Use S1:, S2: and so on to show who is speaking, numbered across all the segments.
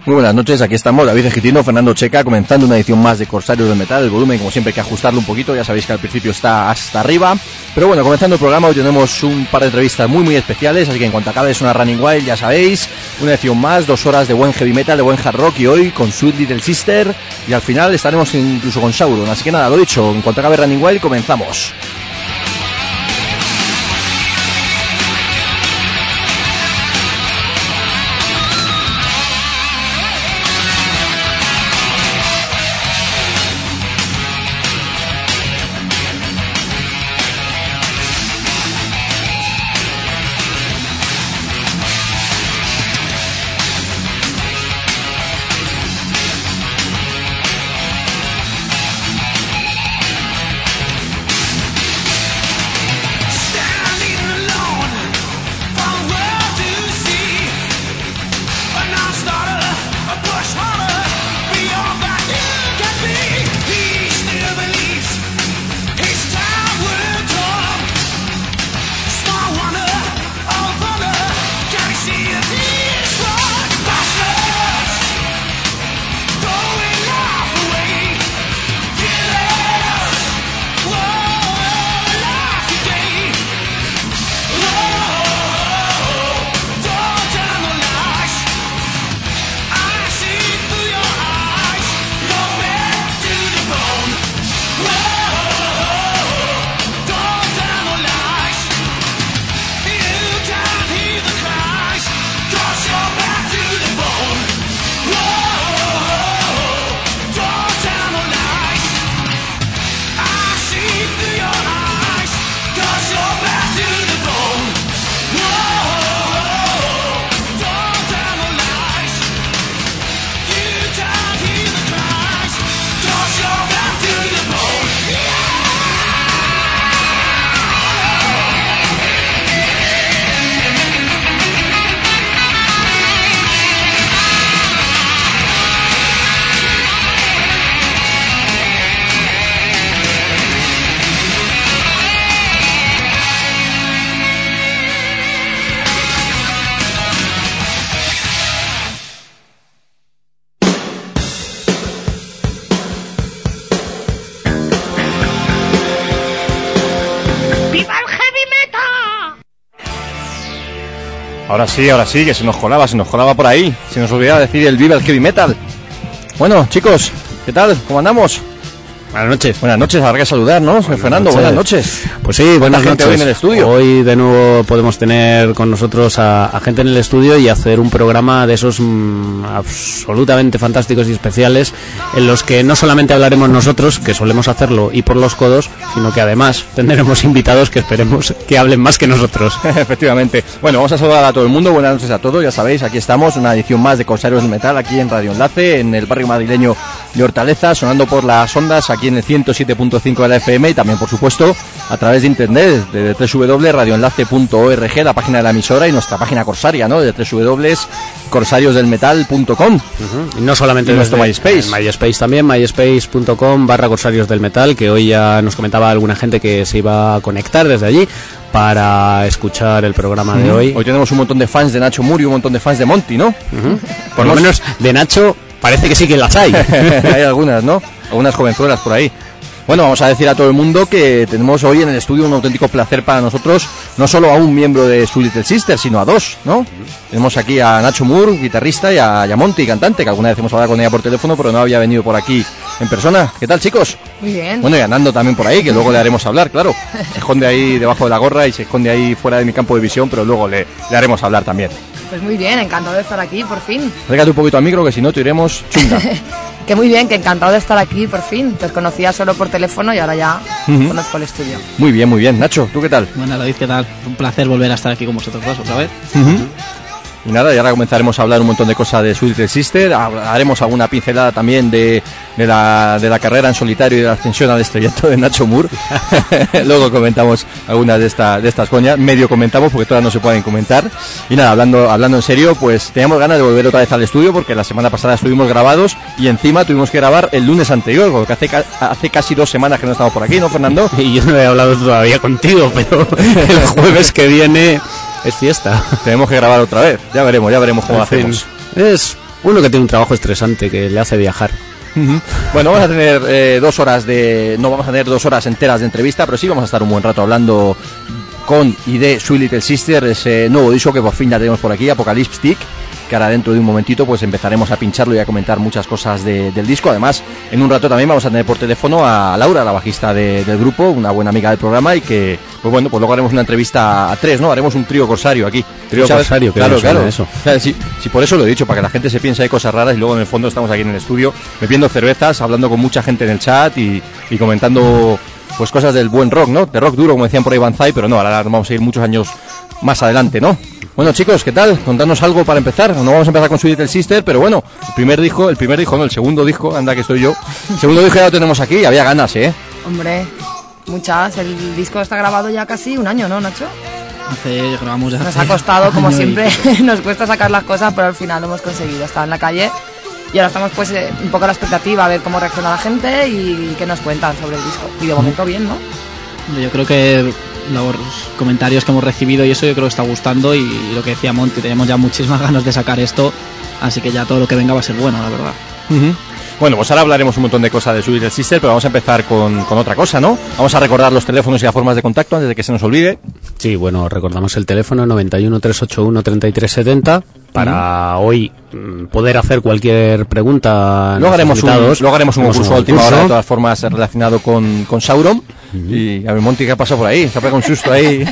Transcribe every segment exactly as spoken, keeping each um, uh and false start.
S1: Muy buenas noches, aquí estamos David Egitino, Fernando Checa, comenzando una edición más de Corsarios del Metal. El volumen, como siempre, hay que ajustarlo un poquito, ya sabéis que al principio está hasta arriba. Pero bueno, comenzando el programa, hoy tenemos un par de entrevistas muy muy especiales, así que en cuanto acabe es una Running Wild, ya sabéis, una edición más, dos horas de buen heavy metal, de buen hard rock, y hoy con Sweet Little Sister, y al final estaremos incluso con Sauron. Así que nada, lo dicho, en cuanto acabe Running Wild, comenzamos. Ahora sí, ahora sí, que se nos colaba, se nos colaba por ahí. Se nos olvidaba decir el viva el heavy metal. Bueno, chicos, ¿qué tal? ¿Cómo andamos?
S2: Buenas noches.
S1: Buenas noches, habrá que saludar, ¿no? Buenas Fernando, noches. Buenas noches.
S2: Pues sí, buenas
S1: gente
S2: noches.
S1: Hoy en el estudio.
S2: Hoy de nuevo podemos tener con nosotros a, a gente en el estudio y hacer un programa de esos mmm, absolutamente fantásticos y especiales, en los que no solamente hablaremos nosotros, que solemos hacerlo y por los codos, sino que además tendremos invitados que esperemos que hablen más que nosotros.
S1: Efectivamente. Bueno, vamos a saludar a todo el mundo. Buenas noches a todos. Ya sabéis, aquí estamos, una edición más de Corsarios del Metal, aquí en Radio Enlace, en el barrio madrileño de Hortaleza, sonando por las ondas aquí en el ciento siete punto cinco de la F M y también, por supuesto, a través de internet, de doble u doble u doble u punto radio enlace punto org, la página de la emisora, y nuestra página corsaria, ¿no? De doble u doble u doble u punto corsarios del metal punto com.
S2: Uh-huh. Y no solamente
S1: y nuestro MySpace.
S2: MySpace también, myspace punto com barra corsarios del metal, que hoy ya nos comentaba alguna gente que se iba a conectar desde allí para escuchar el programa uh-huh. de hoy.
S1: Hoy tenemos un montón de fans de Nacho Moore y un montón de fans de Monty, ¿no?
S2: Uh-huh. Por lo menos de Nacho parece que sí que las hay.
S1: Hay algunas, ¿no? Algunas jovenzuelas por ahí. Bueno, vamos a decir a todo el mundo que tenemos hoy en el estudio un auténtico placer para nosotros, no solo a un miembro de Sweet Little Sister, sino a dos, ¿no? Uh-huh. Tenemos aquí a Nacho Moore, guitarrista, y a, y a Monty, cantante, que alguna vez hemos hablado con ella por teléfono, pero no había venido por aquí en persona. ¿Qué tal, chicos?
S3: Muy bien.
S1: Bueno, y a Nando también por ahí, que luego le haremos hablar, claro. Se esconde ahí debajo de la gorra y se esconde ahí fuera de mi campo de visión, pero luego le, le haremos hablar también.
S3: Pues muy bien, encantado de estar aquí, por fin.
S1: Acércate un poquito al micro, que si no te iremos chunga.
S3: Que muy bien, que encantado de estar aquí, por fin. Te conocía solo por teléfono y ahora ya uh-huh. conozco el estudio.
S1: Muy bien, muy bien. Nacho, ¿tú qué tal?
S4: Bueno, David, ¿qué tal? Un placer volver a estar aquí con vosotros dos otra vez.
S1: Uh-huh. Y nada, y ahora comenzaremos a hablar un montón de cosas de Sweet Little Sister. Haremos alguna pincelada también de, de, la, de la carrera en solitario y de la ascensión al estrellato de Nacho Moore. Luego comentamos algunas de, esta, de estas coñas. Medio comentamos porque todas no se pueden comentar. Y nada, hablando, hablando en serio, pues teníamos ganas de volver otra vez al estudio porque la semana pasada estuvimos grabados y encima tuvimos que grabar el lunes anterior, porque hace, hace casi dos semanas que no estamos por aquí, ¿no, Fernando?
S2: Y yo no he hablado todavía contigo, pero el jueves que viene es fiesta.
S1: Tenemos que grabar otra vez. Ya veremos, ya veremos cómo en hacemos.
S2: Fin, es Uno que tiene un trabajo estresante que le hace viajar.
S1: Uh-huh. Bueno, vamos a tener eh, dos horas de... No vamos a tener dos horas enteras de entrevista, pero sí vamos a estar un buen rato hablando con y de Sweet Little Sister, ese nuevo disco que por fin ya tenemos por aquí, Apocalyptic, que ahora dentro de un momentito pues empezaremos a pincharlo y a comentar muchas cosas de, del disco. Además, en un rato también vamos a tener por teléfono a Laura, la bajista de, del grupo, una buena amiga del programa, y que, pues bueno, pues luego haremos una entrevista a tres, ¿no? Haremos un trío corsario aquí.
S2: Trío
S1: ¿sabes?
S2: corsario,
S1: claro, claro.
S2: Eso.
S1: Claro, sí, sí, por eso lo he dicho, para que la gente se piense de cosas raras, y luego en el fondo estamos aquí en el estudio bebiendo cervezas, hablando con mucha gente en el chat y, y comentando pues cosas del buen rock, ¿no? De rock duro, como decían por ahí Banzai, pero no, ahora vamos a ir muchos años más adelante, ¿no? Bueno, chicos, ¿qué tal? Contadnos algo para empezar. No vamos a empezar con Sweet Little Sister, pero bueno, el primer disco, el primer disco, no, el segundo disco, anda que estoy yo. El segundo disco ya lo tenemos aquí, había ganas, ¿eh?
S3: Hombre, muchas. El disco está grabado ya casi un año, ¿no, Nacho?
S4: Hace, grabamos ya
S3: Nos
S4: hace
S3: ha costado, como
S4: año y
S3: siempre,
S4: pico.
S3: nos cuesta sacar las cosas, pero al final lo hemos conseguido. Estaba en la calle y ahora estamos pues eh, un poco a la expectativa, a ver cómo reacciona la gente y qué nos cuentan sobre el disco. Y de momento bien, ¿no?
S4: Yo creo que los comentarios que hemos recibido y eso yo creo que está gustando, y lo que decía Monty, tenemos ya muchísimas ganas de sacar esto, así que ya todo lo que venga va a ser bueno, la verdad.
S1: Uh-huh. Bueno, pues ahora hablaremos un montón de cosas de Sweet Little Sister, pero vamos a empezar con, con otra cosa, ¿no? Vamos a recordar los teléfonos y las formas de contacto antes de que se nos olvide.
S2: Sí, bueno, recordamos el teléfono noventa y uno, trescientos ochenta y uno, treinta y tres setenta para uh-huh. hoy mm, poder hacer cualquier pregunta.
S1: Luego haremos, un, luego haremos un concurso a última hora, de todas formas relacionado con, con Sauron. Uh-huh. Y a ver, Monty, ¿qué ha pasado por ahí? Se ha pegado un susto ahí.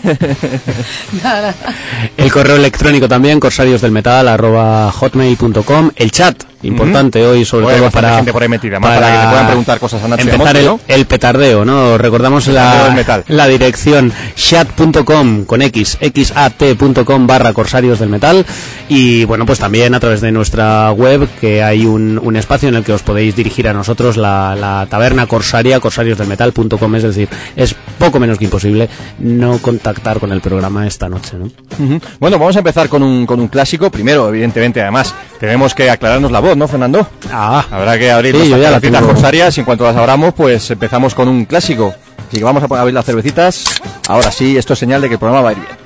S3: Nada.
S2: El correo electrónico también, corsariosdelmetal arroba hotmail punto com. El chat, importante uh-huh. hoy, sobre
S1: bueno,
S2: todo para,
S1: gente por ahí metida, más
S2: para,
S1: para que le puedan preguntar cosas a Nacho
S2: empezar
S1: Monty,
S2: el,
S1: ¿no?
S2: el petardeo, ¿no? Recordamos la, la dirección chat punto com con x, xat punto com barra corsarios del metal, y bueno, pues también a través de nuestra web, que hay un, un espacio en el que os podéis dirigir a nosotros, la, la taberna corsaria, corsariosdelmetal punto com, es decir, es poco menos que imposible no contactar con el programa esta noche, ¿no?
S1: Uh-huh. Bueno, vamos a empezar con un, con un clásico. Primero, evidentemente, además, tenemos que aclararnos la voz, ¿no, Fernando?
S2: Ah,
S1: habrá que abrir
S2: sí,
S1: las cervecitas
S2: tengo...
S1: corsarias, y en cuanto las abramos, pues empezamos con un clásico. Así que vamos a abrir las cervecitas. Ahora sí, esto es señal de que el programa va a ir bien.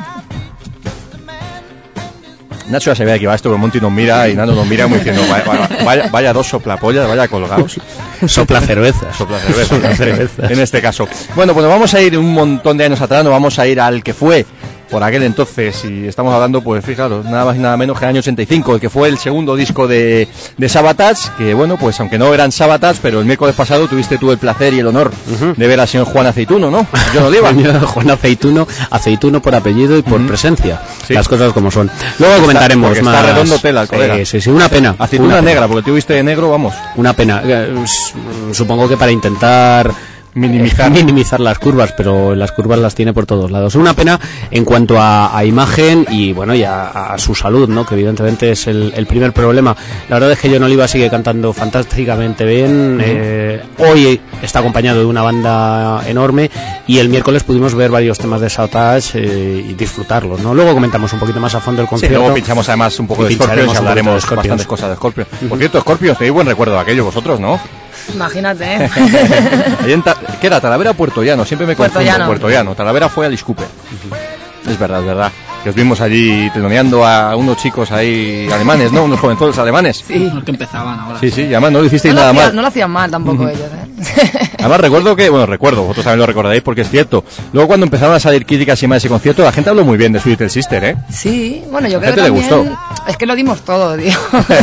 S1: Nacho ya se ve aquí, va esto, pero Monty nos mira y Nando nos mira muy diciendo, vaya, vaya, vaya, vaya dos soplapollas, vaya colgados.
S2: Sopla cerveza.
S1: Sopla cerveza, sopla cerveza. En este caso. Bueno, pues nos vamos a ir un montón de años atrás, nos vamos a ir al que fue por aquel entonces, y estamos hablando, pues fijaros, nada más y nada menos que el año ochenta y cinco, el que fue el segundo disco de, de Sabotage, que bueno, pues aunque no eran Sabotage, pero el miércoles pasado tuviste tú el placer y el honor uh-huh. de ver al señor Juan Aceituno, ¿no? Yo no digo.
S2: Juan Aceituno, Aceituno por apellido y por uh-huh. presencia, sí. Las cosas como son. Luego
S1: está,
S2: comentaremos
S1: está
S2: más.
S1: Está redondo tela el colega.
S2: Eh, sí, sí, una pena.
S1: Aceituna
S2: una
S1: negra,
S2: pena.
S1: Porque tú viste de negro, vamos.
S2: Una pena. Eh, supongo que para intentar
S1: minimizar
S2: eh, minimizar las curvas, pero las curvas las tiene por todos lados. Una pena en cuanto a, a imagen y bueno, y a, a su salud, ¿no? Que evidentemente es el, el primer problema. La verdad es que John Oliva sigue cantando fantásticamente bien. Uh-huh. eh, hoy está acompañado de una banda enorme, y el miércoles pudimos ver varios temas de Sabotage eh, y disfrutarlos, ¿no? Luego comentamos un poquito más a fondo el concierto.
S1: Sí, luego pinchamos además un poco de Scorpions y hablaremos de bastantes cosas de Scorpions. Uh-huh. Por cierto, Scorpions, tenéis buen recuerdo de aquello vosotros, ¿no?
S3: Imagínate, ¿eh?
S1: Ta- ¿Qué era? ¿Talavera o Puerto Llano? Siempre me confundo.
S3: Puerto Llano.
S1: Puerto Llano. Talavera fue al Iscupe. Uh-huh. Es verdad, es verdad. Que os vimos allí teloneando a unos chicos ahí alemanes, ¿no? Unos jovenzuelos alemanes.
S3: Sí.
S4: Los que empezaban ahora.
S1: Sí, sí. Y además no lo hicisteis
S3: no
S1: nada
S3: lo hacía,
S1: mal.
S3: No lo hacían mal tampoco uh-huh. ellos, ¿eh?
S1: Además recuerdo que, bueno, recuerdo, vosotros también lo recordaréis porque es cierto. Luego cuando empezaron a salir críticas y más de ese concierto, la gente habló muy bien de Sweet Little Sister, ¿eh?
S3: Sí, bueno, yo
S1: a
S3: creo que
S1: le
S3: también...
S1: gustó.
S3: Es que lo dimos todo, tío.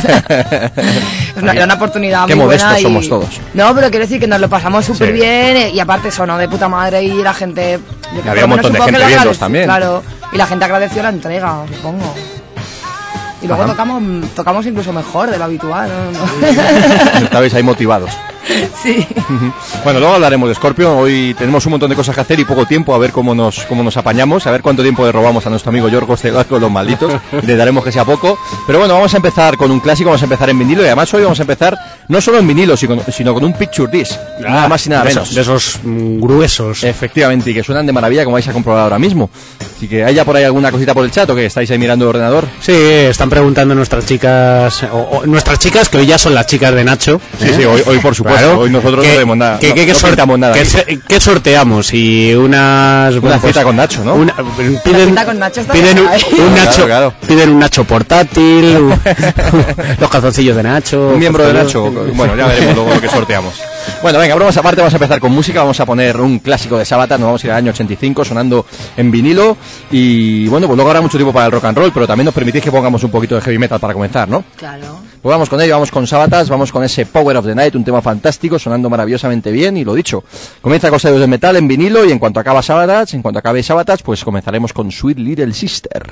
S3: Era una oportunidad
S1: Qué
S3: muy
S1: modestos
S3: buena y...
S1: somos todos.
S3: No, pero quiero decir que nos lo pasamos súper
S1: Sí.
S3: bien, y aparte sonó de puta madre y la gente... Yo
S1: Había un montón de gente viéndoos también.
S3: Claro, y la gente agradeció la entrega, supongo. Y luego tocamos tocamos incluso mejor de lo habitual, ¿no? ¿no?
S1: Estabais ahí motivados.
S3: Sí.
S1: Bueno, luego hablaremos de Scorpion. Hoy tenemos un montón de cosas que hacer y poco tiempo, a ver cómo nos cómo nos apañamos, a ver cuánto tiempo le robamos a nuestro amigo Yorgos Cegal con los malditos. Le daremos que sea poco. Pero bueno, vamos a empezar con un clásico, vamos a empezar en vinilo, y además hoy vamos a empezar no solo en vinilo, sino, sino con un picture disc. Ah, nada más y nada
S2: de
S1: menos.
S2: Esos, de esos mm, gruesos.
S1: Efectivamente, y que suenan de maravilla, como vais a comprobar ahora mismo. Así que, ¿hay ya por ahí alguna cosita por el chat o que estáis ahí mirando el ordenador?
S2: Sí, están preguntando nuestras chicas, o, o nuestras chicas, que hoy ya son las chicas de Nacho.
S1: Sí,
S2: ¿eh?
S1: sí, hoy, hoy por supuesto.
S2: Claro.
S1: Hoy nosotros
S2: ¿Qué-
S1: no tenemos nada.
S2: ¿Qué,
S1: no,
S2: qué, qué
S1: no
S2: sor-
S1: pintamos nada.
S2: qué
S1: aquí.
S2: se- qué sorteamos? Y unas...
S1: Una
S2: bueno, pues,
S1: cita con Nacho, ¿no?
S2: una- piden,
S3: cita con Nacho está
S2: piden un,
S3: guay.
S2: un
S1: Claro,
S2: Nacho,
S1: claro.
S2: piden un Nacho portátil, un- los calzoncillos de Nacho.
S1: Un miembro de
S2: pues,
S1: Nacho. Bueno, ya veremos luego lo que sorteamos. Bueno, venga, bromas aparte, vamos a empezar con música. Vamos a poner un clásico de Sabbath. Nos vamos a ir al año ochenta y cinco sonando en vinilo. Y bueno, pues luego habrá mucho tiempo para el rock and roll, pero también nos permitís que pongamos un poquito de heavy metal para comenzar, ¿no?
S3: Claro.
S1: Pues vamos con ello, vamos con Sabbath, vamos con ese Power of the Night, un tema fantástico, sonando maravillosamente bien. Y lo dicho, comienza con Sellos de Metal en vinilo. Y en cuanto acaba Sabbath, en cuanto acabe Sabbath, pues comenzaremos con Sweet Little Sister.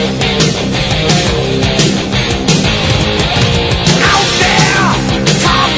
S5: Out there, talk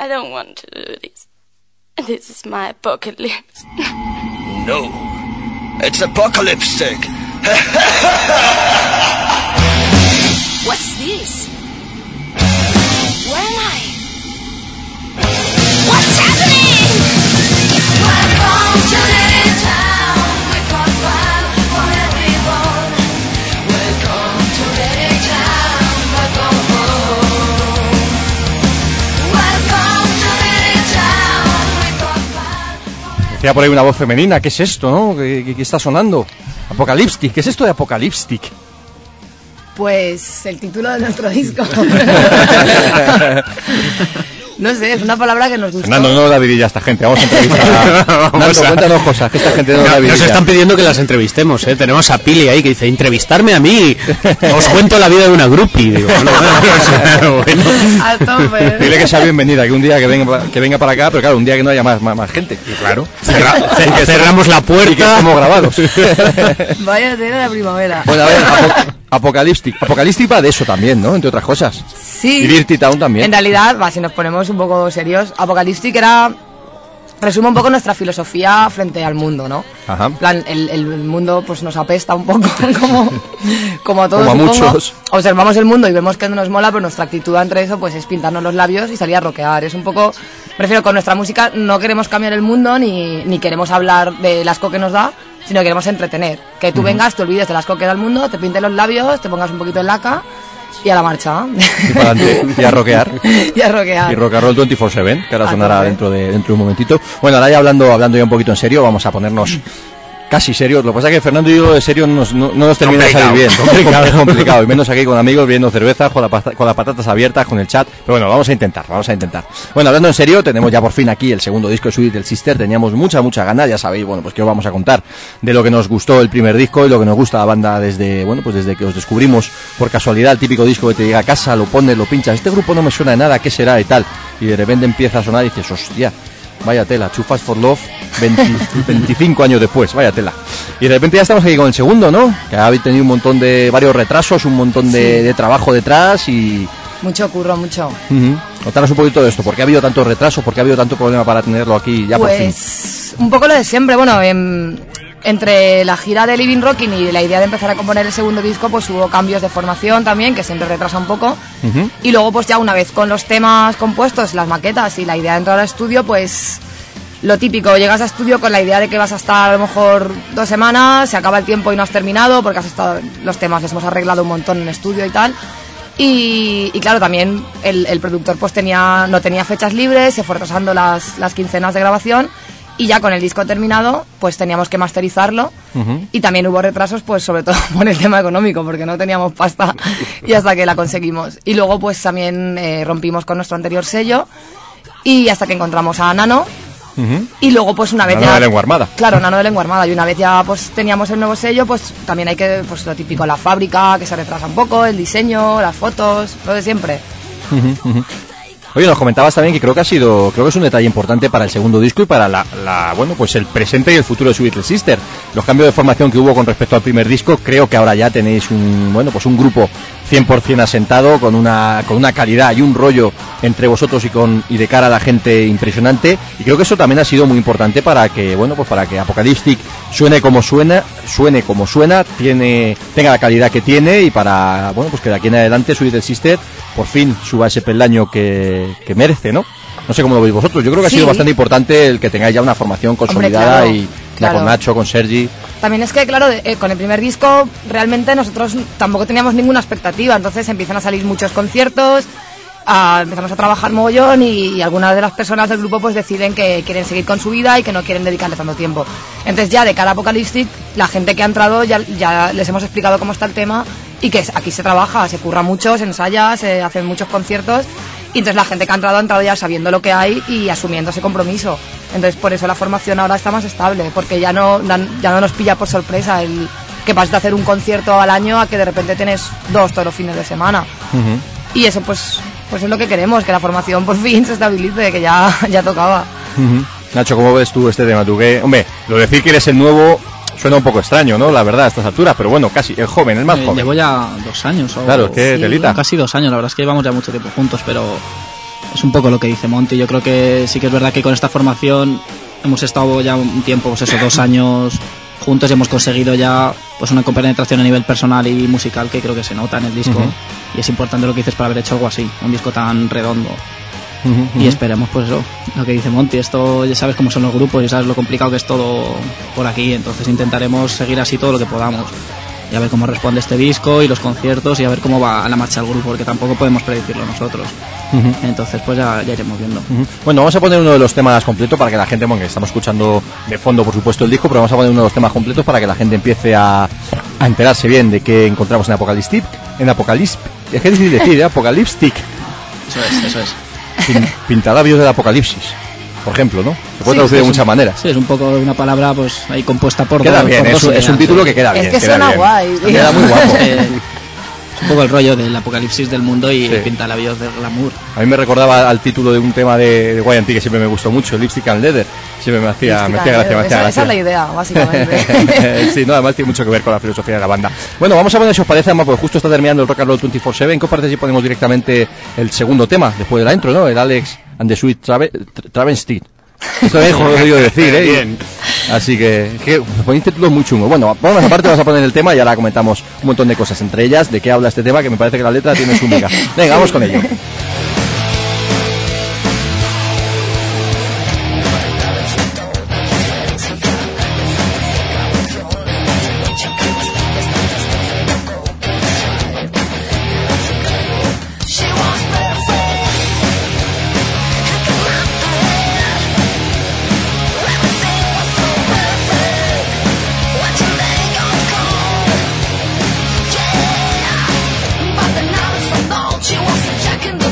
S5: don't want to do this. This is my apocalypse.
S6: No, it's apocalyptic.
S5: What's this? Where am I? What's happening? Welcome to the town. We got fun for everyone. Welcome to the town. Welcome home. Welcome to the town. We got fun.
S1: Decía por ahí una voz femenina, ¿qué es esto, no? ¿Qué, qué, qué está sonando? Apocaliptic, ¿qué es esto de Apocaliptic?
S3: Pues el título de nuestro disco. No sé, es una palabra que nos gusta.
S1: Fernando, no da vidilla a esta gente, vamos a entrevistar. Nando, cuéntanos cosas, que esta gente no da vidilla.
S2: Nos están pidiendo que las entrevistemos, ¿eh? Tenemos a Pili ahí que dice, entrevistarme a mí, os cuento la vida de una groupie. Digo, no, no, bueno.
S3: A tope.
S1: Dile que sea bienvenida, que un día que venga, que venga para acá, pero claro, un día que no haya más, más, más gente.
S2: Y claro, cerra, cer- cerramos la puerta
S1: y que estemos grabados.
S3: Vaya tela de la primavera.
S1: Bueno, a ver, apo- Apocaliptic. Apocaliptic va de eso también, ¿no? Entre otras cosas.
S3: Sí.
S1: Y Dirty Town también.
S3: En realidad, va, si nos ponemos un poco serios, Apocaliptic era... resume un poco nuestra filosofía frente al mundo, ¿no?
S1: Ajá.
S3: En plan, el, el mundo pues nos apesta un poco, como, como a todos,
S1: Como a
S3: supongo.
S1: muchos.
S3: Observamos el mundo y vemos que no nos mola, pero nuestra actitud ante eso pues es pintarnos los labios y salir a rockear. Es un poco... Prefiero, con nuestra música no queremos cambiar el mundo ni, ni queremos hablar del asco que nos da, sino que queremos entretener. Que tú uh-huh. vengas, te olvides del asco que da el mundo, te pintes los labios, te pongas un poquito de laca y a la marcha.
S1: Y para adelante, y a rockear.
S3: Y a rockear.
S1: Y rock and roll veinticuatro siete, que ahora
S3: A
S1: sonará
S3: tope.
S1: dentro de, dentro de un momentito. Bueno, ahora ya hablando, hablando ya un poquito en serio, vamos a ponernos casi serios. Lo que pasa es que Fernando y yo de serio nos, no, no nos termina de salir bien. Complicado, es complicado. Y menos aquí con amigos, bebiendo cerveza, con, la pata, con las patatas abiertas, con el chat. Pero bueno, vamos a intentar, vamos a intentar. Bueno, hablando en serio, tenemos ya por fin aquí el segundo disco de Sweet Little Sister. Teníamos mucha, mucha ganas, ya sabéis, bueno, pues que os vamos a contar de lo que nos gustó el primer disco y lo que nos gusta la banda desde, bueno, pues desde que os descubrimos por casualidad el típico disco que te llega a casa, lo pones, lo pinchas. Este grupo no me suena de nada, ¿qué será? Y tal. Y de repente empieza a sonar y dices, hostia, vaya tela, Too Fast for Love, veinte, veinticinco años después, vaya tela. Y de repente ya estamos aquí con el segundo, ¿no? Que habéis tenido un montón de, varios retrasos, un montón de,
S3: Sí.
S1: de trabajo detrás y...
S3: Mucho curro, mucho.
S1: Uh-huh. Contanos un poquito de esto, ¿por qué ha habido tanto retraso? ¿Por qué ha habido tanto problema para tenerlo aquí ya por fin?
S3: Pues un poco lo de siempre, bueno, en, entre la gira de Living Rocking y la idea de empezar a componer el segundo disco, pues hubo cambios de formación también, que siempre retrasa un poco.
S1: Uh-huh.
S3: Y luego pues ya una vez con los temas compuestos, las maquetas y la idea de entrar al estudio, pues lo típico, llegas a estudio con la idea de que vas a estar a lo mejor dos semanas, se acaba el tiempo y no has terminado porque has estado, los temas les hemos arreglado un montón en estudio y tal. Y, y claro, también el, el productor pues tenía, no tenía fechas libres, se fue retrasando las, las quincenas de grabación y ya con el disco terminado pues teníamos que masterizarlo. Uh-huh. Y también hubo retrasos pues sobre todo por el tema económico porque no teníamos pasta y hasta que la conseguimos. Y luego pues también eh, rompimos con nuestro anterior sello y hasta que encontramos a Nano.
S1: Uh-huh.
S3: Y luego pues una vez
S1: Nano
S3: ya...
S1: de Lengua Armada.
S3: Claro, Nano de Lengua Armada. Y una vez ya pues teníamos el nuevo sello, pues también hay que, pues lo típico, la fábrica, que se retrasa un poco, el diseño, las fotos, lo de siempre.
S1: Uh-huh, uh-huh. Oye, nos comentabas también que creo que ha sido, creo que es un detalle importante para el segundo disco y para la, la bueno, pues el presente y el futuro de Sweet Little Sister. Los cambios de formación que hubo con respecto al primer disco, creo que ahora ya tenéis un, bueno, pues un grupo cien por ciento asentado, con una, con una calidad y un rollo entre vosotros y con, y de cara a la gente impresionante. Y creo que eso también ha sido muy importante para que, bueno, pues para que Apocalyptic suene como suena, suene como suena, tiene, tenga la calidad que tiene y para, bueno, pues que de aquí en adelante Sweet Little Sister por fin suba ese peldaño que, que merece, ¿no? No sé cómo lo veis vosotros. Yo creo que ha
S3: Sí.
S1: sido bastante importante el que tengáis ya una formación consolidada.
S3: Hombre, claro,
S1: y ya
S3: claro.
S1: con Nacho, con Sergi.
S3: También es que, claro, eh, con el primer disco realmente nosotros tampoco teníamos ninguna expectativa, entonces empiezan a salir muchos conciertos, a, empezamos a trabajar mogollón y, y algunas de las personas del grupo pues deciden que quieren seguir con su vida y que no quieren dedicarle tanto tiempo. Entonces ya de cara a Apocalyptic, la gente que ha entrado ya, ya les hemos explicado cómo está el tema y que aquí se trabaja, se curra mucho, se ensaya, se hacen muchos conciertos. Y entonces la gente que ha entrado ha entrado ya sabiendo lo que hay y asumiendo ese compromiso. Entonces por eso la formación ahora está más estable, porque ya no, ya no nos pilla por sorpresa el que pasas de hacer un concierto al año a que de repente tienes dos todos los fines de semana.
S1: Uh-huh.
S3: Y eso pues, pues es lo que queremos, que la formación por fin se estabilice, que ya, ya tocaba.
S1: Uh-huh. Nacho, ¿cómo ves tú este tema? ¿Tú qué? Hombre, lo de decir que eres el nuevo suena un poco extraño, ¿no? La verdad, a estas alturas, pero bueno, casi, el joven, el más
S4: Eh,
S1: joven.
S4: Llevo ya dos años. O,
S1: Claro, es que
S4: sí,
S1: telita.
S4: Casi dos años, la verdad es que llevamos ya mucho tiempo juntos, pero Es un poco lo que dice Monty. Yo creo que sí que es verdad que con esta formación hemos estado ya un tiempo, pues eso, dos años juntos y hemos conseguido ya pues una compenetración a nivel personal y musical que creo que se nota en el disco. Uh-huh. Y es importante lo que dices para haber hecho algo así, un disco tan redondo. Uh-huh, uh-huh. Y esperemos, pues eso, lo que dice Monty, esto ya sabes cómo son los grupos y sabes lo complicado que es todo por aquí, entonces intentaremos seguir así todo lo que podamos y a ver cómo responde este disco y los conciertos y a ver cómo va a la marcha el grupo, porque tampoco podemos predecirlo nosotros. Uh-huh. Entonces pues ya, ya iremos viendo.
S1: Uh-huh. Bueno, vamos a poner uno de los temas completos para que la gente, bueno, que estamos escuchando de fondo por supuesto el disco, pero vamos a poner uno de los temas completos para que la gente empiece a, a enterarse bien de qué encontramos en Apocalyptic, en Apocalypse, es que es difícil decir, ¿eh? Apocalyptic.
S4: Eso es, eso es.
S1: Pin, pintalabios del apocalipsis, por ejemplo, ¿no? Se puede sí, traducir de muchas
S4: un,
S1: maneras.
S4: Sí, es un poco una palabra pues ahí compuesta por
S1: queda
S4: dos.
S1: Bien,
S4: por
S1: es,
S4: dos
S1: es un título que queda
S3: es
S1: bien.
S3: Es que suena
S1: bien.
S3: guay.
S1: Tío. Queda muy guapo.
S4: Eh, es un poco el rollo del apocalipsis del mundo y sí. Pintalabios del glamour.
S1: A mí me recordaba al título de un tema de, de Guayanti que siempre me gustó mucho, Lipstick and Leather. Siempre me hacía, me hacía gracia, me hacía
S3: esa,
S1: gracia.
S3: Esa es la idea, básicamente.
S1: Sí, no, además tiene mucho que ver con la filosofía de la banda. Bueno, vamos a poner, si os parece, además, porque justo está terminando el Rock and Roll veinticuatro siete. ¿Qué os parece si ponemos directamente el segundo tema, después de la intro, ¿no? El Alex and the Sweet Trave- Travesty. Eso es jodido de decir, ¿eh? Bien. Así que, que ponéis títulos muy chungos. Bueno, vamos aparte, vamos a poner el tema y ahora comentamos un montón de cosas, entre ellas de qué habla este tema, que me parece que la letra tiene su mega. Venga, vamos con ello.
S7: She wants to jack in the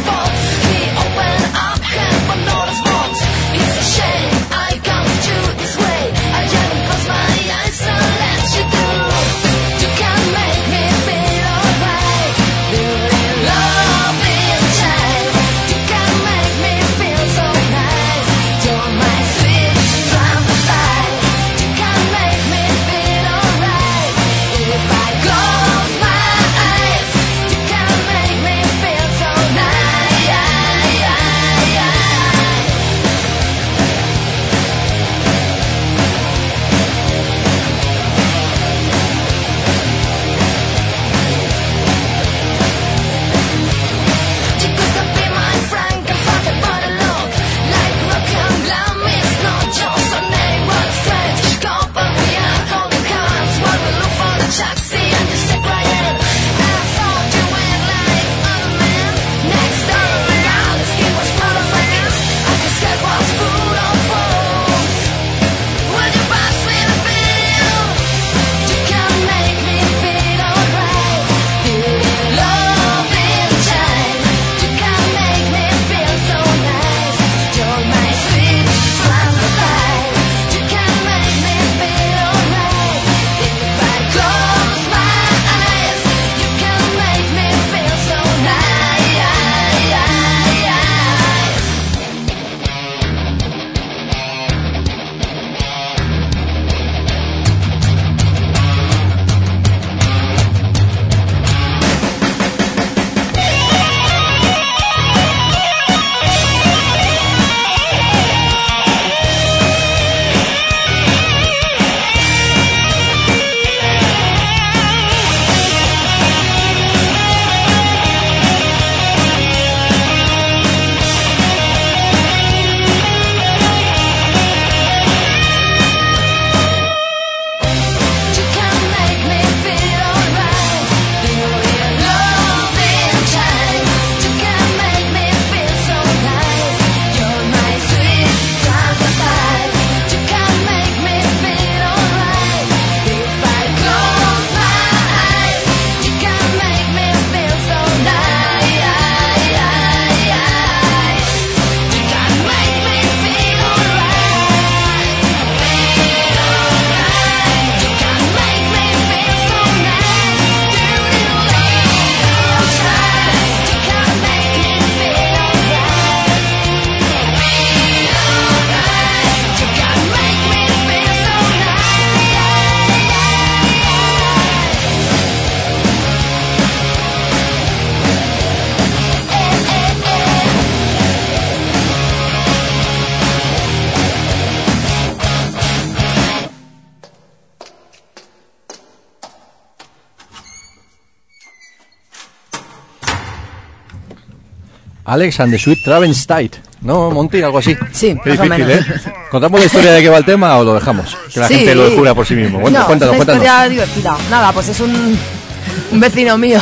S1: Alex and the Sweet Travesty, ¿no, Monty? Algo así.
S3: Sí,
S1: Qué
S3: más
S1: difícil,
S3: o menos.
S1: ¿eh? ¿Contamos la historia de qué va el tema o lo dejamos? Que la
S3: Sí.
S1: gente lo descubra por sí mismo. Bueno,
S3: no,
S1: cuéntanos,
S3: es una
S1: cuéntanos.
S3: historia divertida. Nada, pues es un, un vecino mío.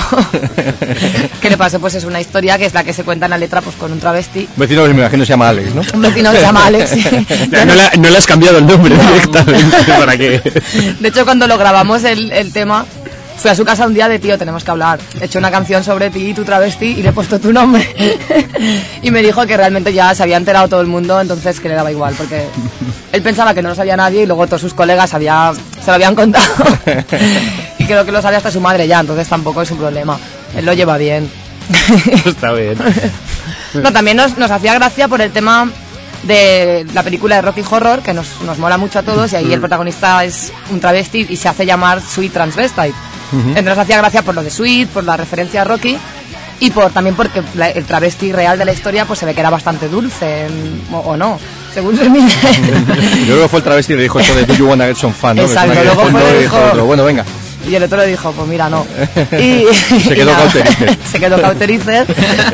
S3: ¿Qué le pasó? Pues es una historia que es la que se cuenta en la letra, pues con un travesti.
S1: Un vecino que me imagino se llama Alex, ¿no?
S3: Un vecino que se llama Alex. sí.
S2: No, no le, no le has cambiado el nombre directamente para que...
S3: De hecho, cuando lo grabamos el, el tema, fui a su casa un día de tío, tenemos que hablar. He hecho una canción sobre ti y tu travesti y le he puesto tu nombre. Y me dijo que realmente ya se había enterado todo el mundo, entonces que le daba igual, porque él pensaba que no lo sabía nadie y luego todos sus colegas había, se lo habían contado. Y creo que lo sabía hasta su madre ya, entonces tampoco es un problema. Él lo lleva bien.
S2: Está bien.
S3: No, también nos, nos hacía gracia por el tema de la película de Rocky Horror, que nos, nos mola mucho a todos, y ahí el protagonista es un travesti y se hace llamar Sweet Transvestite. Entonces nos hacía gracia por lo de Sweet, por la referencia a Rocky, y por también porque la- el travesti real de la historia pues se ve que era bastante dulce, en- o, o no, según se mire.
S1: Yo creo que fue el travesti que le dijo esto de Do You Wanna Get Some Fun, ¿no? Me
S3: Exacto,
S1: suena que
S3: luego
S1: de fondo
S3: fue,
S1: dijo
S3: dijo-
S1: otro, bueno, venga.
S3: Y el otro le dijo, pues mira, no. Y,
S1: Se
S3: y
S1: quedó
S3: nada,
S1: cauterizer.
S3: Se quedó cauterizer.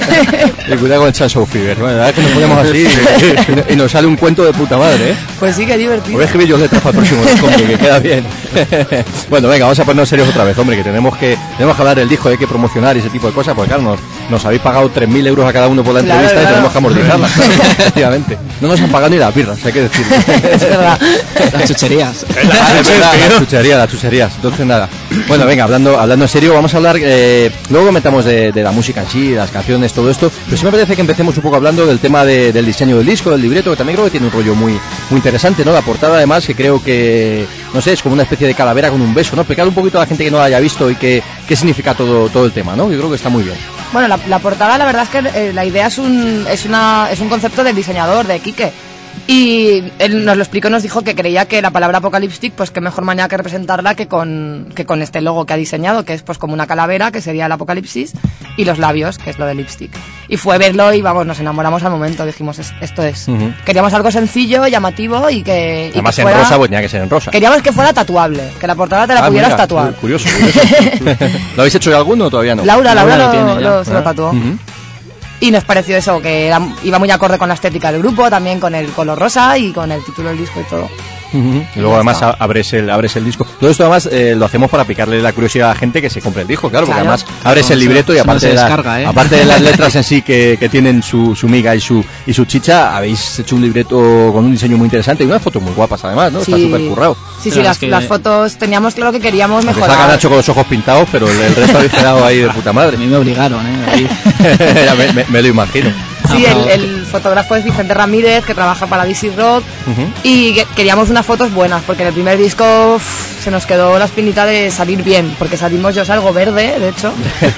S1: Y cuidado con el Chance of Fever. Bueno, la verdad es que nos ponemos así y, y nos sale un cuento de puta madre, ¿eh?
S3: Pues sí, que divertido.
S1: Voy a escribir yo letras para el próximo disco, hombre, que queda bien. Bueno, venga, vamos a ponernos serios otra vez, hombre, que tenemos que tenemos que hablar del disco, hay que promocionar y ese tipo de cosas, porque claro, nos, nos habéis pagado tres mil euros a cada uno por la
S3: Claro,
S1: entrevista
S3: claro.
S1: y tenemos que amortizarla, claro, efectivamente. No nos han pagado ni las birras, hay que decirlo.
S3: Es verdad.
S4: Las chucherías.
S1: Ah, es verdad, las chucherías, las chucherías. Entonces nada. Bueno, venga, hablando hablando en serio, vamos a hablar. Eh, luego comentamos de, de la música en sí, las canciones, todo esto. Pero sí me parece que empecemos un poco hablando del tema de- del diseño del disco, del libreto, que también creo que tiene un rollo muy muy interesante, ¿no? La portada, además, que creo que, no sé, es como una especie de calavera con un beso, ¿no? Explicar un poquito a la gente que no la haya visto y que, qué significa todo todo el tema, ¿no? Yo creo que está muy bien.
S3: Bueno, la, la portada, la verdad es que eh, la idea es un, es, una, es un concepto del diseñador, de Quique. Y él nos lo explicó, nos dijo que creía que la palabra apocaliptic, pues qué mejor manera que representarla que con, que con este logo que ha diseñado, que es pues como una calavera, que sería el apocalipsis, y los labios, que es lo del lipstick. Y fue verlo y vamos, nos enamoramos al momento, dijimos, "Es- esto es.
S1: Ujú.
S3: Queríamos algo sencillo, llamativo y que... y
S1: Además
S3: que
S1: en
S3: fuera-
S1: rosa, pues tenía que ser en rosa.
S3: Queríamos que fuera tatuable, que la portada te la
S1: Ah,
S3: pudieras
S1: mira,
S3: tatuar.
S1: Curioso, curioso. ¿Lo habéis hecho ya alguno o todavía no?
S3: Laura, Laura,
S4: Laura
S3: lo,
S4: lo tiene ya.
S3: lo- se lo
S1: Ah,
S3: tatuó.
S1: ujú.
S3: Y nos pareció eso, que era- iba muy acorde con la estética del grupo, también con el color rosa y con el título del disco y todo.
S1: Ujú. Y luego
S3: Ya
S1: además
S3: está.
S1: a- abres el abres el disco. Todo esto además eh, lo hacemos para picarle la curiosidad a la gente que se compre el disco, claro, porque
S3: Claro.
S1: además abres el
S4: Claro,
S1: libreto y
S4: eso no
S1: aparte
S4: se
S1: de, la-
S4: descarga, ¿eh?
S1: aparte de las letras en sí que, que tienen su, su miga y su y su chicha, habéis hecho un libreto con un diseño muy interesante y unas fotos muy guapas además, ¿no? Está súper currado.
S3: Sí, sí,
S4: Pero
S3: las,
S4: es que-
S3: las fotos teníamos claro que queríamos
S1: Aunque salga
S3: mejorar.
S1: Nacho con los ojos pintados, pero el, el resto habéis quedado ahí de puta
S4: A
S1: madre.
S4: mí me obligaron, ¿eh? Ahí.
S1: Ya me, me- me lo imagino.
S3: Sí,
S4: Ah,
S3: el,
S4: no.
S3: el fotógrafo es Vicente Ramírez, que trabaja para D C Rock,
S1: Ujú.
S3: y que- queríamos unas fotos buenas, porque en el primer disco uf, se nos quedó la espinita de salir bien, porque salimos, yo salgo verde, de hecho.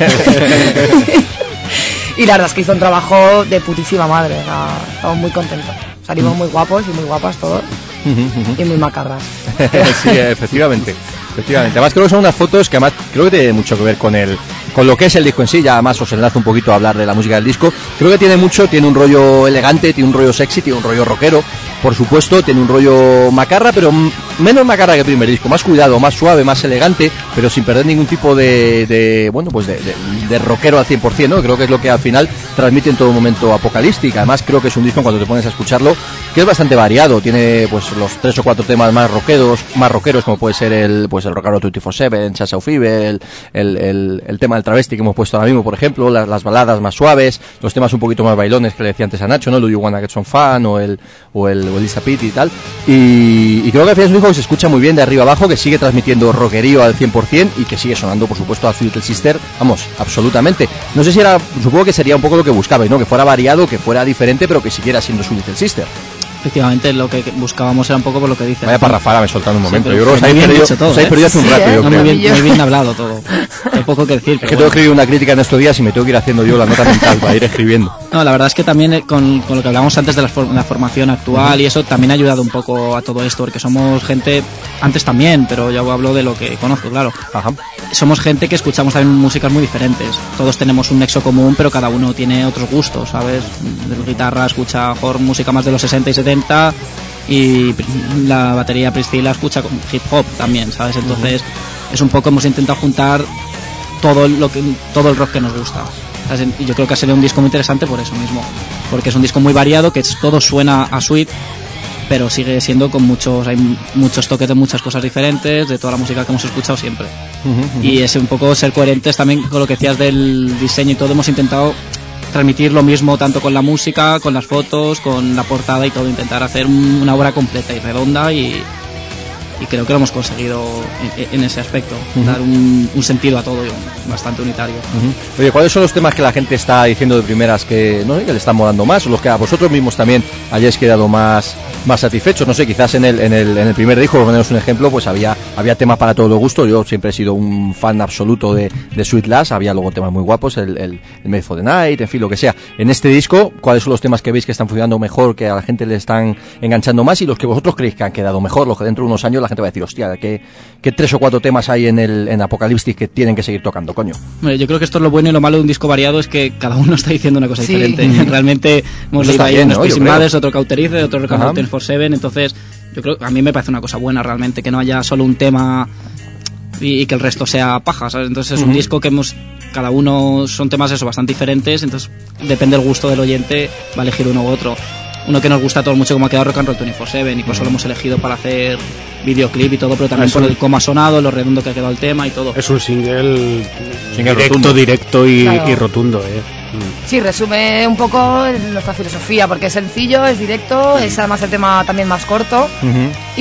S3: Y la verdad es que hizo un trabajo de putísima madre, o sea, estamos muy contentos. Salimos muy guapos y muy guapas todos, y muy macarras.
S1: Sí, efectivamente. Efectivamente. Además creo que son unas fotos que además creo que tiene mucho que ver con el con lo que es el disco en sí. Ya además os enlazo un poquito a hablar de la música del disco. Creo que tiene mucho, tiene un rollo elegante, tiene un rollo sexy, tiene un rollo rockero, por supuesto, tiene un rollo macarra, pero m- menos macarra que el primer disco, más cuidado, más suave, más elegante, pero sin perder ningún tipo de, de bueno, pues de, de, de rockero al cien por ciento, ¿no? Creo que es lo que al final transmite en todo momento Apocalíptica. Además creo que es un disco, cuando te pones a escucharlo, que es bastante variado, tiene pues los tres o cuatro temas más rockeros, más rockeros, como puede ser el pues el Rockero veinticuatro siete, Chasa Fibe, el, el, el, el tema del travesti que hemos puesto ahora mismo, por ejemplo, las, las baladas más suaves, los temas un poquito más bailones que le decía antes a Nacho, ¿no? Do You Wanna Get Some Fun o el o el, o el Lisa Pitt y tal. Y, y creo que al final es un disco que se escucha muy bien de arriba abajo, que sigue transmitiendo rockerío al cien por ciento y que sigue sonando, por supuesto, a Sweet Little Sister, vamos, absolutamente. No sé si era, supongo que sería un poco lo que buscabais, ¿no? Que fuera variado, que fuera diferente, pero que siguiera siendo Sweet Little Sister.
S4: Efectivamente, lo que buscábamos era un poco por lo que dice.
S1: Vaya parrafada me soltado en un
S4: Sí,
S1: momento.
S4: pero
S1: Yo creo que os
S4: muy
S1: habéis
S4: bien
S1: perdido,
S4: dicho todo,
S1: os habéis
S4: ¿eh?
S1: perdido hace un
S3: Sí,
S1: rato,
S3: ¿eh?
S1: yo
S4: No,
S1: creo.
S4: muy, bien,
S3: Yo-
S4: muy bien hablado todo. Hay poco que decir.
S1: Es
S4: pero
S1: que tengo que
S4: bueno.
S1: escribir una crítica en estos días y me tengo que ir haciendo yo la nota mental para ir escribiendo.
S4: No, la verdad es que también eh, con, con lo que hablábamos antes de la, for- la formación actual y eso también ha ayudado un poco a todo esto, porque somos gente, antes también, pero ya hablo de lo que conozco, claro.
S1: Ajá.
S4: Somos gente que escuchamos también músicas muy diferentes. Todos tenemos un nexo común, pero cada uno tiene otros gustos, ¿sabes? La guitarra escucha mejor música más de los sesenta y setenta y pr- la batería Priscila escucha con hip hop también, ¿sabes? Entonces es un poco, hemos intentado juntar todo lo que todo el rock que nos gusta. Y yo creo que ha sido un disco muy interesante por eso mismo, porque es un disco muy variado, que todo suena a Sweet, pero sigue siendo con muchos, hay muchos toques de muchas cosas diferentes, de toda la música que hemos escuchado siempre. Uh-huh, uh-huh. Y es un poco ser coherentes también con lo que decías del diseño y todo. Hemos intentado transmitir lo mismo tanto con la música, con las fotos, con la portada y todo, intentar hacer una obra completa y redonda, y y creo que lo hemos conseguido en, en ese aspecto, uh-huh. dar un, un sentido a todo bastante unitario.
S1: Uh-huh. Oye, ¿cuáles son los temas que la gente está diciendo de primeras que no sé, que le están molando más, o los que a vosotros mismos también hayáis quedado más más satisfechos? No sé, quizás en el en el en el primer disco, por poneros un ejemplo, pues había había temas para todos los gustos. Yo siempre he sido un fan absoluto de, de Sweet Lass, había luego temas muy guapos, el, el, el Made for the Night, en fin, lo que sea. En este disco, ¿cuáles son los temas que veis que están funcionando mejor, que a la gente le están enganchando más, y los que vosotros creéis que han quedado mejor, los que dentro de unos años la gente va a decir, hostia, ¿qué, qué tres o cuatro temas hay en el en Apocalyptic que tienen que seguir tocando, coño?
S4: Bueno, yo creo que esto es lo bueno y lo malo de un disco variado, es que cada uno está diciendo una cosa sí. diferente. Realmente hemos leído ahí unos Pisimades, otro Cauterice, otro Recording veinticuatro siete, entonces yo creo a mí me parece una cosa buena realmente, que no haya solo un tema y, y que el resto sea paja, ¿sabes? Entonces es un uh-huh. disco que hemos, cada uno son temas eso bastante diferentes, entonces depende del gusto del oyente, va a elegir uno u otro. Uno que nos gusta a todos mucho, como ha quedado Rock and Roll veinticuatro siete, y por eso lo hemos elegido para hacer videoclip y todo, pero también por el cómo ha sonado, lo redondo que ha quedado el tema y todo.
S2: Es un single, single directo, rotundo. directo y, claro. y rotundo, ¿eh?
S3: Sí, resume un poco nuestra filosofía, porque es sencillo, es directo, es además el tema también más corto, uh-huh. y,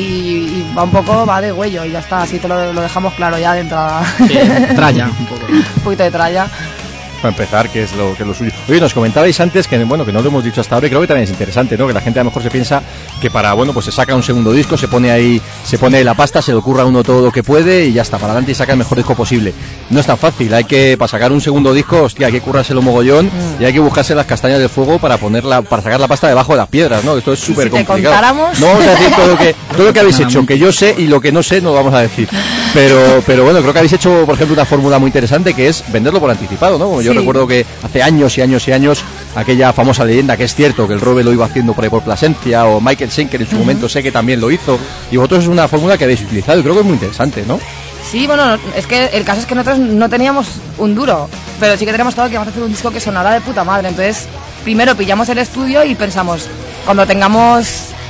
S3: y va un poco, va de huello y ya está, así te lo, lo dejamos claro ya de entrada.
S4: Sí, tralla, un poco.
S3: Un poquito de tralla.
S1: Para empezar, que es lo que es lo suyo. Oye, nos comentabais antes que, bueno, que no lo hemos dicho hasta ahora, y creo que también es interesante, ¿no? Que la gente a lo mejor se piensa que para, bueno, pues se saca un segundo disco, se pone ahí, se pone ahí la pasta, se le ocurra a uno todo lo que puede y ya está, para adelante y saca el mejor disco posible. No es tan fácil, hay que, para sacar un segundo disco, hostia, hay que currárselo mogollón mm. y hay que buscarse las castañas del fuego para ponerla, para sacar la pasta debajo de las piedras, ¿no? Esto es súper
S3: si
S1: complicado.
S3: Te contáramos...
S1: No vamos a decir todo lo que, todo lo que habéis hecho, que yo sé, y lo que no sé no lo vamos a decir. Pero, pero bueno, creo que habéis hecho, por ejemplo, una fórmula muy interesante, que es venderlo por anticipado, ¿no? Como yo sí. recuerdo que hace años y años y años aquella famosa leyenda, que es cierto que el Robe lo iba haciendo por ahí por Plasencia, o Michael Schenker en su uh-huh. momento sé que también lo hizo, y vosotros es una fórmula que habéis utilizado y creo que es muy interesante, ¿no?
S3: Sí, bueno, es que el caso es que nosotros no teníamos un duro, pero sí que teníamos todo que vamos a hacer un disco que sonara de puta madre. Entonces, primero pillamos el estudio y pensamos, cuando tengamos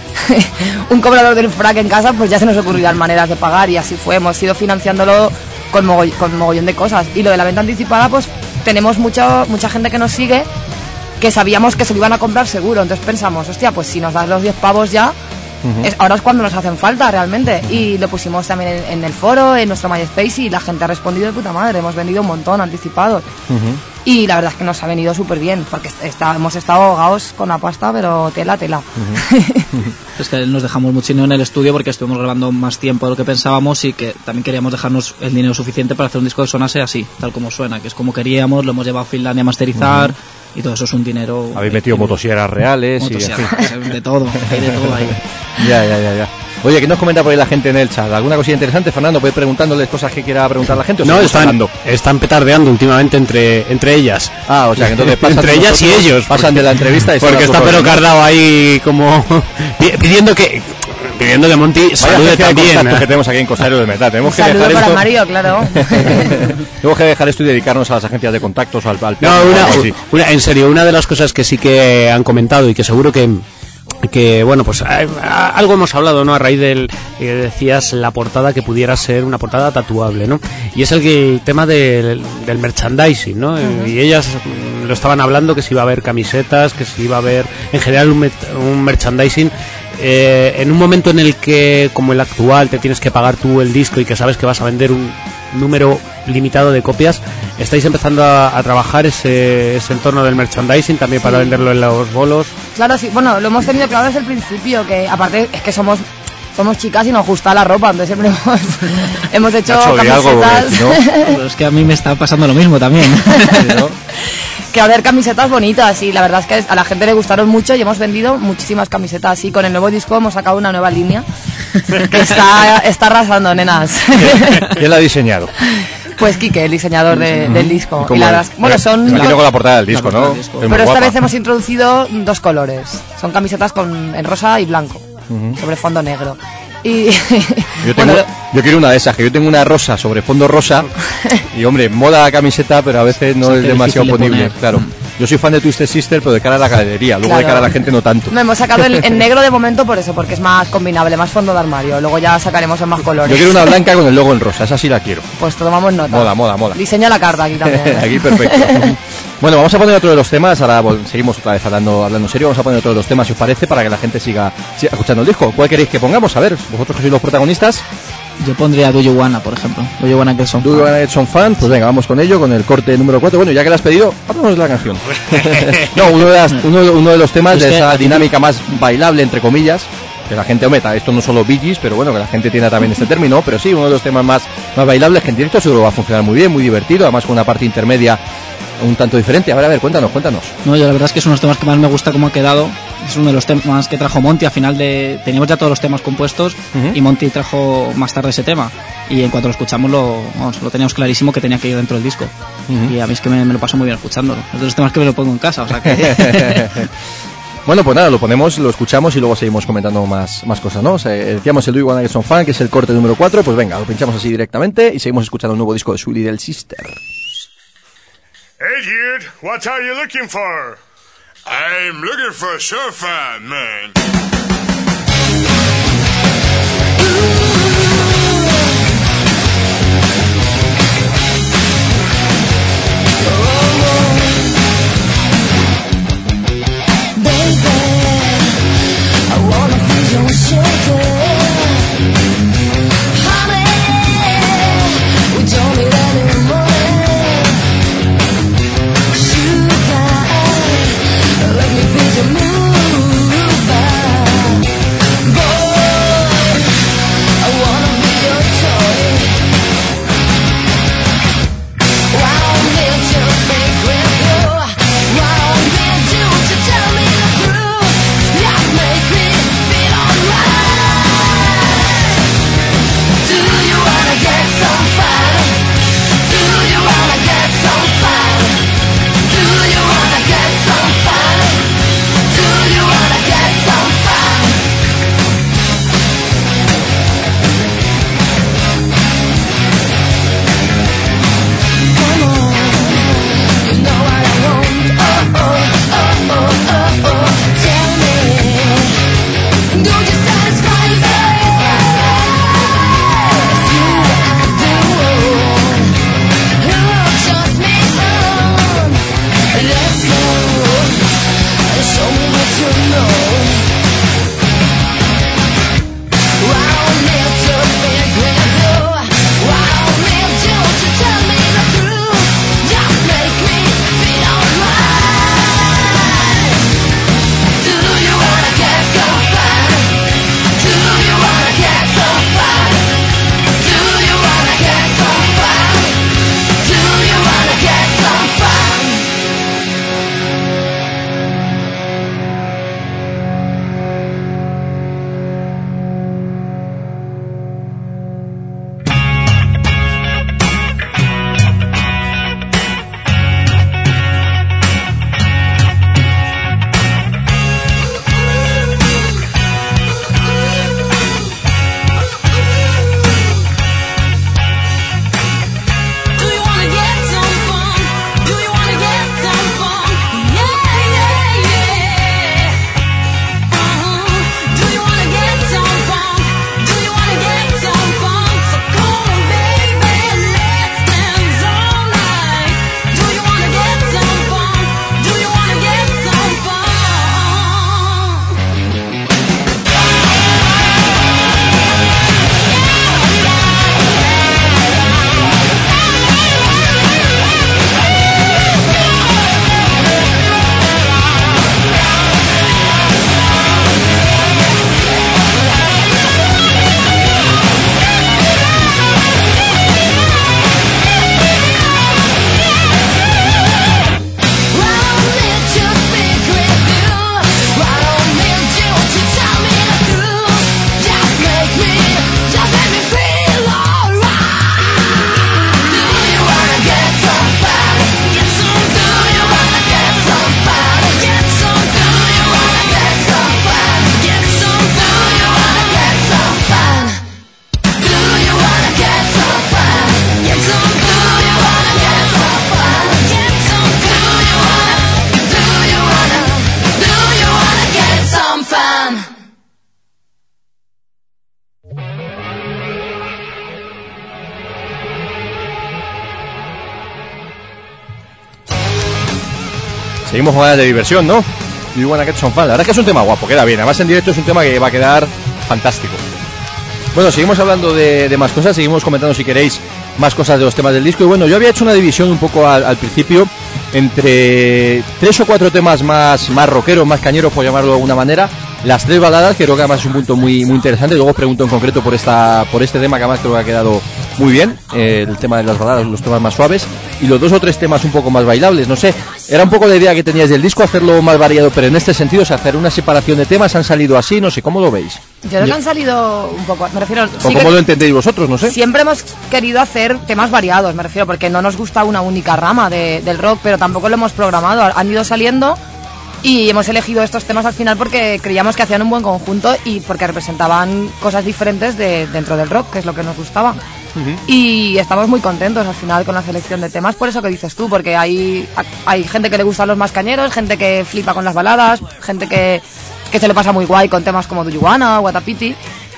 S3: un cobrador del frac en casa, pues ya se nos ocurrirán maneras de pagar, y así fue, hemos ido financiándolo con, mogoll- con mogollón de cosas. Y lo de la venta anticipada, pues tenemos mucho, mucha gente que nos sigue, que sabíamos que se lo iban a comprar seguro, entonces pensamos, hostia, pues si nos das los diez pavos ya, uh-huh. es, ahora es cuando nos hacen falta realmente. Uh-huh. Y lo pusimos también en, en el foro, en nuestro MySpace, y la gente ha respondido de puta madre, hemos vendido un montón anticipados. Uh-huh. Y la verdad es que nos ha venido súper bien, porque está, hemos estado ahogados con la pasta, pero tela, tela.
S4: Uh-huh. Es que nos dejamos mucho dinero en el estudio porque estuvimos grabando más tiempo de lo que pensábamos, y que también queríamos dejarnos el dinero suficiente para hacer un disco que sonase así, tal como suena, que es como queríamos, lo hemos llevado a Finlandia a masterizar, uh-huh. y todo eso es un dinero...
S1: Habéis metido motosierras reales
S4: motosierras, y... de todo, hay de todo ahí.
S1: Ya, ya, ya, ya. Oye, ¿qué nos comenta por ahí la gente en el chat? ¿Alguna cosilla interesante, Fernando? ¿Puedes preguntándoles cosas que quiera preguntar la gente? ¿O
S2: no, están, están petardeando últimamente entre entre ellas.
S1: Ah, o sea, que entonces pasan
S2: entre ellas y ellos.
S1: Pasan de la entrevista y
S2: porque está pero cardado ahí como pidiendo que... pidiendo que Monty salude también, ¿eh?
S1: Que tenemos aquí en Cosario del Metal. Tenemos que
S3: saludo
S1: dejar
S3: para
S1: esto...
S3: Mario, claro.
S1: Tenemos que dejar esto y dedicarnos a las agencias de contactos, al, al
S2: no, una, una, en serio, una de las cosas que sí que han comentado y que seguro que que bueno, pues a, a, algo hemos hablado, ¿no? A raíz del que decías la portada, que pudiera ser una portada tatuable, ¿no? Y es el, que, el tema del, del merchandising, ¿no? Uh-huh. Y ellas mm, lo estaban hablando, que si iba a haber camisetas, que si iba a haber en general un, un merchandising. Eh, en un momento en el que, como el actual, te tienes que pagar tú el disco y que sabes que vas a vender un número limitado de copias, estáis empezando a, a trabajar ese, ese entorno del merchandising también para sí. venderlo en los bolos.
S3: Claro, sí, bueno, lo hemos tenido claro desde el principio, que aparte es que somos somos chicas y nos gusta la ropa, entonces siempre hemos, hemos hecho Nacho, camisetas. Algo,
S4: ¿no? Pero es que a mí me está pasando lo mismo también.
S3: ¿No? Que haber camisetas bonitas, y la verdad es que a la gente le gustaron mucho y hemos vendido muchísimas camisetas. Y con el nuevo disco hemos sacado una nueva línea que está, está arrasando, nenas.
S1: ¿Quién la ha diseñado?
S3: Pues Quique, el diseñador de, del disco. Y la verdad, bueno, son
S1: imagino con la portada del disco, ¿no? Disco.
S3: Pero esta guapa. Vez hemos introducido dos colores. Son camisetas con en rosa y blanco, uh-huh. sobre fondo negro. Y
S1: Yo, tengo,
S3: bueno,
S1: yo quiero una de esas, que yo tengo una rosa sobre fondo rosa. Y hombre, moda la camiseta, pero a veces no
S4: Se
S1: es
S4: hace
S1: demasiado
S4: difícil de
S1: ponible.
S4: poner.
S1: Claro. Yo soy fan de Twisted Sister, pero de cara a la galería. Luego de
S3: Claro.
S1: cara a la gente no tanto.
S3: no, hemos sacado el, en negro de momento por eso, porque es más combinable, más fondo de armario. Luego ya sacaremos en más colores.
S1: Yo quiero una blanca con el logo en rosa, esa sí la quiero.
S3: Pues tomamos nota.
S1: Moda, moda, moda.
S3: Diseña la carta aquí también. ¿eh?
S1: Aquí perfecto. Bueno, vamos a poner otro de los temas. Ahora vol- seguimos otra vez hablando, hablando en serio. Vamos a poner otro de los temas, si os parece, para que la gente siga, siga escuchando el disco. ¿Cuál queréis que pongamos? A ver, vosotros que sois los protagonistas.
S4: Yo pondría Do You Wanna, por ejemplo. Do You Wanna Get Some
S1: Do You
S4: Fun.
S1: Wanna Get Some Fun? Pues venga, vamos con ello, con el corte número cuatro. Bueno, ya que lo has pedido, hablamos de la canción. No, uno de, las- uno, de- uno de los temas
S4: Es
S1: de
S4: que-
S1: esa dinámica más bailable, entre comillas, que la gente ometa. Esto no solo Bee Gees, pero bueno, que la gente tiene también este término. Pero sí, uno de los temas más, más bailables, que en directo seguro va a funcionar muy bien, muy divertido, además con una parte intermedia un tanto diferente. A ver, a ver, cuéntanos, cuéntanos.
S4: No, yo la verdad es que es uno de los temas que más me gusta cómo ha quedado. Es uno de los temas que trajo Monty. Al final de teníamos ya todos los temas compuestos
S1: Ujú.
S4: y Monty trajo más tarde ese tema. Y en cuanto lo escuchamos lo, vamos, lo teníamos clarísimo que tenía que ir dentro del disco.
S1: Ujú.
S4: Y a mí es que me, me lo paso muy bien escuchándolo. Es de los temas que me lo pongo en casa, o sea que...
S1: Bueno, pues nada, lo ponemos, lo escuchamos y luego seguimos comentando más, más cosas, ¿no? O sea, decíamos el Do You Wanna Get Some Fun, que es el corte número cuatro. Pues venga, lo pinchamos así directamente y seguimos escuchando un nuevo disco de Sweet Little Sister.
S7: Hey, dude, what are you looking for? I'm looking for so fun, man.
S1: Seguimos con ganas de diversión, ¿no? You wanna get some fun. La verdad es que es un tema guapo, queda bien. Además en directo es un tema que va a quedar fantástico. Bueno, seguimos hablando de, de más cosas, seguimos comentando si queréis más cosas de los temas del disco. Y bueno, yo había hecho una división un poco al, al principio entre tres o cuatro temas más, más rockeros, más cañeros, por llamarlo de alguna manera. Las tres baladas, que creo que además es un punto muy, muy interesante. Luego pregunto en concreto por esta por este tema, que además creo que ha quedado muy bien, eh, el tema de las baladas, los temas más suaves, y los dos o tres temas un poco más bailables. No sé, era un poco la idea que teníais del disco, hacerlo más variado, pero en este sentido, o sea, hacer una separación de temas. Han salido así, no sé, ¿cómo lo veis?
S3: Yo creo que han salido un poco, me refiero...
S1: ¿O
S3: sí
S1: cómo
S3: que
S1: lo entendéis vosotros? No sé.
S3: Siempre hemos querido hacer temas variados, me refiero, porque no nos gusta una única rama de, del rock, pero tampoco lo hemos programado. Han ido saliendo y hemos elegido estos temas al final porque creíamos que hacían un buen conjunto y porque representaban cosas diferentes de, dentro del rock, que es lo que nos gustaba. Uh-huh. Y estamos muy contentos al final con la selección de temas, por eso que dices tú, porque hay, hay gente que le gustan los más cañeros, gente que flipa con las baladas, gente que, que se le pasa muy guay con temas como Do You Wanna, Watapiti.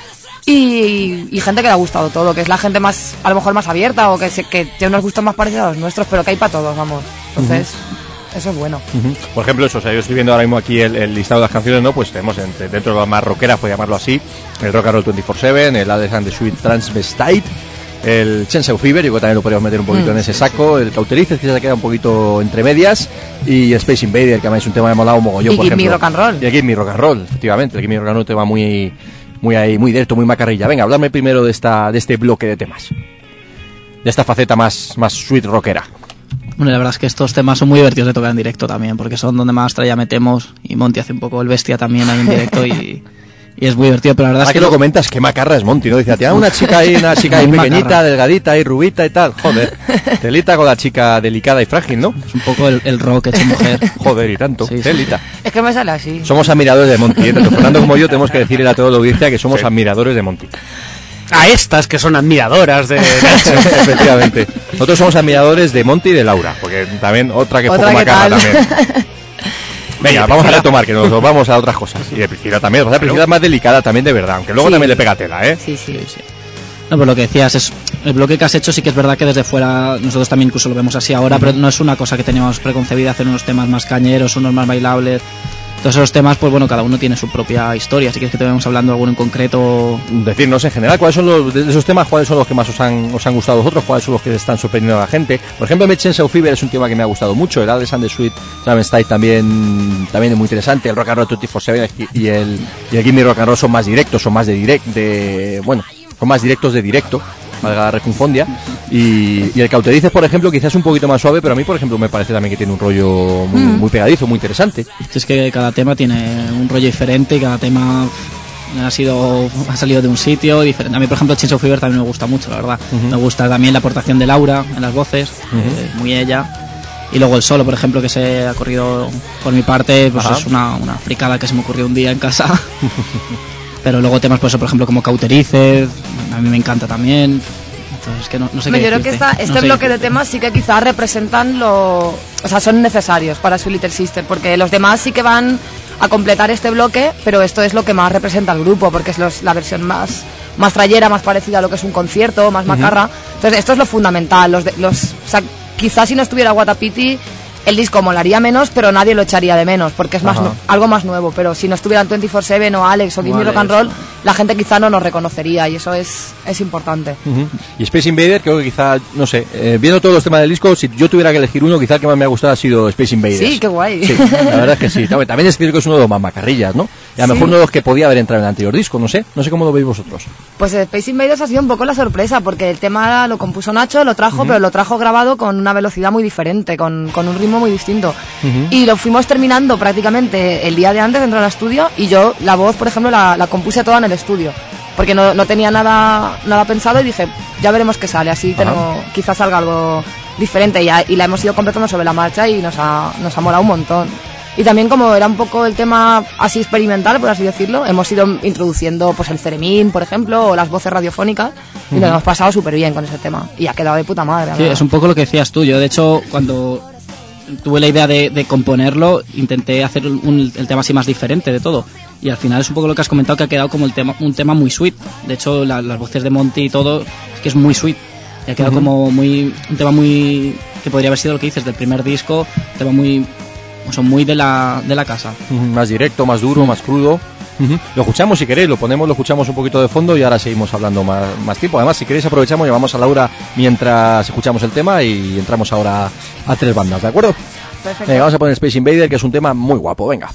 S3: Y, y gente que le ha gustado todo, que es la gente más, a lo mejor más abierta o que, se, que tiene unos gustos más parecidos a los nuestros, pero que hay para todos, vamos. Entonces, uh-huh. eso es bueno. Uh-huh.
S1: Por ejemplo, eso, o sea, yo estoy viendo ahora mismo aquí el, el listado de las canciones, ¿no? Pues tenemos entre, dentro de la más rockera, por llamarlo así, el Rock and Roll veinticuatro siete, el Hades and the Sweet Transvestite, el Chainsaw Fever, yo creo que también lo podríamos meter un poquito mm, en ese sí, saco, sí. El Cauterices, que se queda un poquito entre medias, y Space Invader, que además es un tema que me ha molado un mogollón,
S3: y
S1: por
S3: Give
S1: ejemplo.
S3: Me Rock and Roll.
S1: Y Give Me Rock and Roll, efectivamente, el Give Me Rock and Roll es un tema muy... muy ahí, muy directo, muy macarrilla. Venga, hablarme primero de esta de este bloque de temas, de esta faceta más, más sweet rockera.
S4: Bueno, la verdad es que estos temas son muy divertidos de tocar en directo también, porque son donde más tralla metemos, y Monty hace un poco el bestia también ahí en directo y, y es muy divertido, pero la verdad
S1: Ahora
S4: es que...
S1: que lo comentas, qué macarra es Monty, ¿no? Dice, tía, una chica ahí, una chica ahí pequeñita, macarra, delgadita y rubita y tal. Joder, telita con la chica delicada y frágil, ¿no?
S4: Es un poco el, el rock hecho mujer.
S1: Joder, y tanto, sí, telita.
S3: Sí. Es que me sale así.
S1: Somos admiradores de Monty, ¿eh? Tanto Fernando como yo tenemos que decirle a toda la audiencia que somos sí. admiradores de Monty.
S2: A estas que son admiradoras de Nacho.
S1: Efectivamente. Nosotros somos admiradores de Monty y de Laura, porque también otra que es poco macarra también. Venga, vamos a retomar, que nos vamos a otras cosas. Y de Priscila también, o sea, Priscila es más delicada también de verdad, aunque luego sí. también le pega tela, ¿eh?
S3: Sí, sí, sí.
S4: No, pues lo que decías, es el bloque que has hecho sí que es verdad que desde fuera nosotros también incluso lo vemos así ahora, uh-huh. pero no es una cosa que teníamos preconcebida, hacer unos temas más cañeros, unos más bailables. Todos esos temas, pues bueno, cada uno tiene su propia historia, así que es que te vamos hablando de alguno en concreto. Decirnos
S1: en general, ¿cuáles son los, de esos temas, cuáles son los que más os han, os han gustado a vosotros? ¿Cuáles son los que están sorprendiendo a la gente? Por ejemplo, mi Chainsaw Fever es un tema que me ha gustado mucho, el Hades and the Sweet Transvestite también, también es muy interesante, el Rock and Roll veinticuatro siete y el, y el Give Me Rock and Roll son más directos, son más de direct, de, bueno, son más directos de directo, valga la refunfondia, y, y el Cauterices, por ejemplo, quizás un poquito más suave, pero a mí, por ejemplo, me parece también que tiene un rollo muy, mm. muy pegadizo, muy interesante.
S4: Es que cada tema tiene un rollo diferente y cada tema ha sido ha salido de un sitio diferente. A mí, por ejemplo, Chainsaw Fever también me gusta mucho, la verdad. Uh-huh. Me gusta también la aportación de Laura en las voces, uh-huh. eh, muy ella. Y luego el solo, por ejemplo, que se ha corrido por mi parte, pues Ajá. es una, una fricada que se me ocurrió un día en casa. Pero luego temas, pues, por ejemplo, como Cauterices, a mí me encanta también. Entonces, que no, no sé
S3: Me
S4: qué
S3: yo creo que esta, este no sé bloque de temas sí que quizás representan lo... O sea, son necesarios para Sweet Little Sister, porque los demás sí que van a completar este bloque, pero esto es lo que más representa al grupo, porque es los, la versión más, más trayera, más parecida a lo que es un concierto, más macarra. Uh-huh. Entonces, esto es lo fundamental. Los, de, los o sea, quizás si no estuviera Watapiti, el disco molaría menos, pero nadie lo echaría de menos, porque es más no, algo más nuevo. Pero si no estuvieran veinticuatro siete o Alex o Give Me Rock and Roll, la gente quizá no nos reconocería, y eso es, es importante.
S1: Uh-huh. Y Space Invader, creo que quizá, no sé, eh, viendo todos los temas del disco, si yo tuviera que elegir uno, quizá el que más me ha gustado ha sido Space Invaders.
S3: Sí, qué guay.
S1: Sí, la verdad es que sí. También es cierto que es uno de los más macarrillas, ¿no? Y a lo sí. mejor uno de los que podía haber entrado en el anterior disco, no sé, no sé cómo lo veis vosotros.
S3: Pues Space Invaders ha sido un poco la sorpresa, porque el tema lo compuso Nacho, lo trajo, uh-huh. pero lo trajo grabado con una velocidad muy diferente, con, con un ritmo muy distinto. Uh-huh. Y lo fuimos terminando prácticamente el día de antes de entrar al estudio, y yo la voz, por ejemplo, la, la compuse toda en el estudio, porque no, no tenía nada nada pensado, y dije, ya veremos qué sale, así tenemos, quizás salga algo diferente, y, y la hemos ido completando sobre la marcha y nos ha, nos ha molado un montón. Y también, como era un poco el tema así experimental, por así decirlo, hemos ido introduciendo pues el ceremín, por ejemplo, o las voces radiofónicas, y uh-huh. nos hemos pasado súper bien con ese tema, y ha quedado de puta madre.
S4: Sí, es un poco lo que decías tú. Yo, de hecho, cuando tuve la idea de, de componerlo, intenté hacer un, el tema así más diferente de todo, y al final es un poco lo que has comentado, que ha quedado como el tema, un tema muy sweet. De hecho, la, las voces de Monty y todo, es que es muy sweet, y ha quedado uh-huh. como muy un tema muy, que podría haber sido lo que dices del primer disco, un tema muy son muy de la, de la casa.
S1: Uh-huh, más directo, más duro, más crudo. Uh-huh. Lo escuchamos si queréis, lo ponemos, lo escuchamos un poquito de fondo y ahora seguimos hablando más, más tiempo. Además, si queréis aprovechamos, llamamos a Laura mientras escuchamos el tema y entramos ahora a tres bandas, ¿de acuerdo?
S3: Perfecto.
S1: Venga, vamos a poner Space Invader, que es un tema muy guapo, venga.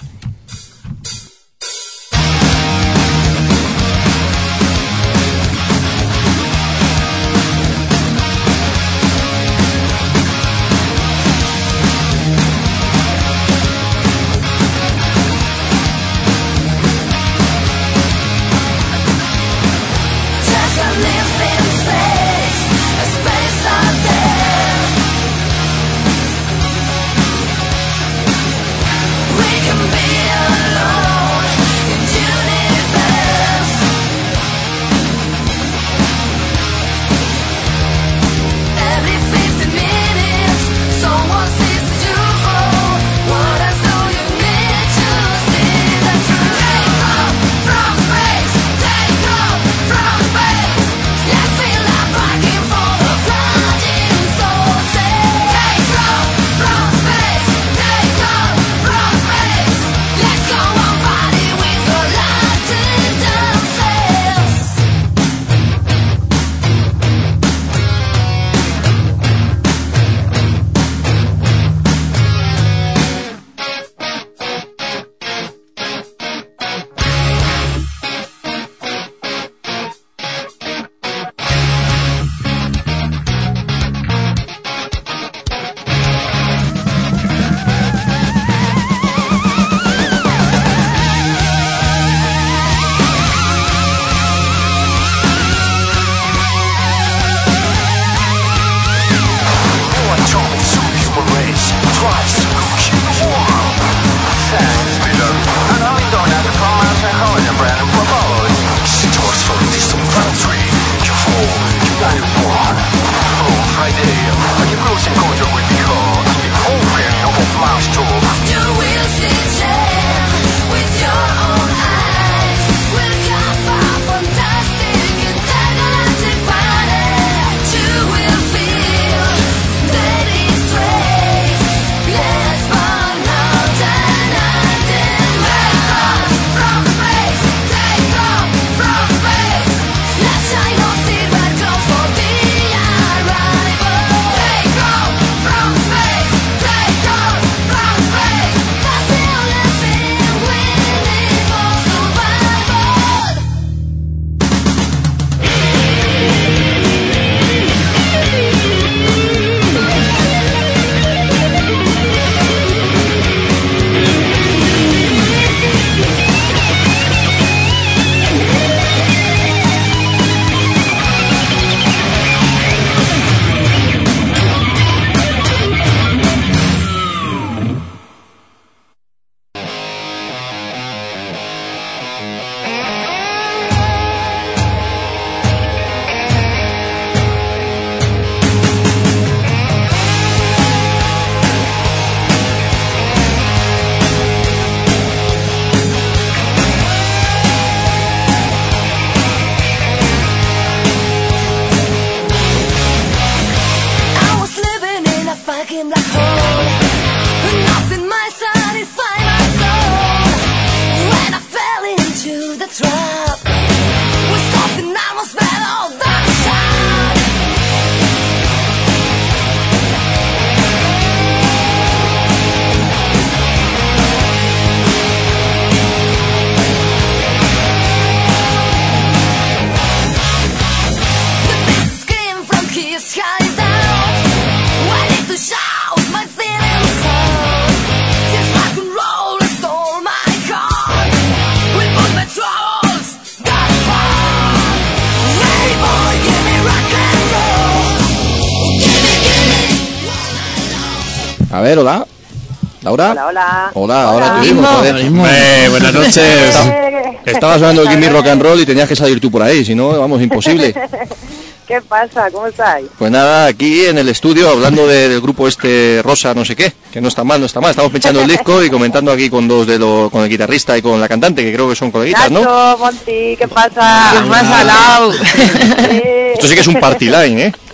S1: A ver, hola. ¿Laura?
S8: Hola, hola.
S1: Hola, ahora te oímos.
S2: Eh, buenas noches.
S1: Estabas sonando el Give Me Rock and Roll y tenías que salir tú por ahí, si no, vamos, imposible.
S8: ¿Qué pasa? ¿Cómo estáis?
S1: Pues nada, aquí en el estudio hablando de, del grupo este Rosa no sé qué, que no está mal, no está mal. Estamos pinchando el disco y comentando aquí con dos de los, con el guitarrista y con la cantante, que creo que son coleguitas, ¿no?
S8: Nacho, Monty, ¿qué pasa?
S3: ¿Qué pasa, Lau?
S8: Sí.
S1: Esto sí que es un party line, ¿eh?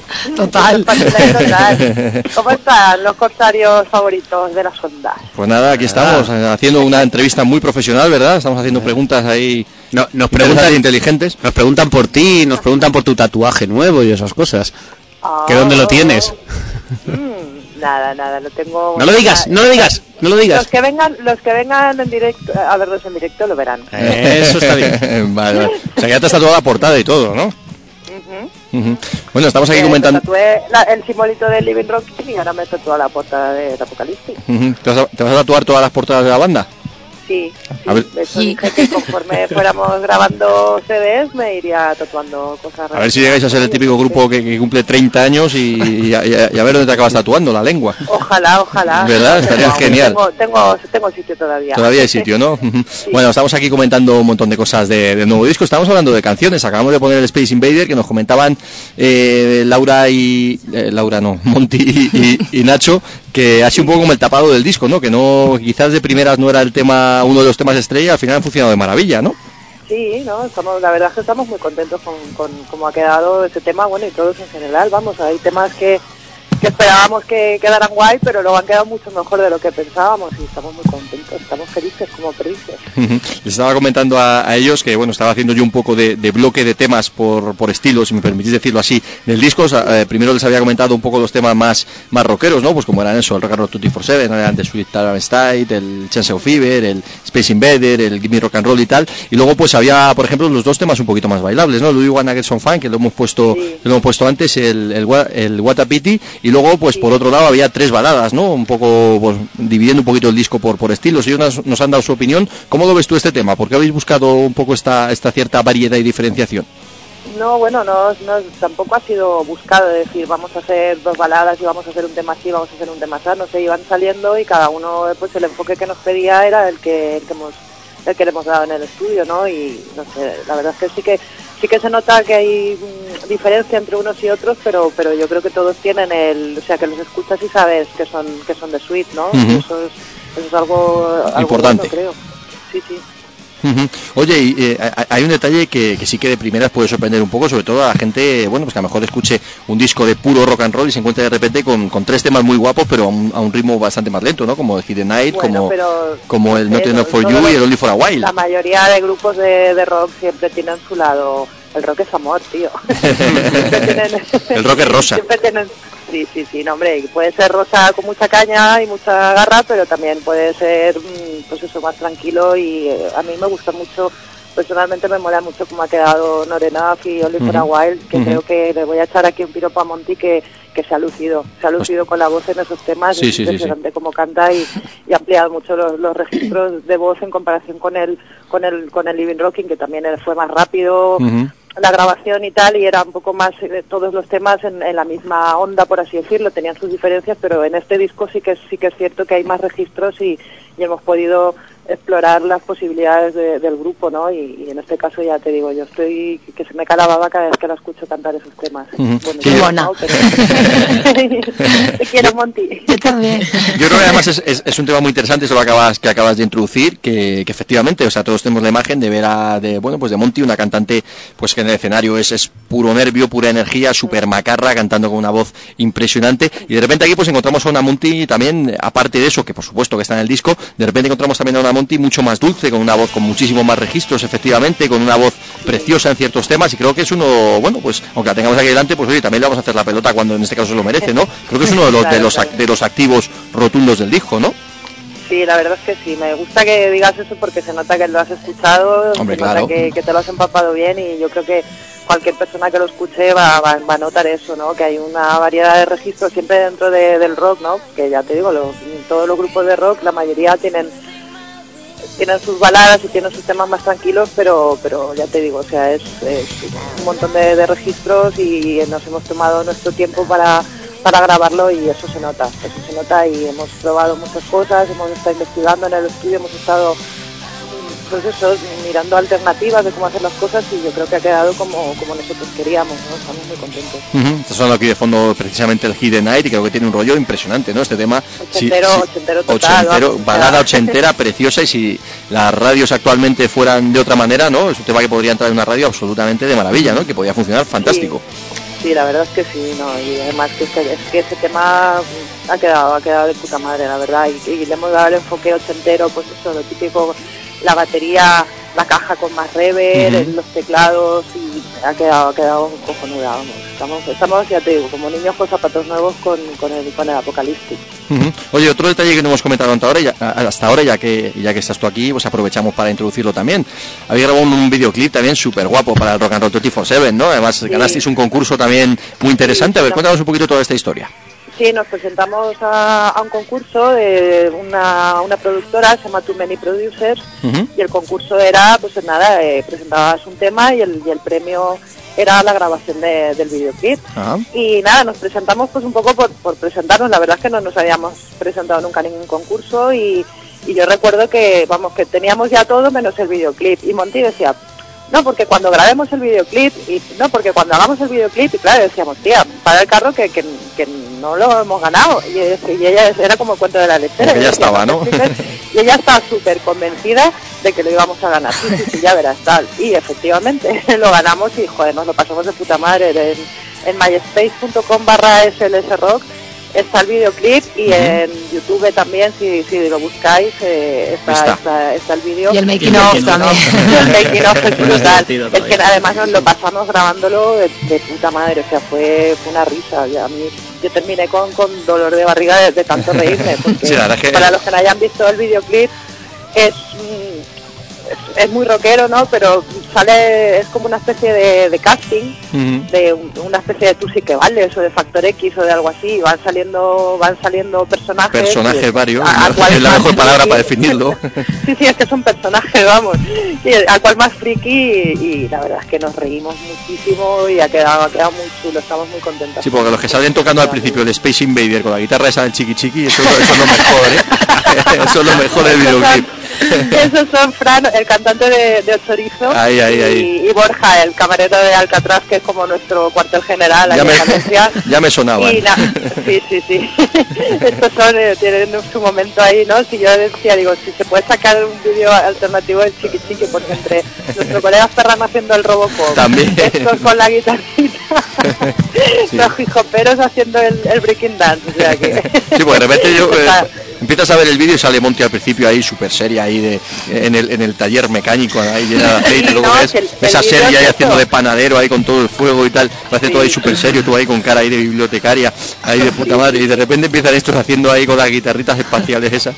S3: Total.
S8: Total. ¿Cómo están los corsarios favoritos de las ondas?
S1: Pues nada, aquí estamos ah. haciendo una entrevista muy profesional, ¿verdad? Estamos haciendo preguntas ahí
S2: no, nos preguntan
S1: inteligentes.
S2: Nos preguntan por ti, nos preguntan por tu tatuaje nuevo y esas cosas. Oh. ¿Que dónde lo tienes?
S8: Mm, nada, nada, lo tengo.
S2: No lo digas, no lo digas, no lo digas.
S8: Los que vengan, los que vengan en directo, a verlos en directo lo verán.
S2: Eso está bien.
S1: Vale, vale. O sea, ya te has tatuado la portada y todo, ¿no?
S8: Uh-huh.
S1: Uh-huh. Bueno, estamos aquí
S8: eh,
S1: comentando.
S8: Tatué la, el simbolito del Living Rock y ahora me he tatuado la portada del Apocalipsis.
S1: Uh-huh. ¿Te, vas a, ¿Te vas a tatuar todas las portadas de la banda?
S8: Sí,
S1: a ver.
S8: De hecho, dije que conforme fuéramos grabando C Ds me iría tatuando cosas.
S1: A ver si llegáis a ser el típico grupo que, que cumple treinta años y, y, a, y a ver dónde te acabas tatuando, la lengua.
S8: Ojalá, ojalá.
S1: ¿Verdad? Estaría
S8: tengo,
S1: genial.
S8: Tengo, tengo, tengo sitio todavía.
S1: Todavía hay sitio, ¿no? Sí. Bueno, estamos aquí comentando un montón de cosas de, del nuevo disco. Estamos hablando de canciones. Acabamos de poner el Space Invader, que nos comentaban eh, Laura y... Eh, Laura no, Monty y, y, y Nacho, que ha sido un poco como el tapado del disco, ¿no? Que no, quizás de primeras no era el tema, uno de los temas estrella, al final ha funcionado de maravilla, ¿no?
S8: Sí, no, estamos, la verdad es que estamos muy contentos con, con cómo ha quedado ese tema, bueno, y todos en general, vamos, hay temas que, que esperábamos que quedaran guay, pero luego han quedado mucho mejor de lo que pensábamos y estamos muy contentos, estamos felices como perdices.
S1: Les estaba comentando a, a ellos que, bueno, estaba haciendo yo un poco de, de bloque de temas por, por estilo, si me permitís decirlo así, del disco. Eh, primero les había comentado un poco los temas más, más rockeros, ¿no? Pues como eran eso, el Rock and Roll veinticuatro siete, eran The Sweet Travesty, el Chance of Fever, el Space Invader, el Give Me Rock and Roll y tal. Y luego pues había, por ejemplo, los dos temas un poquito más bailables, ¿no? Louis Wanna Get Some Fun, que lo hemos puesto, sí. que lo hemos puesto antes, el, el, el What a Pity, y luego pues sí. por otro lado había tres baladas, ¿no? Un poco, pues, dividiendo un poquito el disco por, por estilos. Ellos nos, nos han dado su opinión. ¿Cómo lo ves tú este tema? ¿Por qué habéis buscado un poco esta, esta cierta variedad y diferenciación?
S8: No, bueno, no, no, tampoco ha sido buscado de decir vamos a hacer dos baladas y vamos a hacer un tema así, vamos a hacer un tema así, no sé, iban saliendo y cada uno, pues el enfoque que nos pedía era el que, el que hemos el que le hemos dado en el estudio, ¿no? Y no sé, la verdad es que sí que sí que se nota que hay mmm, diferencia entre unos y otros, pero pero yo creo que todos tienen el, o sea, que los escuchas y sabes que son que son de Sweet, ¿no? Uh-huh. Eso es eso es algo, algo
S1: importante,
S8: bueno, creo. Sí, sí.
S1: Uh-huh. Oye, y, eh, hay un detalle que, que sí que de primeras puede sorprender un poco, sobre todo a la gente, bueno, pues que a lo mejor escuche un disco de puro rock and roll y se encuentre de repente con, con tres temas muy guapos, pero a un, a un ritmo bastante más lento, ¿no? Como el Hit the Night, bueno, como, pero, como el Not Enough for You los, y el Only for a While.
S8: La mayoría de grupos de, de rock siempre tienen su lado. El rock es amor, tío.
S1: tienen, el rock es rosa.
S8: Siempre tienen... Sí, sí, sí, no, hombre, puede ser rosa con mucha caña y mucha garra, pero también puede ser, pues eso, más tranquilo y eh, a mí me gusta mucho, personalmente me mola mucho cómo ha quedado Not Enough y Only for a While, que uh-huh. creo que le voy a echar aquí un piropo a Monty que, que se ha lucido, se ha lucido pues, con la voz en esos temas,
S1: sí,
S8: es
S1: sí,
S8: impresionante
S1: sí, sí.
S8: cómo canta y, y ha ampliado mucho los, los registros de voz en comparación con el, con el, con el Living Rocking, que también fue más rápido, uh-huh. la grabación y tal, y era un poco más eh, todos los temas en, en la misma onda, por así decirlo, tenían sus diferencias, pero en este disco sí que sí que es cierto que hay más registros y, y hemos podido explorar las posibilidades de, del grupo, ¿no? Y, y en este caso ya te digo, yo estoy que se me cae la baba cada vez que la escucho cantar esos temas.
S1: Uh-huh.
S8: Bueno,
S1: sí,
S8: yo no, pero... te quiero, Monty.
S3: Yo también.
S1: Yo creo que además es, es, es un tema muy interesante, eso lo acabas, que acabas de introducir, que, que efectivamente, o sea, todos tenemos la imagen de ver a, de, bueno, pues de Monty, una cantante, pues que en el escenario es, es puro nervio, pura energía, súper macarra, cantando con una voz impresionante, y de repente aquí pues encontramos a una Monty también, aparte de eso, que por supuesto que está en el disco, de repente encontramos también a una Monty mucho más dulce, con una voz con muchísimo más registros, efectivamente, con una voz preciosa en ciertos temas, y creo que es uno, bueno, pues aunque la tengamos aquí delante, pues oye, también le vamos a hacer la pelota cuando en este caso se lo merece, ¿no? Creo que es uno de los claro, de los claro. de los activos rotundos del disco, ¿no?
S8: Sí, la verdad es que sí, me gusta que digas eso porque se nota que lo has escuchado,
S1: Hombre,
S8: se
S1: claro.
S8: nota que, que te lo has empapado bien y yo creo que cualquier persona que lo escuche va, va, va a notar eso, ¿no? Que hay una variedad de registros siempre dentro de, del rock, ¿no? Que ya te digo, los, todos los grupos de rock, la mayoría tienen tienen sus baladas y tienen sus temas más tranquilos, pero pero ya te digo, o sea, es, es un montón de, de registros y nos hemos tomado nuestro tiempo para para grabarlo y eso se nota, eso se nota y hemos probado muchas cosas, hemos estado investigando en el estudio, hemos estado pues eso, mirando alternativas de cómo hacer las cosas y yo creo que ha quedado como, como nosotros queríamos, ¿no? Estamos muy contentos.
S1: Uh-huh. Está sonando aquí de fondo precisamente el Hit the Night y creo que tiene un rollo impresionante, ¿no? Este tema
S8: ochentero,
S1: sí,
S8: ochentero total,
S1: ochentero,
S8: vamos,
S1: balada ochentera preciosa y si las radios actualmente fueran de otra manera, ¿no? Es un tema que podría entrar en una radio absolutamente de maravilla, ¿no? Que podría funcionar fantástico.
S8: Sí. sí, la verdad es que sí, no, y además que es que, es que ese tema ha quedado, ha quedado de puta madre, la verdad, y, y le hemos dado el enfoque ochentero, pues eso, lo típico, la batería, la caja con más reverb, uh-huh. los teclados, y ha quedado, ha quedado cojonuda, vamos. Estamos, estamos, ya te digo, como niños con zapatos nuevos con, con el, con el Apocalipsis.
S1: Uh-huh. Oye, otro detalle que no hemos comentado hasta ahora, ya, hasta ahora, ya que ya que estás tú aquí, pues aprovechamos para introducirlo también. Habéis grabado un, un videoclip también súper guapo para el Rock and Roll veinticuatro siete, ¿no? Además, sí. ganasteis un concurso también muy interesante. Sí, a ver, cuéntanos un poquito toda esta historia.
S8: Sí, nos presentamos a, a un concurso de una, una productora, se llama Too Many Producers, uh-huh. y el concurso era, pues nada, eh, presentabas un tema y el, y el premio era la grabación de, del videoclip. Uh-huh. Y nada, nos presentamos pues un poco por, por presentarnos, la verdad es que no nos habíamos presentado nunca en ningún concurso y, y yo recuerdo que, vamos, que teníamos ya todo menos el videoclip, y Monty decía, no, porque cuando grabemos el videoclip, y no, porque cuando hagamos el videoclip, y claro, decíamos, tía, para el carro que, que, que no lo hemos ganado, y, y ella era como el cuento de la lechera.
S1: Porque ya estaba, ¿no?
S8: Y ella estaba súper convencida de que lo íbamos a ganar, sí, sí, sí, ya verás, tal, y efectivamente lo ganamos y, joder, nos lo pasamos de puta madre. En, en myspace.com barra slsrock está el videoclip y uh-huh. en YouTube también, si, si lo buscáis, eh, está, está. Está, está el vídeo.
S3: Y el making of también.
S8: El making of es brutal. Es que además nos lo pasamos grabándolo de, de puta madre, o sea, fue, fue una risa. Ya, a mí, yo terminé con, con dolor de barriga de, de tanto reírme, porque sí, que... para los que no hayan visto el videoclip, es... Es, es muy rockero, ¿no? Pero sale, es como una especie de, de casting, uh-huh. de un, una especie de Tú sí que vales o de Factor X o de algo así. Van saliendo, van saliendo personajes.
S1: Personajes
S8: y,
S1: varios,
S8: a, a
S1: ¿no? Es la mejor friki, palabra para definirlo.
S8: Sí, sí, es que son personajes, vamos. Y a cual más friki y, y la verdad es que nos reímos muchísimo y ha quedado, ha quedado muy chulo, estamos muy contentos.
S1: Sí, porque los que salen tocando al principio el Space Invader con la guitarra esa del chiqui chiqui, eso, eso es lo mejor, ¿eh? Eso es lo mejor del videoclip.
S8: Esos son Fran, el cantante de, de Ochorizo,
S1: ahí, ahí, ahí.
S8: Y, y Borja, el camarero de Alcatraz, que es como nuestro cuartel general.
S1: Ya, me, ya me sonaba.
S8: Sí, sí, sí. Estos son, eh, tienen su momento ahí, ¿no? Si yo decía, digo, si se puede sacar un vídeo alternativo del Chiqui Chiqui, porque entre nuestro colega Ferran haciendo el Robocop,
S1: también
S8: estos con la guitarrita, sí. los hijoperos haciendo el, el breaking dance, o sea que...
S1: Sí, pues de repente yo... Eh, empiezas a ver el vídeo y sale Monty al principio ahí súper seria ahí de, en, el, en el taller mecánico ahí llena de aceite, sí, luego no, ves el, esa el serie ahí haciendo de panadero ahí con todo el fuego y tal, parece sí. todo ahí súper serio, tú ahí con cara ahí de bibliotecaria, ahí de puta madre, y de repente empiezan estos haciendo ahí con las guitarritas espaciales esas.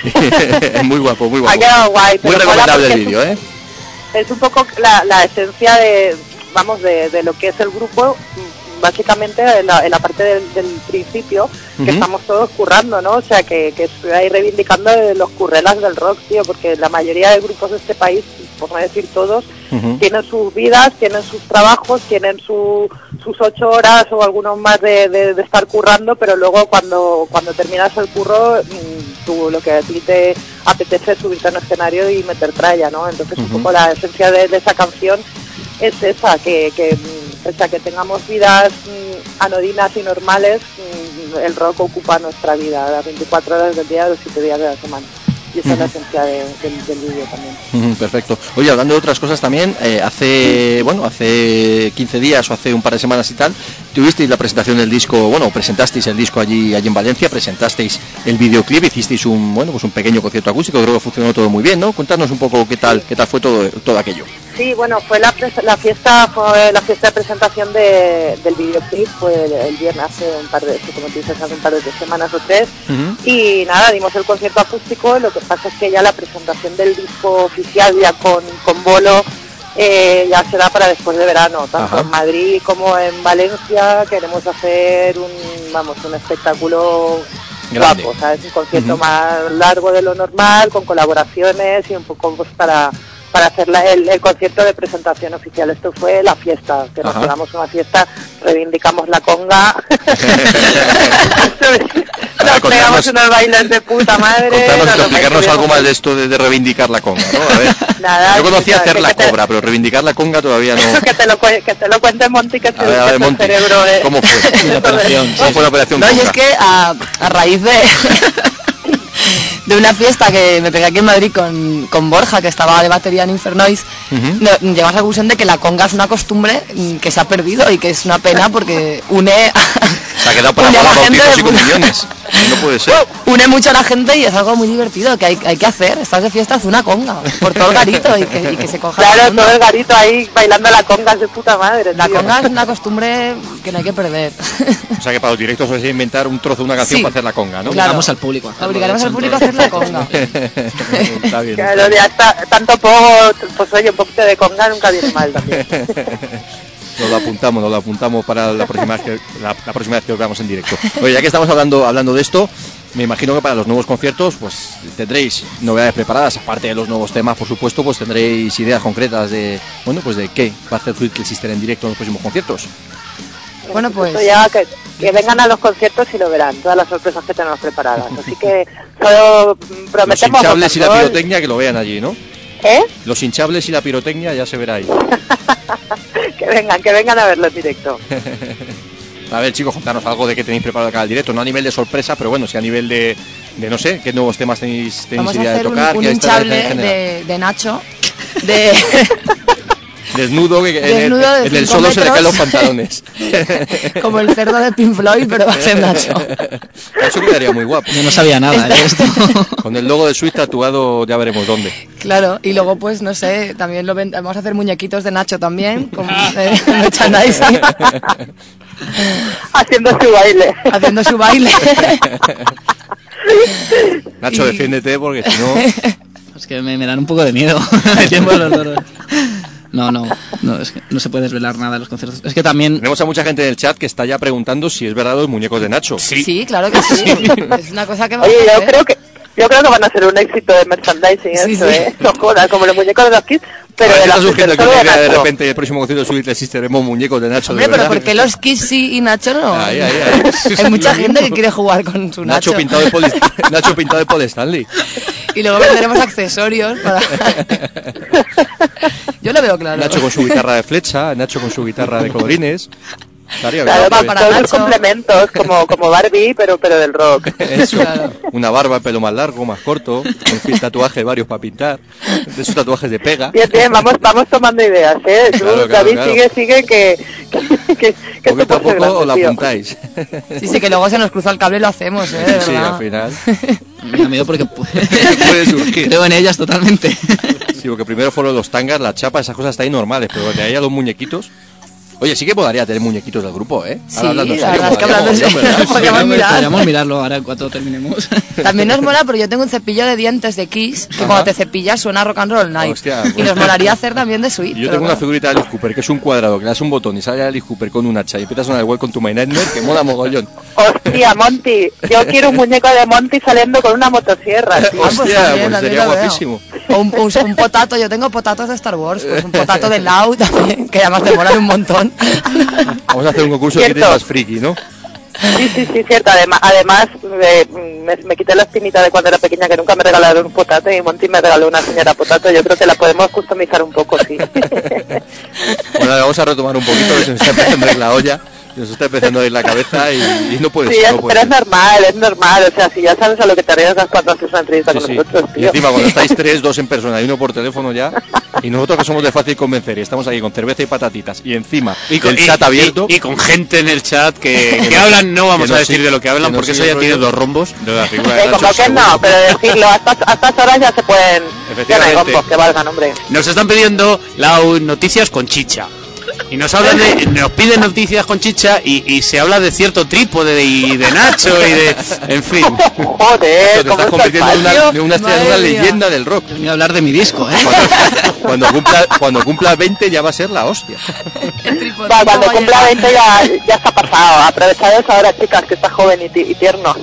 S1: Es muy guapo, muy guapo.
S8: Ha quedado guay,
S1: muy recomendable el vídeo, ¿eh?
S8: Es un poco la, la esencia de, vamos, de, de lo que es el grupo. Básicamente en la, en la parte del, del principio, que uh-huh. estamos todos currando, ¿no? O sea, que, que estoy ahí reivindicando los currelas del rock, tío, porque la mayoría de grupos de este país, por no decir todos, uh-huh. tienen sus vidas, tienen sus trabajos, tienen su, sus ocho horas o algunos más de, de, de estar currando, pero luego cuando, cuando terminas el curro, tú lo que a ti te apetece es subirte a un escenario y meter tralla, ¿no? Entonces uh-huh. un poco la esencia de, de esa canción es esa, que... que o sea, que tengamos vidas mmm, anodinas y normales, mmm, el rock ocupa nuestra vida las veinticuatro horas del día, los siete días de la semana. Y esa uh-huh. es la esencia de, de, del vídeo también.
S1: Uh-huh, perfecto. Oye, hablando de otras cosas también, eh, hace, sí. bueno, hace quince días o hace un par de semanas y tal, tuvisteis la presentación del disco, bueno, presentasteis el disco allí, allí en Valencia, presentasteis el videoclip, hicisteis un, bueno, pues un pequeño concierto acústico, creo que funcionó todo muy bien, ¿no? Cuéntanos un poco qué tal, sí. qué tal fue todo, todo aquello.
S8: Sí, bueno, fue la, la fiesta fue la fiesta de presentación de, del videoclip, fue el, el viernes hace un par de, como te dices, hace un par de semanas o tres, uh-huh. y nada, dimos el concierto acústico. Lo que pasa es que ya la presentación del disco oficial ya con, con bolo eh, ya será para después de verano, tanto Ajá. en Madrid como en Valencia. Queremos hacer un, vamos, un espectáculo grande. Guapo, ¿sabes? Un concierto uh-huh. más largo de lo normal, con colaboraciones y un poco pues para para hacer la, el, el concierto de presentación oficial. Esto fue la fiesta, que nos pegamos una fiesta, reivindicamos la conga, nos pegamos unos bailes de puta madre.
S1: Contarnos, no, explicarnos algo más de esto de, de reivindicar la conga, ¿no? A ver, Nada, yo conocía hacer la te... cobra, pero reivindicar la conga todavía no.
S8: que, te lo, que te lo cuente Monty, que te lo el cerebro. Eh.
S1: ¿Cómo fue? La operación, ¿Cómo fue la operación
S3: no,
S1: conga?
S3: Y es que a, a raíz de... de una fiesta que me pegué aquí en Madrid con, con Borja, que estaba de batería en Infernoise. Uh-huh. No, llegamos a la conclusión de que la conga es una costumbre que se ha perdido y que es una pena porque une a,
S1: se ha quedado para
S3: une a la gente
S1: y comuniones. No puede ser.
S3: Une mucho a la gente y es algo muy divertido que hay, hay que hacer. Estás de fiesta, haz una conga por todo el garito y que, y que se coja.
S8: Claro, todo el garito ahí bailando la conga de puta madre.
S3: La
S8: tío.
S3: conga es una costumbre que no hay que perder.
S1: O sea que para los directos os vais a inventar un trozo de una canción sí. para hacer la conga, ¿no?
S4: Claro. Obligamos al público a hacerlo.
S3: Obligaremos al público a hacer la conga.
S1: Está bien.
S8: Claro, ya está, tanto poco, pues oye, un poquito de conga nunca viene mal también.
S1: Nos lo apuntamos, nos lo apuntamos para la próxima vez que, la, la próxima vez que os veamos en directo. Oye, ya que estamos hablando hablando de esto, me imagino que para los nuevos conciertos pues tendréis novedades preparadas, aparte de los nuevos temas, por supuesto, pues tendréis ideas concretas de, bueno, pues de qué va a hacer Sweet Little Sister en directo en los próximos conciertos.
S3: Bueno, pues
S8: ya que, que vengan a los conciertos y lo verán, todas las sorpresas que tenemos preparadas. Así que solo prometemos...
S1: Los hinchables y la pirotecnia que lo vean allí, ¿no?
S8: ¿Eh?
S1: Los hinchables y la pirotecnia ya se verá ahí.
S8: Que vengan, que vengan a verlo en directo.
S1: A ver, chicos, contanos algo de qué tenéis preparado cada directo, no a nivel de sorpresa, pero bueno, sí a nivel de, de no sé, qué nuevos temas tenéis, tenéis idea de tocar.
S3: Vamos a hacer un, un hinchable de, de Nacho, de...
S1: Desnudo, que
S3: Desnudo
S1: en, el, en el solo metros. Se le caen los pantalones.
S3: Como el cerdo de Pink Floyd, pero va a ser Nacho.
S1: Eso quedaría muy guapo.
S4: Yo no sabía nada de esto.
S1: Con el logo de Sweet tatuado ya veremos dónde.
S3: Claro, y luego pues no sé, también lo ven, vamos a hacer muñequitos de Nacho también, con eh, merchandising.
S8: Haciendo su baile.
S3: Haciendo su baile.
S1: Nacho, y... defiéndete porque si no...
S4: Es que me, me dan un poco de miedo. No, no, no, es que no se puede desvelar nada de los conciertos. Es que también...
S1: Tenemos a mucha gente en el chat que está ya preguntando si es verdad los muñecos de Nacho.
S3: Sí, sí, claro que sí. Es una cosa que va
S8: Oye,
S3: a hacer.
S8: yo creo que yo creo que van a ser un éxito de merchandising, sí, eso, sí. ¿eh? No jodas, como los muñecos de los Kids, pero
S1: ver,
S8: de la
S1: está surgiendo que de, de repente el próximo concierto de Sweet Little Sister tenemos muñecos de Nacho.
S3: Hombre,
S1: de
S3: pero ¿por qué los Kids sí y Nacho no?
S1: Ay, ay, ay.
S3: Hay mucha gente que quiere jugar con su Nacho.
S1: Nacho pintado de Paul, Nacho pintado de Paul Stanley.
S3: Y luego venderemos accesorios para... Yo lo veo claro.
S1: Nacho con su guitarra de flecha, Nacho con su guitarra de colorines.
S8: Claro, claro, para, para todos los complementos, como, como Barbie, pero pero del rock.
S1: Eso, claro. Una barba, pelo más largo, más corto, en fin, tatuajes varios para pintar, de esos tatuajes de pega.
S8: Bien, bien, vamos, vamos tomando ideas, ¿eh? Tú, claro, claro, David, claro. sigue, sigue, que... que, que, que
S1: poquito a poco grande, os lo apuntáis.
S3: Sí, sí, que luego se nos cruza el cable y lo hacemos, ¿eh? De
S1: sí, al final.
S4: Me da miedo porque puede, puede surgir. Creo en ellas totalmente.
S1: Sí, porque primero fueron los tangas, la chapa, esas cosas están ahí normales, pero de ahí a los muñequitos... Oye, sí que podría tener muñequitos del grupo, ¿eh?
S3: Sí, ahora hablando en serio, es que hablando en serio, podríamos mirar.
S4: Podríamos mirarlo ahora cuando terminemos.
S3: También nos mola, pero yo tengo un cepillo de dientes de Kiss, que Ajá. cuando te cepillas suena Rock and Roll Night. Hostia, pues. Y nos molaría hacer también de Sweet.
S1: Yo tengo una claro. figurita de Alice Cooper, que es un cuadrado, que le das un botón y sale Alice Cooper con un hacha y empiezas a sonar el Welcome to My Nightmare, que mola mogollón.
S8: Hostia, Monty, yo quiero un muñeco de Monty saliendo con una motosierra, tío.
S1: Hostia, pues, también, pues sería guapísimo.
S3: O un, un, un potato, yo tengo potatos de Star Wars, pues un potato de Lau también, que además te molan un montón.
S1: Vamos a hacer un concurso de quién es más friki, ¿no?
S8: Sí, sí, sí, cierto. Además, además eh, me, me quité la espinita de cuando era pequeña, que nunca me regalaron un potato, y Monty me regaló una señora potato. Yo creo que la podemos customizar un poco, sí.
S1: Bueno, vamos a retomar un poquito, que se nos está empezando a ir la olla. Nos está empezando a ir la cabeza y, y no puede
S8: sí,
S1: ser.
S8: Sí,
S1: no
S8: pero es normal, es normal. O sea, si ya sabes a lo que te arriesgas cuando haces una entrevista sí, con sí. nosotros, tío.
S1: Y encima, cuando estáis tres, dos en persona y uno por teléfono ya, y nosotros que somos de fácil convencer y estamos aquí con cerveza y patatitas, y encima
S2: y con,
S1: el chat
S2: y,
S1: abierto.
S2: Y, y con gente en el chat que, que, que hablan, no vamos no a decir sí, de lo que hablan, que porque eso ya tiene dos rombos.
S1: De la figura
S8: de como que no, pero decirlo, a estas, a estas horas ya se pueden... Ya no hay rombos que valgan, hombre.
S2: Nos están pidiendo las noticias con chicha. Y nos hablan de, nos piden noticias con chicha y, y se habla de cierto trípode y de Nacho y de, en fin.
S8: Joder,
S1: te estás convirtiendo en una, de una, estrella, una leyenda del rock.
S4: Voy a hablar de mi disco, ¿eh?
S1: Cuando, cuando cumpla, cuando cumpla veinte ya va a ser la hostia.
S8: Va, cuando cumpla veinte ya, ya está pasado. Aprovechados ahora, chicas, que está joven y, y tierno.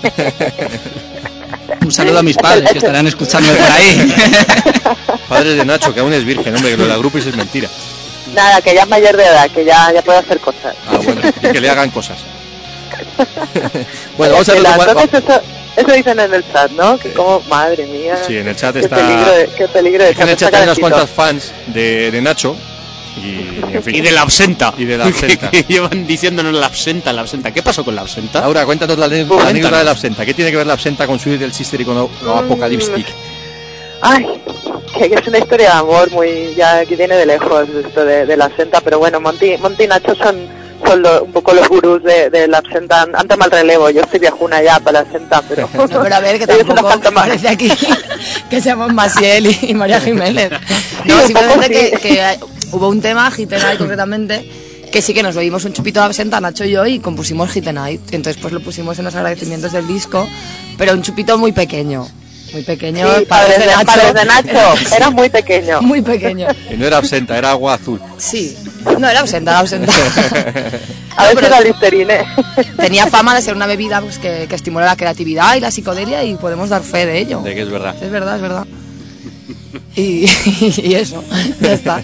S4: Un saludo a mis padres que estarán escuchando por ahí.
S1: Padres de Nacho, que aún es virgen, hombre, que lo de la grupis es mentira.
S8: Nada, que ya es mayor de edad, que ya, ya puede hacer cosas.
S1: Ah, bueno, y que le hagan cosas. Bueno, vamos a retomar...
S8: Entonces eso, eso dicen en el chat, ¿no? Que como, madre mía...
S1: Sí, en el chat
S8: qué
S1: está...
S8: Peligro de, qué peligro de...
S1: Es que en el chat hay unas cuantas fans de, de Nacho Y, en fin.
S2: Y de la absenta.
S1: Y de la absenta.
S2: Que, que llevan diciéndonos la absenta, la absenta. ¿Qué pasó con la absenta?
S1: Laura, cuéntanos la, la
S2: Cuéntanos.
S1: anécdota de la absenta. ¿Qué tiene que ver la absenta con Sweet Little Sister y con o, o Apocalyptic?
S8: Ay, que es una historia de amor muy, ya que viene de lejos esto de, de la absenta, pero bueno, Monty, Monty y Nacho son, son lo, un poco los gurús de, de la absenta, han tomado el relevo. Yo estoy viejuna ya para la absenta, pero...
S3: No, pero a ver, que
S8: ellos se
S3: tampoco
S8: las cantan más.
S3: parece aquí que seamos Maciel y, y María Jiménez. No,
S8: Sí, un
S3: simplemente
S8: poco sí.
S3: que, que hay- hubo un tema, Hit and Night concretamente, que sí que nos bebimos un chupito de absenta, Nacho y yo, y compusimos Hit and Night. Entonces pues lo pusimos en los agradecimientos del disco, pero un chupito muy pequeño. Muy pequeño,
S8: Sí,
S3: padres
S8: padres de, padres de Nacho, era muy pequeño.
S3: Muy pequeño.
S1: Y no era absenta, era agua azul.
S3: Sí. No, era absenta, era absenta.
S8: A ver si
S3: pero-
S8: era Listerine.
S3: Tenía fama de ser una bebida pues, que, que estimula la creatividad y la psicodelia y podemos dar fe de ello.
S1: De que es verdad.
S3: Es verdad, es verdad. Y, y eso, ya está.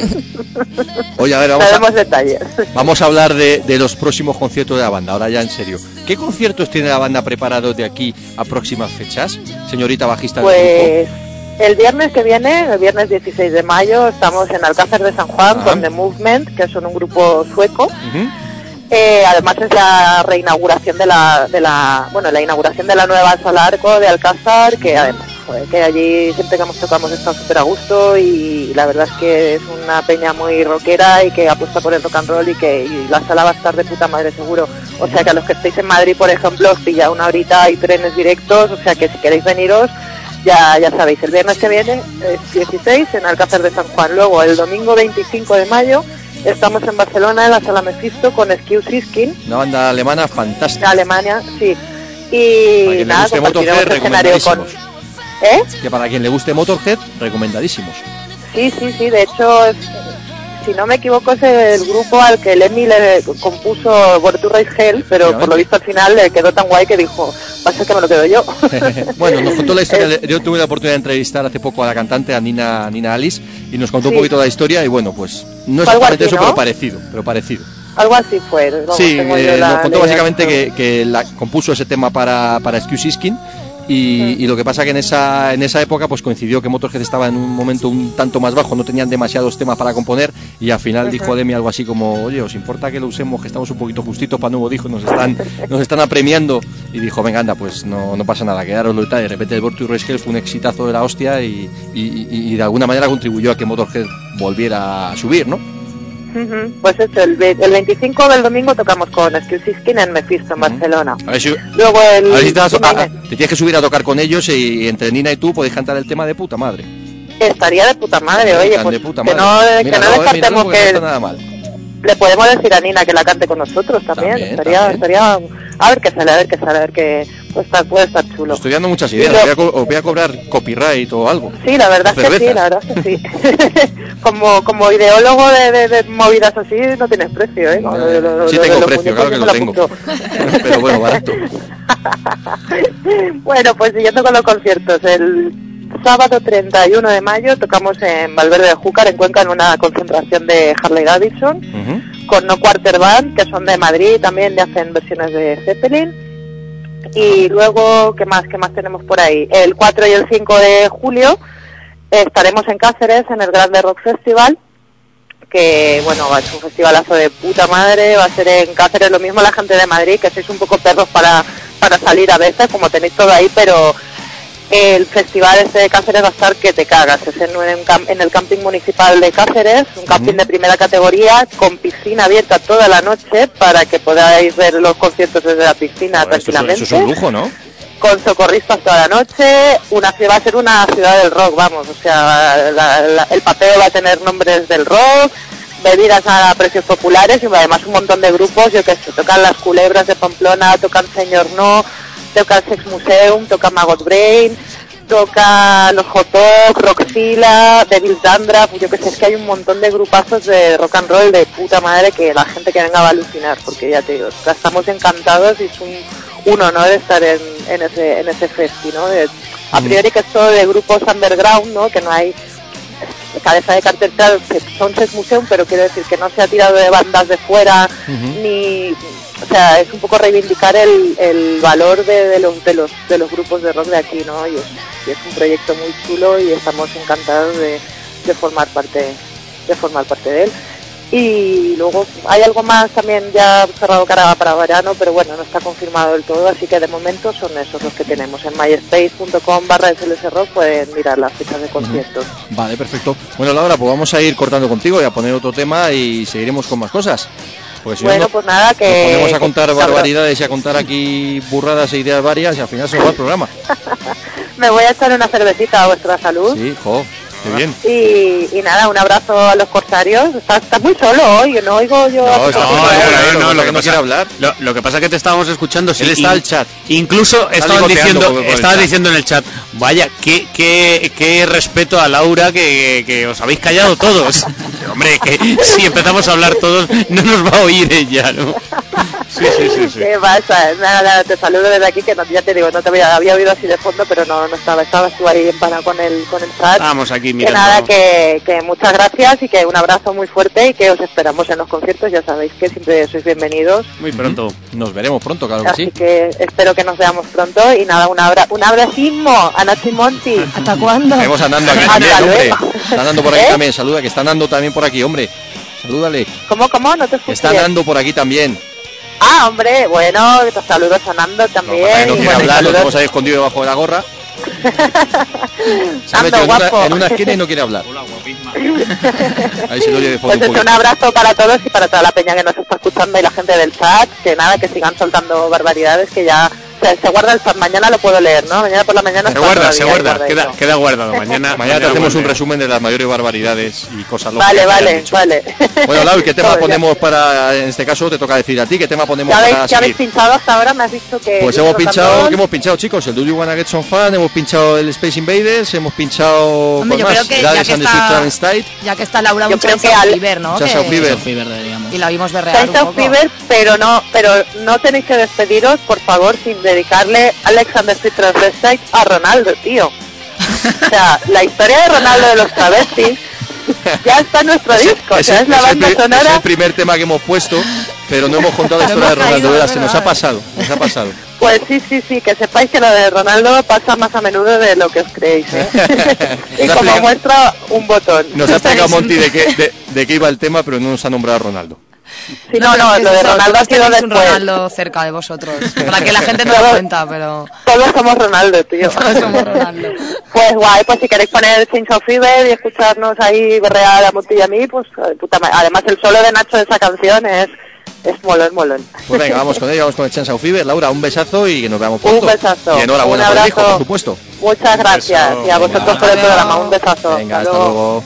S1: Oye, a ver, vamos
S8: Sabemos
S1: a,
S8: detalles.
S1: vamos a hablar de, de los próximos conciertos de la banda. Ahora ya en serio. ¿Qué conciertos tiene la banda preparados de aquí a próximas fechas, señorita bajista del
S8: Pues el viernes que viene, el viernes dieciséis de mayo, estamos en Alcázar de San Juan
S1: Ah.
S8: con The Movement, que son un grupo sueco.
S1: grupo? Ujú.
S8: Eh, además es la reinauguración de la, de la, bueno, la inauguración de la nueva sala Arco de Alcázar, que además, joder, que allí siempre que hemos tocado hemos estado súper a gusto y la verdad es que es una peña muy rockera y que apuesta por el rock and roll y que y la sala va a estar de puta madre seguro. O sea que a los que estéis en Madrid, por ejemplo, os pilla una horita, hay trenes directos, o sea que si queréis veniros, ya, ya sabéis, el viernes que viene es dieciséis en Alcázar de San Juan. Luego el domingo veinticinco de mayo estamos en Barcelona en la sala Mephisto con Skill Siskin,
S1: Una banda alemana fantástica.
S8: de Alemania, sí.
S1: Para
S8: Y
S1: quien le
S8: nada,
S1: guste
S8: compartiremos
S1: Motorhead,
S8: escenario con...
S1: recomendadísimos.
S8: ¿Eh?
S1: Que para quien le guste Motorhead, recomendadísimos.
S8: Sí, sí, sí, de hecho, es- si no me equivoco es el grupo al que Lemmy le compuso Born to Raise Hell, pero por lo visto al final le quedó tan guay que dijo, va a ser que me lo quedo yo.
S1: Bueno, nos contó la historia. de- Yo tuve la oportunidad de entrevistar hace poco a la cantante, a Nina, Nina Alice, y nos contó
S8: Sí.
S1: un poquito la historia. Y bueno, pues no
S8: Fue algo
S1: exactamente
S8: así,
S1: eso,
S8: ¿no?
S1: pero parecido. Pero parecido.
S8: Algo así fue. Vamos,
S1: Sí,
S8: tengo yo
S1: eh,
S8: la-
S1: nos contó
S8: la
S1: básicamente
S8: idea.
S1: que, que la, compuso ese tema para, para Skill Siskin. Y, y lo que pasa que en esa en esa época pues coincidió que Motorhead estaba en un momento un tanto más bajo, no tenían demasiados temas para componer y al final dijo Lemmy algo así como, oye, ¿os importa que lo usemos, que estamos un poquito justitos para nuevo disco, nos están nos están apremiando? Y dijo, venga, anda, pues no, no pasa nada, quedároslo y tal. Y de repente el Born to Raise Hell fue un exitazo de la hostia y, y, y- y de alguna manera contribuyó a que Motorhead volviera a subir, ¿no?
S8: Ujú. Pues eso, el, ve- el veinticinco del domingo tocamos con Skill Siskin en Mephisto, en Barcelona.
S1: A ver si,
S8: Luego el...
S1: a ver si te, vas a-
S8: dime,
S1: a- te tienes que subir a tocar con ellos y entre Nina y tú podéis cantar el tema de puta madre.
S8: estaría de puta madre, oye,
S1: Están
S8: pues
S1: de puta
S8: que
S1: madre.
S8: no, que
S1: Mira,
S8: no
S1: eh,
S8: descartemos
S1: míralo porque
S8: que...
S1: no está nada mal.
S8: Le podemos decir a Nina que la cante con nosotros también,
S1: También,
S8: estaría,
S1: también.
S8: estaría, a ver qué sale, a ver qué sale, a ver qué puede estar, puede estar chulo.
S1: Estoy dando muchas ideas,
S8: Y lo-
S1: voy a, co- os voy a cobrar copyright o algo.
S8: Sí, la verdad es que sí,
S1: Cervezas.
S8: la verdad es que sí. como, como ideólogo de, de, de movidas así no tienes precio, ¿eh? Como lo- lo-
S1: Sí
S8: lo de
S1: tengo
S8: los
S1: precio,
S8: muñecos
S1: claro que
S8: yo
S1: lo
S8: me
S1: tengo.
S8: apunto.
S1: Pero bueno, barato.
S8: Bueno, pues siguiendo con los conciertos, el sábado treinta y uno de mayo tocamos en Valverde de Júcar, en Cuenca, en una concentración de Harley Davidson,
S1: Ujú.
S8: con No Quarter Band, que son de Madrid, también le hacen versiones de Zeppelin. Y luego, ¿qué más, qué más tenemos por ahí? El cuatro y el cinco de julio estaremos en Cáceres, en el Grande Rock Festival, que, bueno, es un festivalazo de puta madre, va a ser en Cáceres, lo mismo la gente de Madrid, que sois un poco perros para, para salir a veces, como tenéis todo ahí, pero el festival este de Cáceres va a estar que te cagas, es en, un cam- en el camping municipal de Cáceres, un camping de primera categoría, con piscina abierta toda la noche, para que podáis ver los conciertos desde la piscina
S1: Joder, eso, es,
S8: tranquilamente
S1: eso es un lujo, ¿no?
S8: con socorristas toda la noche, una ciudad, va a ser una ciudad del rock, vamos, o sea, la- la- el papel va a tener nombres del rock, bebidas a precios populares y además un montón de grupos, yo que sé, tocan las Culebras de Pamplona, tocan Señor No, toca el Sex Museum, toca Maggot Brain, toca los Hot Dog, Roxila, Devil's Dandruff, yo que sé, es que hay un montón de grupazos de rock and roll de puta madre que la gente que venga va a alucinar, porque ya te digo, estamos encantados y es un, un honor estar en, en ese en ese festi, ¿no? De- a priori que es todo de grupos underground, ¿no? Que no hay cabeza de cartel, claro, que son Sex Museum, pero quiero decir que no se ha tirado de bandas de fuera, ni... O sea, es un poco reivindicar el, el valor de, de los de los de los grupos de rock de aquí, ¿no? Y es, y es un proyecto muy chulo y estamos encantados de, de formar parte de formar parte de él. Y luego hay algo más también ya cerrado cara para verano, pero bueno, no está confirmado del todo, así que de momento son esos los que tenemos. En myspace punto com barra S L S Rock pueden mirar las fechas de conciertos.
S1: Uh-huh. Vale, perfecto. Bueno, Laura, pues vamos a ir cortando contigo y a poner otro tema y seguiremos con más cosas. Si
S8: bueno,
S1: no,
S8: pues nada, que...
S1: Nos ponemos a contar barbaridades y a contar aquí burradas e ideas varias y al final se nos va el programa.
S8: Me voy a echar una cervecita a vuestra salud.
S1: Sí, jo. Bien.
S8: Y, y nada, un abrazo a los corsarios. Estás, estás muy solo hoy, no oigo yo.
S2: No, no, no, no,
S1: lo que no quiere hablar.
S2: Lo, lo que pasa es que te estábamos escuchando. Sí,
S1: él está al chat.
S2: Incluso estaban diciendo, estaban diciendo en el chat, vaya, qué, qué, qué respeto a Laura que, que os habéis callado todos. Hombre, que si empezamos a hablar todos, no nos va a oír ella, ¿no? Sí, sí, sí, sí.
S8: ¿Qué pasa? Nada, nada, te saludo desde aquí, que no, ya te digo, no te había, había oído así de fondo, pero no, no estaba, estabas tú ahí empanado con el, con el chat.
S2: Vamos aquí,
S8: que nada, que, que muchas gracias y que un abrazo muy fuerte y que os esperamos en los conciertos. Ya sabéis que siempre sois bienvenidos.
S2: Muy pronto.
S1: Nos veremos pronto, claro que
S8: Así
S1: sí.
S8: que espero que nos veamos pronto y nada, un, abra un abracismo a Nacho y Monty.
S3: ¿Hasta cuándo?
S1: Estamos andando aquí también, hombre. Está andando por aquí ¿Eh? también, saluda, que está andando también por aquí, hombre. Salúdale.
S8: ¿Cómo, cómo? No te escucho.
S1: Está andando por aquí también.
S8: Ah, hombre, bueno, saludos a Nando también.
S1: No, no quiere
S8: bueno,
S1: hablar,
S8: saludos.
S1: lo tenemos ahí escondido debajo de la gorra. Se ha metido en una, en una esquina y no quiere hablar.
S2: Hola, guapísima.
S1: Ahí se lo oye de fondo.
S8: Pues un, un abrazo para todos y para toda la peña que nos está escuchando y la gente del chat. Que nada, que sigan soltando barbaridades, que ya se, se guarda el chat. Mañana lo puedo leer, ¿no? Mañana por la mañana
S2: se guarda, se guarda, queda, queda guardado. Mañana,
S1: mañana te hacemos un resumen de las mayores barbaridades y cosas locas.
S8: Vale, vale, vale.
S1: Bueno, Lau, ¿qué tema ponemos para, en este caso te toca decir a ti, qué tema ponemos
S8: ¿Ya
S1: para
S8: habéis, ¿Ya habéis pinchado hasta ahora? Me has dicho que...
S1: Pues hemos pinchado, ¿qué hemos pinchado, chicos? El Do You Wanna Get Some Fun, hemos pinchado el Space Invaders, hemos pinchado...
S3: Hombre, yo
S1: más,
S3: creo que ya que, está, ya que está Laura,
S8: yo
S3: un
S8: creo
S3: Chance
S8: que
S3: of
S8: al...
S3: Fever, ¿no?
S1: Chance of Fever.
S3: Y la vimos berrear un
S8: Chance of
S3: poco.
S8: Fever, pero no, pero no tenéis que despediros, por favor, sin dedicarle Alexander Street Transvestite a Ronaldo, tío. O sea, la historia de Ronaldo de los travestis ya está en nuestro disco. O sea, es la banda sonora.
S1: Es el primer tema que hemos puesto, pero no hemos contado la historia de Ronaldo. Verás, se nos ha pasado, nos ha pasado.
S8: Pues sí, sí, sí, que sepáis que lo de Ronaldo pasa más a menudo de lo que os creéis, ¿eh? Y como explica... muestra un botón.
S1: Nos ha explicado Monty de qué, de, de qué iba el tema, pero no nos ha nombrado a Ronaldo.
S8: Sí, no, no, no, lo de Ronaldo ha sido después.
S3: Un Ronaldo cerca de vosotros, para que la gente no se cuenta, pero...
S8: Todos somos Ronaldo, tío.
S3: Todos somos Ronaldo.
S8: Pues guay, pues si queréis poner Chance of Fever y escucharnos ahí berrear a Monty y a mí, pues puta madre. Además el solo de Nacho de esa canción es... Es molón, molón.
S1: Pues venga, vamos con ello, vamos con el Chance of Fever. Laura, un besazo y que nos veamos pronto.
S8: Un besazo.
S1: Y enhorabuena por el disco, por supuesto.
S8: Muchas gracias. Y a vosotros venga, por el programa. Un besazo.
S1: Venga, hasta, hasta luego. luego.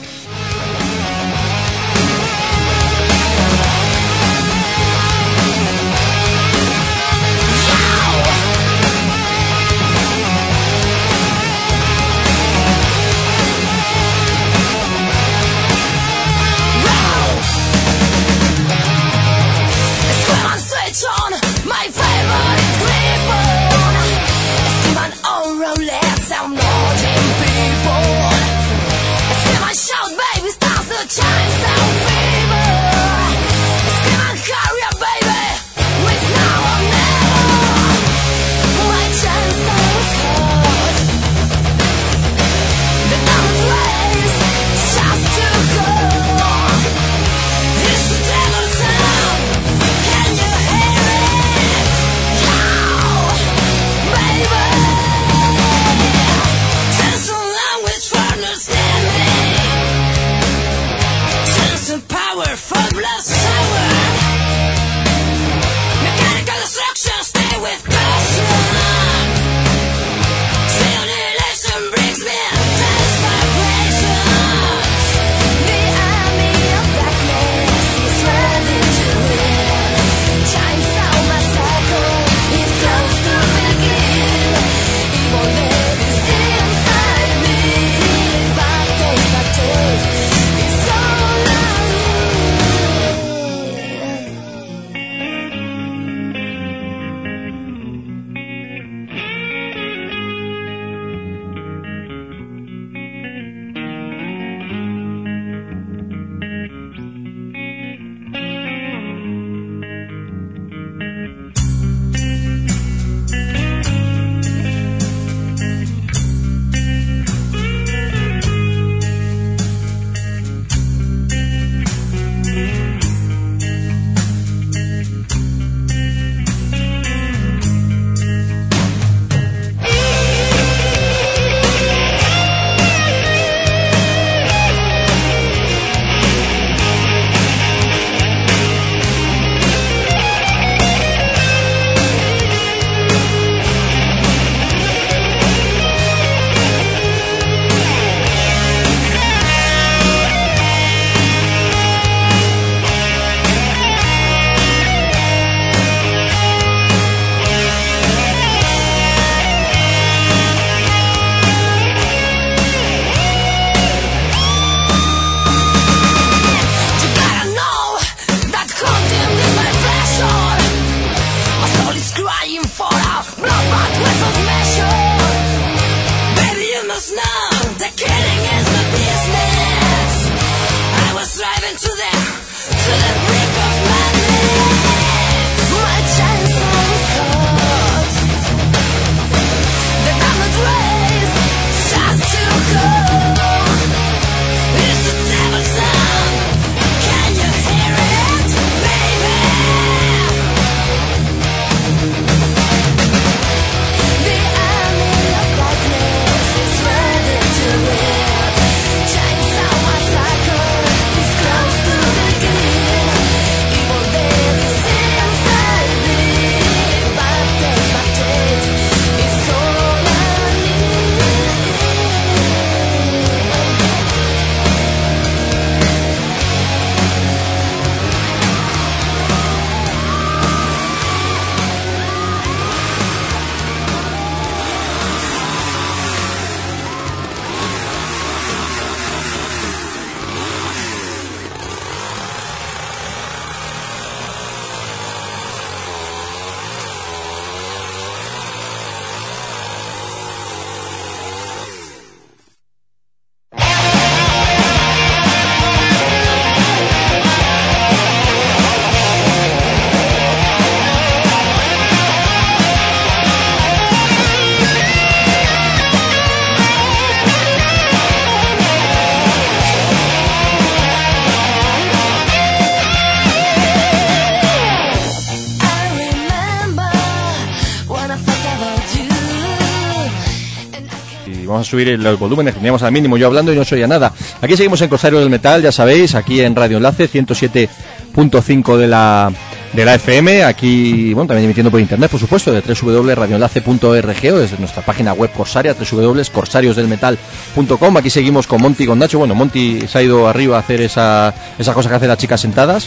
S1: Vamos a subir los volúmenes, teníamos al mínimo yo hablando y no se oía nada. Aquí seguimos en Corsario del Metal, ya sabéis, aquí en Radio Enlace ciento siete punto cinco de la de la F M, aquí, bueno, también emitiendo por internet, por supuesto, de doble u doble u doble u punto radio enlace punto org o desde nuestra página web corsaria, doble u doble u doble u punto corsarios del metal punto com. Aquí seguimos con Monty y con Nacho. Bueno, Monty se ha ido arriba a hacer esa, esa cosa que hacen las chicas sentadas.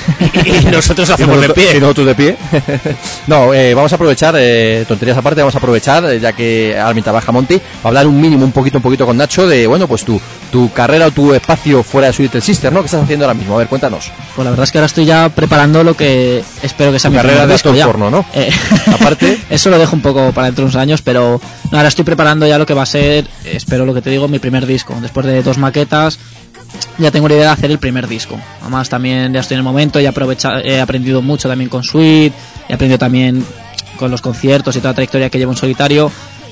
S2: Y nosotros hacemos de pie.
S1: Y nosotros de pie. No, eh, vamos a aprovechar, eh, tonterías aparte, vamos a aprovechar, eh, ya que ahora mientras baja Monty, para hablar un mínimo, un poquito, un poquito con Nacho de, bueno, pues tu, tu carrera o tu espacio fuera de Sweet Little Sister, ¿no? ¿Qué estás haciendo ahora mismo? A ver, cuéntanos.
S4: Pues la verdad es que ahora estoy ya preparando lo que espero que sea
S1: tu
S4: mi
S1: carrera de actor
S4: ya.
S1: porno, ¿no?
S4: Eh,
S1: aparte.
S4: Eso lo dejo un poco para dentro de unos años, pero no, ahora estoy preparando ya lo que va a ser, espero lo que te digo, mi primer disco. Después de dos maquetas, ya tengo la idea de hacer el primer disco. Además también ya estoy en el momento, ya aprovecha, he aprendido mucho también con Sweet, he aprendido también con los conciertos y toda la trayectoria que llevo en solitario,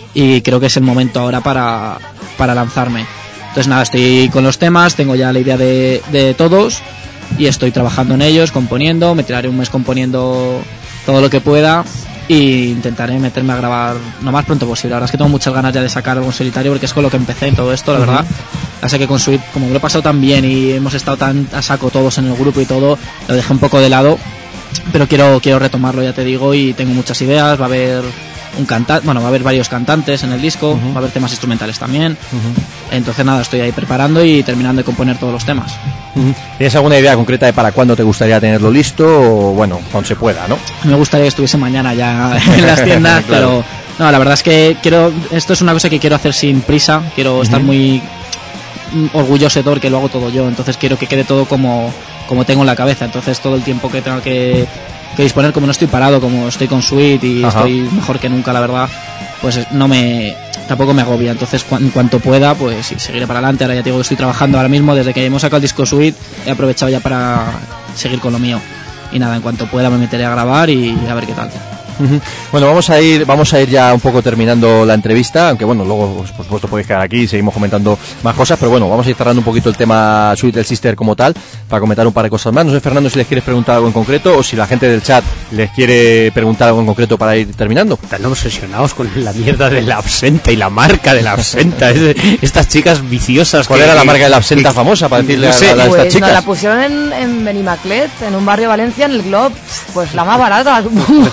S4: y creo que es el momento ahora para, para lanzarme. Entonces nada, estoy con los temas, tengo ya la idea de, de todos y estoy trabajando en ellos, componiendo, me tiraré un mes componiendo todo lo que pueda e intentaré meterme a grabar lo más pronto posible. La verdad es que tengo muchas ganas ya de sacar algo en solitario porque es con lo que empecé en todo esto, la verdad. Así que con Sweet, como me lo he pasado tan bien y hemos estado tan a saco todos en el grupo y todo, lo dejé un poco de lado, pero quiero quiero retomarlo, ya te digo, y tengo muchas ideas. Va a haber un cantante, bueno, va a haber varios cantantes en el disco, uh-huh. va a haber temas instrumentales también. Uh-huh. Entonces nada, estoy ahí preparando y terminando de componer todos los temas.
S1: Uh-huh. ¿Tienes alguna idea concreta de para cuándo te gustaría tenerlo listo? O bueno, cuando se pueda, ¿no?
S4: Me gustaría que estuviese mañana ya en las tiendas, claro. Pero no, la verdad es que quiero, esto es una cosa que quiero hacer sin prisa, quiero uh-huh. estar muy orgulloso de todo porque lo hago todo yo, entonces quiero que quede todo como, como tengo en la cabeza. Entonces todo el tiempo que tengo que que disponer, como no estoy parado, como estoy con Sweet y Ajá. estoy mejor que nunca, la verdad, pues no me tampoco me agobia. Entonces cu- en cuanto pueda, pues sí, seguiré para adelante. Ahora ya te digo que estoy trabajando ahora mismo, desde que hemos sacado el disco Sweet he aprovechado ya para seguir con lo mío, y nada, en cuanto pueda me meteré a grabar y a ver qué tal.
S1: Uh-huh. Bueno, vamos a ir vamos a ir ya un poco terminando la entrevista, aunque bueno, luego pues, por supuesto podéis quedar aquí y seguimos comentando más cosas, pero bueno, vamos a ir cerrando un poquito el tema Sweet Little Sister como tal, para comentar un par de cosas más. No sé, Fernando, si les quieres preguntar algo en concreto o si la gente del chat les quiere preguntar algo en concreto para ir terminando.
S2: Están obsesionados con la mierda de la absenta y la marca de la absenta. Es, estas chicas viciosas.
S1: ¿Cuál
S2: que,
S1: era la marca de la absenta que, famosa para decirle no sé, a, a, a
S3: pues,
S1: estas chicas?
S3: Nos la pusieron en, en Benimaclet, en un barrio de Valencia, en el Glob, pues la más barata, supongo.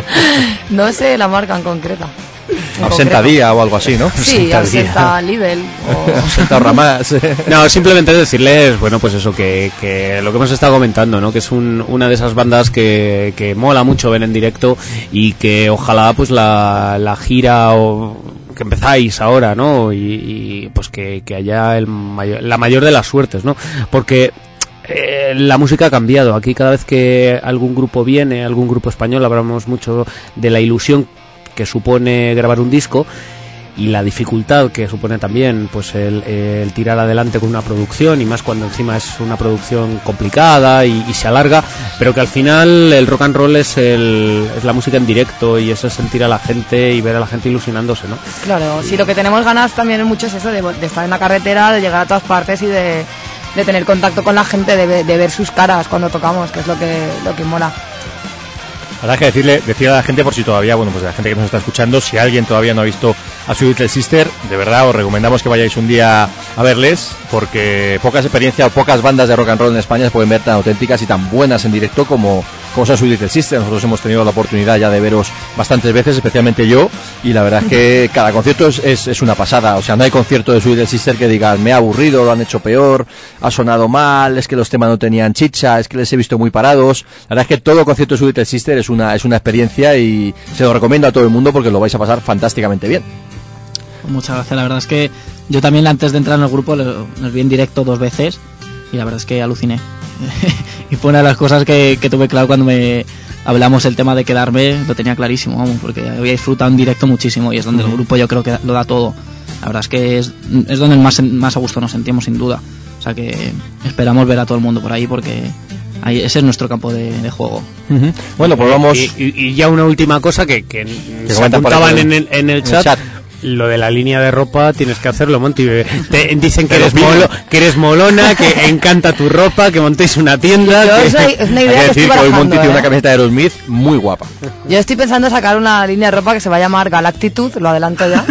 S3: No sé la marca en concreta. En
S1: absenta
S3: concreto.
S1: Día o algo así, ¿no?
S3: Sí, absenta Lidl o...
S1: absenta Ramás.
S2: No, simplemente decirles, bueno, pues eso, que, que lo que hemos estado comentando, ¿no? Que es un, una de esas bandas que, que mola mucho ver en directo y que ojalá pues la, la gira o que empezáis ahora, ¿no? Y, y pues que, que haya el mayor, la mayor de las suertes, ¿no? Porque Eh, la música ha cambiado. Aquí cada vez que algún grupo viene, algún grupo español, hablamos mucho de la ilusión que supone grabar un disco, y la dificultad que supone también pues el, el tirar adelante con una producción, y más cuando encima es una producción complicada y, y se alarga, pero que al final el rock and roll es, el, es la música en directo y eso es sentir a la gente y ver a la gente ilusionándose, ¿no?
S3: Claro, sí, lo que tenemos ganas también mucho es eso, de, de estar en la carretera, de llegar a todas partes y de, de tener contacto con la gente, de, de ver sus caras cuando tocamos, que es lo que, lo que mola.
S1: Habrá que decirle, decirle a la gente, por si todavía, bueno, pues a la gente que nos está escuchando, si alguien todavía no ha visto a Sweet Little Sister, de verdad os recomendamos que vayáis un día a verles, porque pocas experiencias o pocas bandas de rock and roll en España se pueden ver tan auténticas y tan buenas en directo como, como son Sweet Little Sister. Nosotros hemos tenido la oportunidad ya de veros bastantes veces, especialmente yo, y la verdad es que cada concierto es, es, es una pasada. O sea, no hay concierto de Sweet Little Sister que digan, me ha aburrido, lo han hecho peor, ha sonado mal, es que los temas no tenían chicha, es que les he visto muy parados. La verdad es que todo concierto de Sweet Little Sister es una, es una experiencia y se lo recomiendo a todo el mundo porque lo vais a pasar fantásticamente bien.
S4: Muchas gracias, la verdad es que yo también antes de entrar en el grupo los vi en directo dos veces y la verdad es que aluciné. Y fue una de las cosas que, que tuve claro cuando me hablamos el tema de quedarme, lo tenía clarísimo, vamos, porque había disfrutado en directo muchísimo y es donde uh-huh. el grupo yo creo que lo da todo. La verdad es que es, es donde más, más a gusto nos sentimos sin duda. O sea que esperamos ver a todo el mundo por ahí porque ahí, ese es nuestro campo de, de juego.
S1: Uh-huh. Bueno, pues vamos...
S2: Y, y, y ya una última cosa que, que, que se apuntaban en el, en el chat. En el chat. Lo de la línea de ropa tienes que hacerlo, Monty. Te dicen que eres, molo, que eres molona, que encanta tu ropa, que montéis una tienda.
S3: Yo
S2: que...
S3: soy, es una idea
S1: Hay que,
S3: que
S1: decir
S3: estoy
S1: que hoy Monty
S3: ¿eh?
S1: tiene una camiseta de Aerosmith muy guapa.
S3: Yo estoy pensando en sacar una línea de ropa que se va a llamar Galactitud, lo adelanto ya.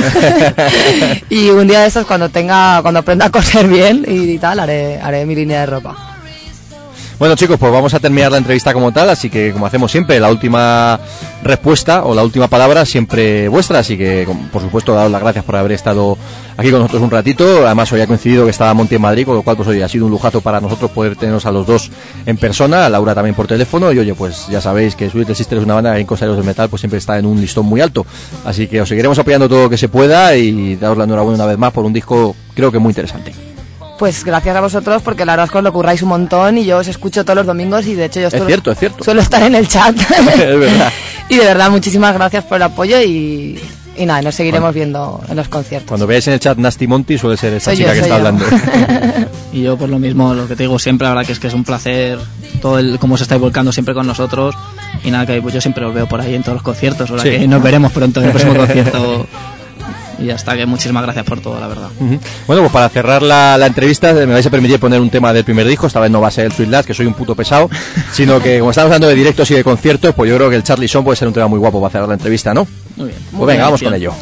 S3: Y un día de estos, cuando tenga, cuando aprenda a coser bien y, y tal, haré, haré mi línea de ropa.
S1: Bueno, chicos, pues vamos a terminar la entrevista como tal, así que como hacemos siempre, la última respuesta o la última palabra siempre vuestra, así que por supuesto daros las gracias por haber estado aquí con nosotros un ratito. Además hoy ha coincidido que estaba Monty en Madrid, con lo cual pues hoy ha sido un lujazo para nosotros poder tenernos a los dos en persona, a Laura también por teléfono, y oye, pues ya sabéis que Sweet Little Sister es una banda que en Coseros del Metal pues siempre está en un listón muy alto, así que os seguiremos apoyando todo lo que se pueda y daros la enhorabuena una vez más por un disco creo que muy interesante.
S3: Pues gracias a vosotros, porque la verdad es que os lo curráis un montón y yo os escucho todos los domingos y de hecho yo estoy,
S1: es cierto, es cierto.
S3: suelo estar en el chat.
S1: Es verdad.
S3: Y de verdad, muchísimas gracias por el apoyo y, y nada, nos seguiremos bueno, viendo en los conciertos.
S1: Cuando veáis en el chat Nasty Monty suele ser esa
S3: soy
S1: chica
S3: yo,
S1: que está
S3: yo.
S1: hablando.
S4: Y yo por lo mismo, lo que te digo siempre, la verdad que es que es un placer todo el cómo se estáis volcando siempre con nosotros y nada, que pues yo siempre os veo por ahí en todos los conciertos, ahora sí. Que nos veremos pronto en el próximo concierto. Y ya está, que muchísimas gracias por todo, la verdad.
S1: Uh-huh. Bueno, pues para cerrar la, la entrevista me vais a permitir poner un tema del primer disco. Esta vez no va a ser el Sweet Lads, que soy un puto pesado, sino que como estamos hablando de directos y de conciertos, pues yo creo que el Charlie Son puede ser un tema muy guapo para cerrar la entrevista, ¿no?
S4: Muy bien.
S1: Pues venga, vamos con ello.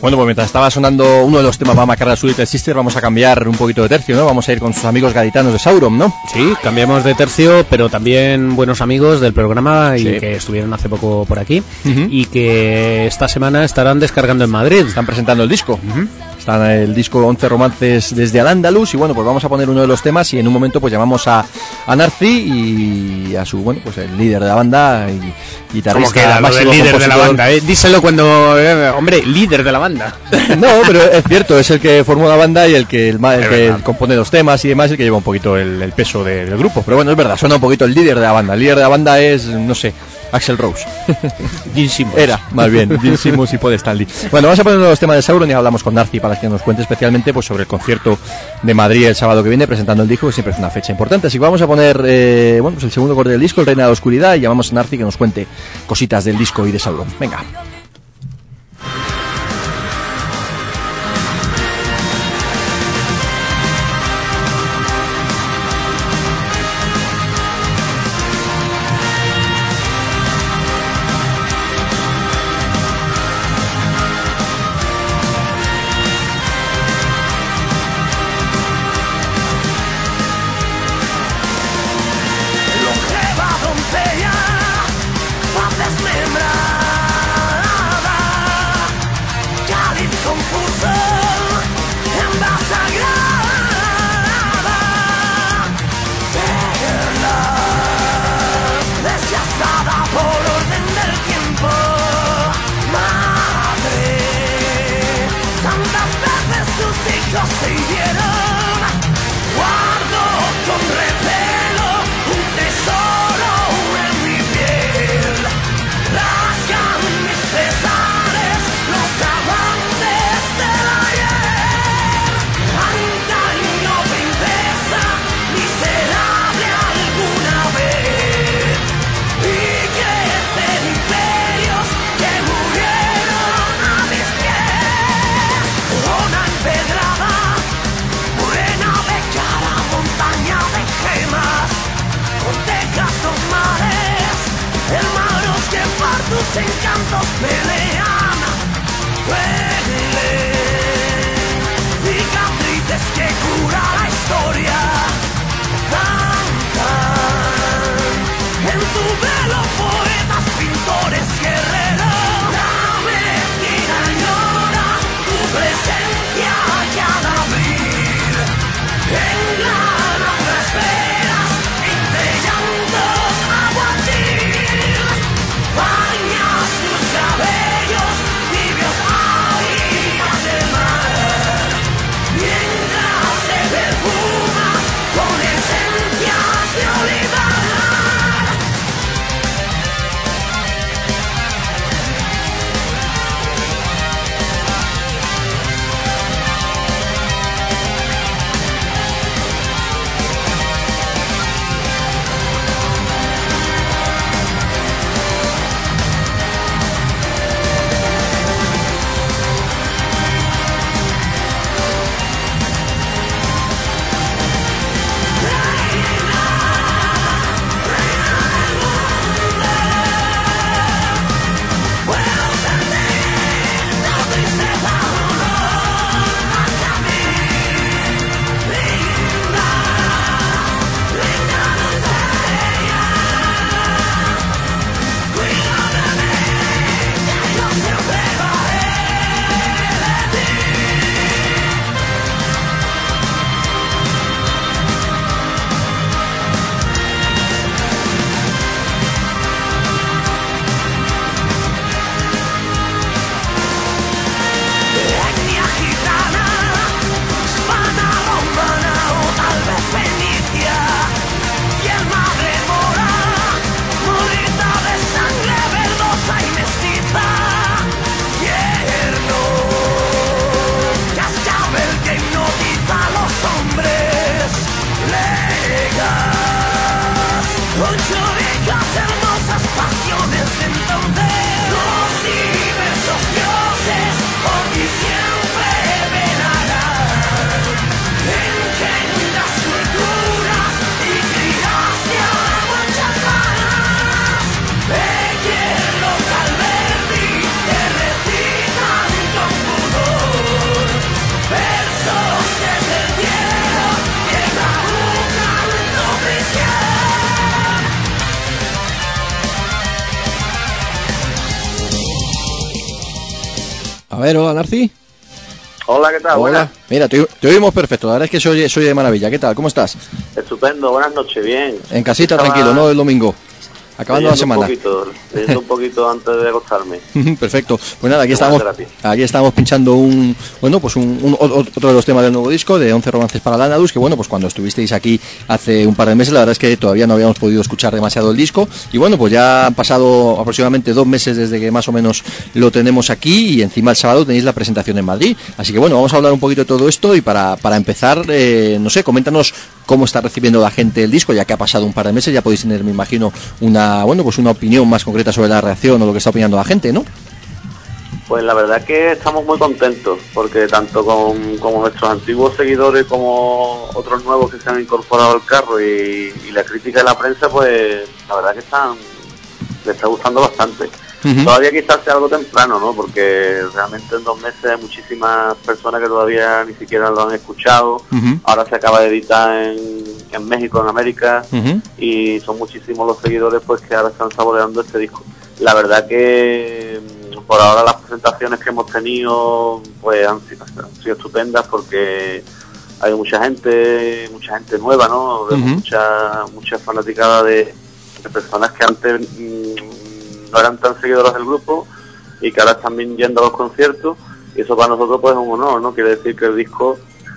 S1: Bueno, pues mientras estaba sonando uno de los temas Mama Carla Little Sister, vamos a cambiar un poquito de tercio, ¿no? Vamos a ir con sus amigos gaditanos de Sauron, ¿no?
S2: Sí, cambiamos de tercio, pero también buenos amigos del programa y
S1: Sí.
S2: que estuvieron hace poco por aquí
S1: Uh-huh.
S2: y que esta semana estarán descargando en Madrid.
S1: Están presentando el disco. Uh-huh. Están el disco once romances desde Al-Ándalus y bueno, pues vamos a poner uno de los temas y en un momento pues llamamos a, a Narci y a su, bueno, pues el líder de la banda y guitarrista.
S2: ¿Cómo queda lo del
S1: máximo
S2: líder de la
S1: compositor?
S2: banda? Eh? Díselo cuando... eh, hombre, líder de la banda.
S1: No, pero es cierto, es el que formó la banda y el que, el, ma- el
S2: Es
S1: que
S2: verdad.
S1: compone los temas y demás, el que lleva un poquito el, el peso de- del grupo. Pero bueno, es verdad, suena un poquito el líder de la banda. El líder de la banda es, no sé, Axl Rose.
S2: Gene Simmons.
S1: Era, más bien, Gene Simmons y Paul Stanley. Bueno, vamos a poner los temas de Sauron y hablamos con Narci para que nos cuente especialmente pues sobre el concierto de Madrid el sábado que viene presentando el disco, que siempre es una fecha importante. Así que vamos a poner eh, bueno, pues el segundo corte del disco, El Reina de la Oscuridad, y llamamos a Narci que nos cuente cositas del disco y de Sauron. Venga.
S9: Longeva doncella, faz desmembrada, cáliz confuso, en voz sagrada, verla, rechazada por orden del tiempo, madre, tantas veces tus hijos se hirieron, guardo con recelo un tesoro en mi piel, rasgan mis pesares los amantes del ayer, antaño princesa, miserable alguna vez, y crecen imperios que murieron a mis pies, zona empedrada, morena de cara, montaña de gemas, cortejas los mares, hermanos que por tus encantos pelean, duelen, cicatrices que cura la historia, cantan, en tu velo poetas, pintores, guerreros, la mezquina llora tu presencia cada abril, engrana esferas entre llantos aguatil, bañas tus cabezas
S1: ver, hola, Narci.
S10: Hola, ¿qué tal?
S1: Hola.
S10: Buenas.
S1: Mira, te, te oímos perfecto. La verdad es que soy, soy de maravilla. ¿Qué tal? ¿Cómo estás?
S10: Estupendo, buenas noches, bien.
S1: En casita,
S10: Estaba
S1: tranquilo, ¿no? El domingo. Acabando la semana.
S10: Un poquito, leyendo un poquito antes de acostarme.
S1: Perfecto. Pues nada, aquí
S10: Qué
S1: estamos,
S10: buena terapia.
S1: aquí estamos pinchando un, bueno, pues un, un- otro de los temas del nuevo disco de once romances para Lanadus, que bueno, pues cuando estuvisteis aquí hace un par de meses, la verdad es que todavía no habíamos podido escuchar demasiado el disco, y bueno, pues ya han pasado aproximadamente dos meses desde que más o menos lo tenemos aquí, y encima el sábado tenéis la presentación en Madrid, así que bueno, vamos a hablar un poquito de todo esto, y para, para empezar, eh, no sé, coméntanos cómo está recibiendo la gente el disco, ya que ha pasado un par de meses, ya podéis tener, me imagino, una, bueno, pues una opinión más concreta sobre la reacción o lo que está opinando la gente, ¿no?
S10: Pues la verdad es que estamos muy contentos, porque tanto con como nuestros antiguos seguidores como otros nuevos que se han incorporado al carro y, y la crítica de la prensa, pues la verdad que están les está gustando bastante.
S1: Ujú.
S10: Todavía quizás sea algo temprano, ¿no? Porque realmente en dos meses hay muchísimas personas que todavía ni siquiera lo han escuchado.
S1: Ujú.
S10: Ahora se acaba de editar en, en México, en América,
S1: Ujú.
S10: y son muchísimos los seguidores pues que ahora están saboreando este disco. La verdad que mm, por ahora las presentaciones que hemos tenido pues han sido, han sido estupendas, porque hay mucha gente, mucha gente nueva, ¿no? Vemos
S1: Ujú.
S10: mucha, mucha fanaticada de, de personas que antes mm, no eran tan seguidores del grupo y que ahora están yendo a los conciertos, y eso para nosotros pues es un honor, ¿no? Quiere decir que el disco,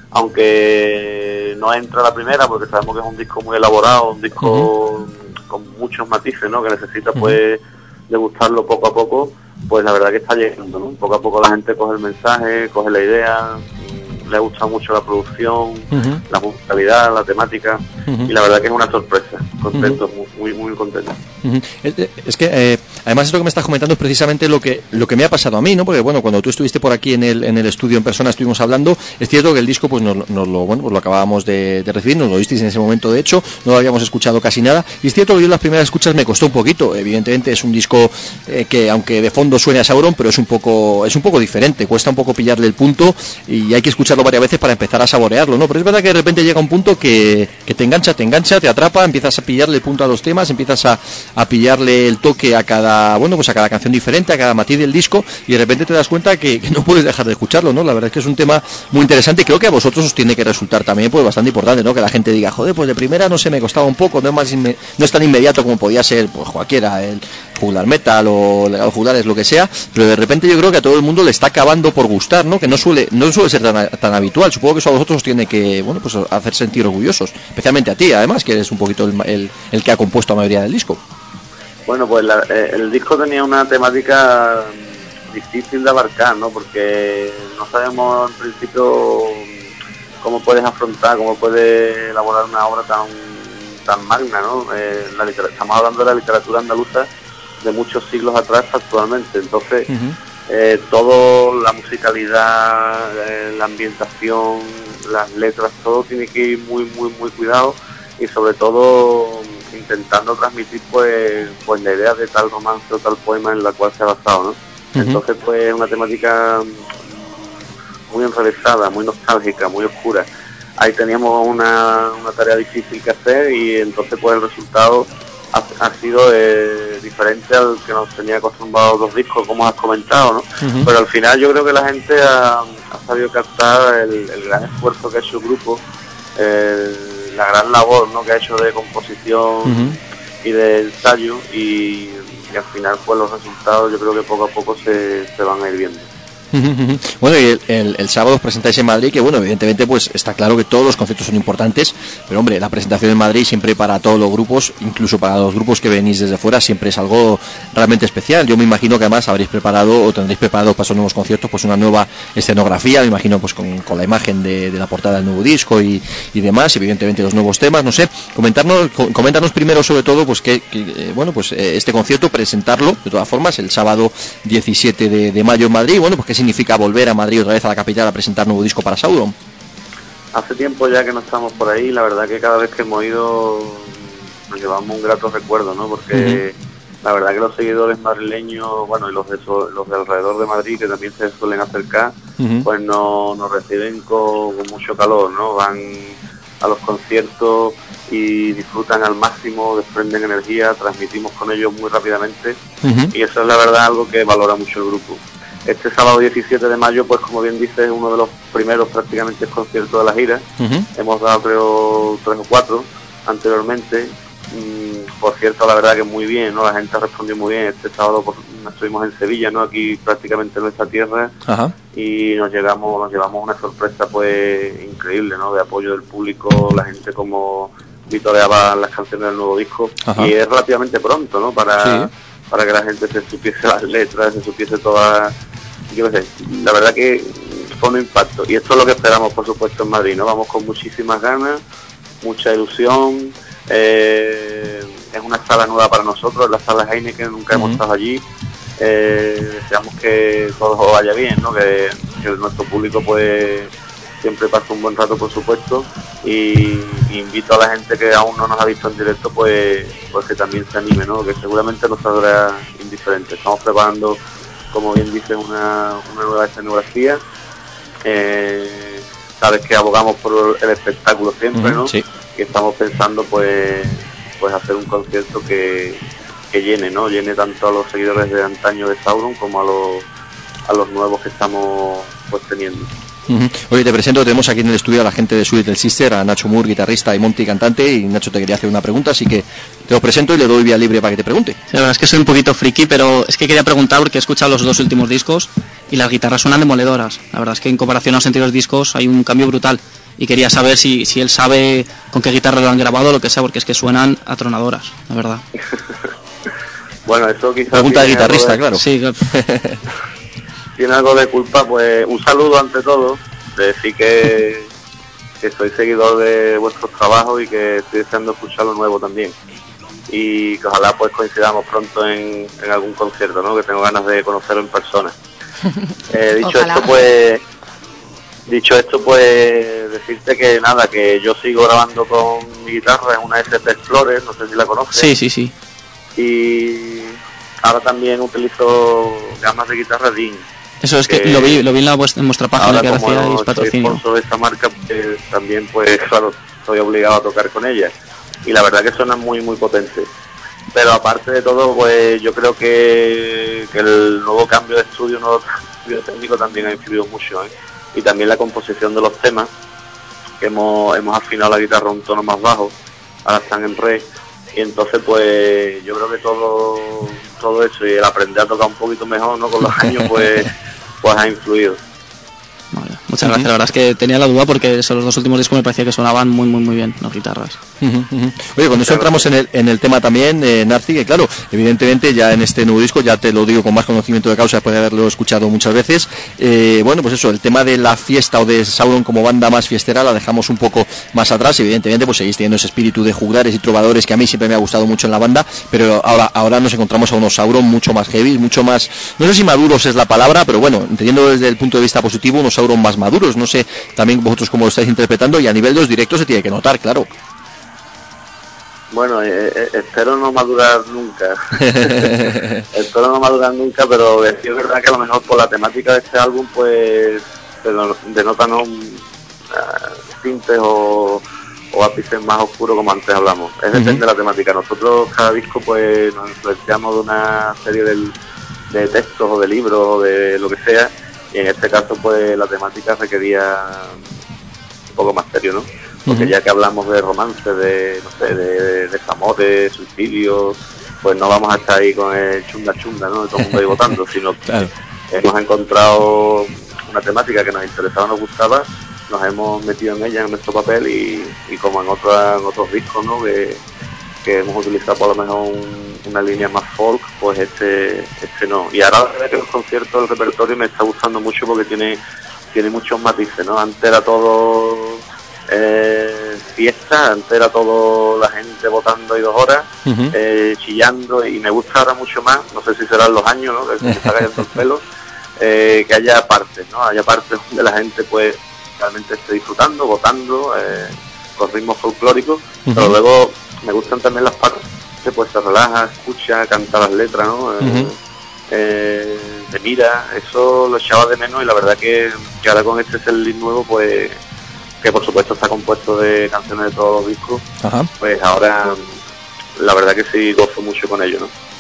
S10: aunque no entra a la primera, porque sabemos que es un disco muy elaborado, un disco con muchos matices, ¿no? Que necesita pues degustarlo poco a poco, pues la verdad que está llegando, ¿no? Poco a poco la gente coge el mensaje, coge la idea, mm, le ha gustado mucho la producción,
S1: Ujú.
S10: la musicalidad, la temática,
S1: Ujú.
S10: y la verdad que es una sorpresa. Contentos, muy, muy, muy contentos.
S1: Ujú. Es, es que eh, además esto que me estás comentando es precisamente lo que lo que me ha pasado a mí, ¿no? Porque bueno, cuando tú estuviste por aquí en el en el estudio en persona, estuvimos hablando. Es cierto que el disco pues nos, nos lo bueno pues lo acabábamos de, de recibir, nos lo visteis en ese momento, de hecho no lo habíamos escuchado casi nada, y es cierto que yo en las primeras escuchas me costó un poquito. Evidentemente es un disco eh, que aunque de fondo suene a Sauron, pero es un poco es un poco diferente, cuesta un poco pillarle el punto y hay que escucharlo varias veces para empezar a saborearlo, ¿no? Pero es verdad que de repente llega un punto que, que te engancha, te engancha, te atrapa, empiezas a pillarle el punto a los temas, empiezas a, a pillarle el toque a cada, bueno, pues a cada canción diferente, a cada matiz del disco, y de repente te das cuenta que, que no puedes dejar de escucharlo, ¿no? La verdad es que es un tema muy interesante, y creo que a vosotros os tiene que resultar también pues bastante importante, ¿no? Que la gente diga, joder, pues de primera no sé, me costaba un poco, no es más inme- no es tan inmediato como podía ser pues cualquiera, el jugular metal o legado jugulares, lo que sea, pero de repente yo creo que a todo el mundo le está acabando por gustar, ¿no? Que no suele no suele ser tan, tan habitual. Supongo que eso a vosotros os tiene que, bueno, pues hacer sentir orgullosos, especialmente a ti, además, que eres un poquito el, el, el que ha compuesto la mayoría del disco.
S10: Bueno, pues la- eh, el disco tenía una temática difícil de abarcar, ¿no? Porque no sabemos en principio cómo puedes afrontar, cómo puedes elaborar una obra tan tan magna, ¿no? Eh, la litera- estamos hablando de la literatura andaluza de muchos siglos atrás actualmente, entonces eh, todo, la musicalidad, eh, la ambientación, las letras, todo tiene que ir muy, muy, muy cuidado, y sobre todo intentando transmitir pues pues la idea de tal romance o tal poema en la cual se ha basado, ¿no?
S1: Ujú.
S10: Entonces pues es una temática muy enrevesada, muy nostálgica, muy oscura. Ahí teníamos una, una tarea difícil que hacer, y entonces pues el resultado ha, ha sido eh, diferente al que nos tenía acostumbrados los discos, como has comentado, ¿no?
S1: Ujú.
S10: Pero al final yo creo que la gente ha, ha sabido captar el, el gran esfuerzo que ha hecho el grupo, el- la gran labor, ¿no?, que ha hecho de composición
S1: Ujú.
S10: y de ensayo, y, y al final pues los resultados yo creo que poco a poco se, se van a ir viendo.
S1: Bueno, y el, el, el sábado os presentáis en Madrid, que bueno, evidentemente pues está claro que todos los conciertos son importantes, pero hombre, la presentación en Madrid siempre para todos los grupos, incluso para los grupos que venís desde fuera, siempre es algo realmente especial. Yo me imagino que además habréis preparado o tendréis preparado para esos nuevos conciertos pues una nueva escenografía, me imagino pues con, con la imagen de, de la portada del nuevo disco y, y demás, evidentemente los nuevos temas, no sé, comentarnos, co- coméntanos primero sobre todo pues que, que, eh, bueno, pues eh, este concierto, presentarlo de todas formas el sábado diecisiete de, de mayo en Madrid, bueno, pues qué significa volver a Madrid otra vez a la capital a presentar nuevo disco para Sauron.
S10: Hace tiempo ya que no estamos por ahí, la verdad que cada vez que hemos ido nos llevamos un grato recuerdo, ¿no? Porque la verdad que los seguidores madrileños, bueno, y los de, so- los de alrededor de Madrid, que también se suelen acercar,
S1: Ujú.
S10: pues no, nos reciben con, con mucho calor, ¿no? Van a los conciertos y disfrutan al máximo, desprenden energía, transmitimos con ellos muy rápidamente,
S1: Ujú.
S10: y eso es la verdad algo que valora mucho el grupo. este sábado diecisiete de mayo, pues como bien dices, es uno de los primeros prácticamente conciertos de la gira.
S1: Uh-huh.
S10: Hemos dado creo tres o cuatro anteriormente. Mm, por cierto, la verdad que muy bien, ¿no? La gente ha respondido muy bien. Este sábado pues, estuvimos en Sevilla, ¿no? Aquí prácticamente en nuestra tierra.
S1: Ajá.
S10: Y nos llegamos, nos llevamos una sorpresa pues increíble, ¿no? De apoyo del público, la gente como vitoreaba las canciones del nuevo disco.
S1: Ajá.
S10: Y es relativamente pronto, ¿no? Para,
S1: sí.
S10: para que la gente se supiese las letras, se supiese todas, yo qué sé, la verdad que fue un impacto. Y esto es lo que esperamos, por supuesto, en Madrid, ¿no? Vamos con muchísimas ganas, mucha ilusión. Eh, es una sala nueva para nosotros, la sala Heineken, nunca uh-huh. hemos estado allí. Eh, deseamos que todo vaya bien, ¿no? Que, que nuestro público pues siempre pase un buen rato, por supuesto, y, y invito a la gente que aún no nos ha visto en directo pues, pues que también se anime, ¿no? Que seguramente no saldrá indiferente. Estamos preparando, como bien dices, una, una nueva escenografía. Eh, sabes que abogamos por el espectáculo siempre, ¿no?
S1: Sí.
S10: Y estamos pensando pues pues hacer un concierto que, que llene, ¿no? Llene tanto a los seguidores de antaño de Sauron como a los a los nuevos que estamos pues teniendo.
S1: Uh-huh. Oye, te presento, tenemos aquí en el estudio a la gente de Sweet Little Sister, a Nacho Moore, guitarrista, y Monty, cantante, y Nacho te quería hacer una pregunta, así que te lo presento y le doy vía libre para que te pregunte.
S4: Sí, la verdad es que soy un poquito friki, pero es que quería preguntar porque he escuchado los dos últimos discos y las guitarras suenan demoledoras. La verdad es que en comparación a los anteriores discos hay un cambio brutal y quería saber si, si él sabe con qué guitarra lo han grabado o lo que sea, porque es que suenan atronadoras, la verdad.
S10: Bueno, eso quizás...
S1: Pregunta de guitarrista, de... claro.
S4: Sí, claro.
S10: Tiene algo de culpa, pues un saludo ante todo, de decir que, que soy seguidor de vuestros trabajos y que estoy deseando escuchar lo nuevo también. Y que ojalá pues coincidamos pronto en, en algún concierto, ¿no? Que tengo ganas de conocerlo en persona. Eh, dicho
S3: Ojalá.
S10: esto, pues... Dicho esto, pues decirte que nada, que yo sigo grabando con mi guitarra en una S P Explorer, no sé si la conoces.
S4: Sí, sí, sí.
S10: Y ahora también utilizo gamas de guitarra D I N.
S4: Eso es que, que lo vi lo vi en, la, en vuestra página que hacíais patrocinio.
S10: Ahora como soy sponsor de esta marca, pues, también pues claro, estoy obligado a tocar con ella. Y la verdad que suena muy muy potente. Pero aparte de todo, pues yo creo que, que el nuevo cambio de estudio, un nuevo cambio técnico también ha influido mucho, ¿eh? Y también la composición de los temas, que hemos, hemos afinado la guitarra a un tono más bajo, ahora están en re, y entonces pues yo creo que todo todo eso y el aprender a tocar un poquito mejor, ¿no? Con los años pues pues ha influido.
S4: Vale, muchas gracias, la verdad es que tenía la duda porque esos los dos últimos discos me parecía que sonaban muy muy muy bien las guitarras.
S1: Uh-huh, uh-huh. Oye, cuando eso entramos en el, en el tema también, eh, Narci, que claro, evidentemente ya en este nuevo disco, ya te lo digo con más conocimiento de causa después de haberlo escuchado muchas veces, eh, bueno, pues eso, el tema de la fiesta o de Sauron como banda más fiestera la dejamos un poco más atrás, evidentemente pues seguís teniendo ese espíritu de juglares y trovadores que a mí siempre me ha gustado mucho en la banda, pero ahora ahora nos encontramos a unos Sauron mucho más heavy, mucho más, no sé si maduros es la palabra, pero bueno, entendiendo desde el punto de vista positivo, unos Sauron más maduros, no sé también vosotros cómo lo estáis interpretando, y a nivel de los directos se tiene que notar, claro.
S10: Bueno, eh, eh, espero no madurar nunca. Espero no madurar nunca, pero es verdad que a lo mejor por la temática de este álbum, pues denota no uh, tintes o, o ápices más oscuros como antes hablamos. Es depende uh-huh. de la temática. Nosotros cada disco pues nos influenciamos de una serie de, de textos o de libros o de lo que sea, y en este caso pues la temática requería un poco más serio, ¿no? Porque uh-huh. ya que hablamos de romance, de no sé, de desamor, de suicidio, pues no vamos a estar ahí con el chunga chunga, ¿no? De todo el mundo ahí votando, sino
S1: claro.
S10: hemos encontrado una temática que nos interesaba, nos gustaba, nos hemos metido en ella, en nuestro papel, y, y como en, otra, en otros discos, ¿no? Que, que hemos utilizado por lo mejor un, una línea más folk, pues este este no. Y ahora la verdad que los conciertos, el repertorio me está gustando mucho porque tiene tiene muchos matices, ¿no? Antes era todo eh, fiesta, antes era todo la gente votando ahí dos horas, uh-huh. eh, chillando, y me gusta ahora mucho más, no sé si serán los años, ¿no? Que se me está cayendo el pelo, eh, que haya partes, ¿no? Haya partes donde la gente pues realmente esté disfrutando, votando, eh, con ritmos folclóricos, uh-huh. pero luego me gustan también las partes que pues se relaja, escucha, canta las letras, ¿no? Eh, uh-huh. eh, te mira, eso lo echaba de menos, y la verdad que, que ahora con este setlist nuevo, pues que por supuesto está compuesto de canciones de todos los discos, ajá. Pues ahora la verdad que sí gozo mucho con ello, ¿no?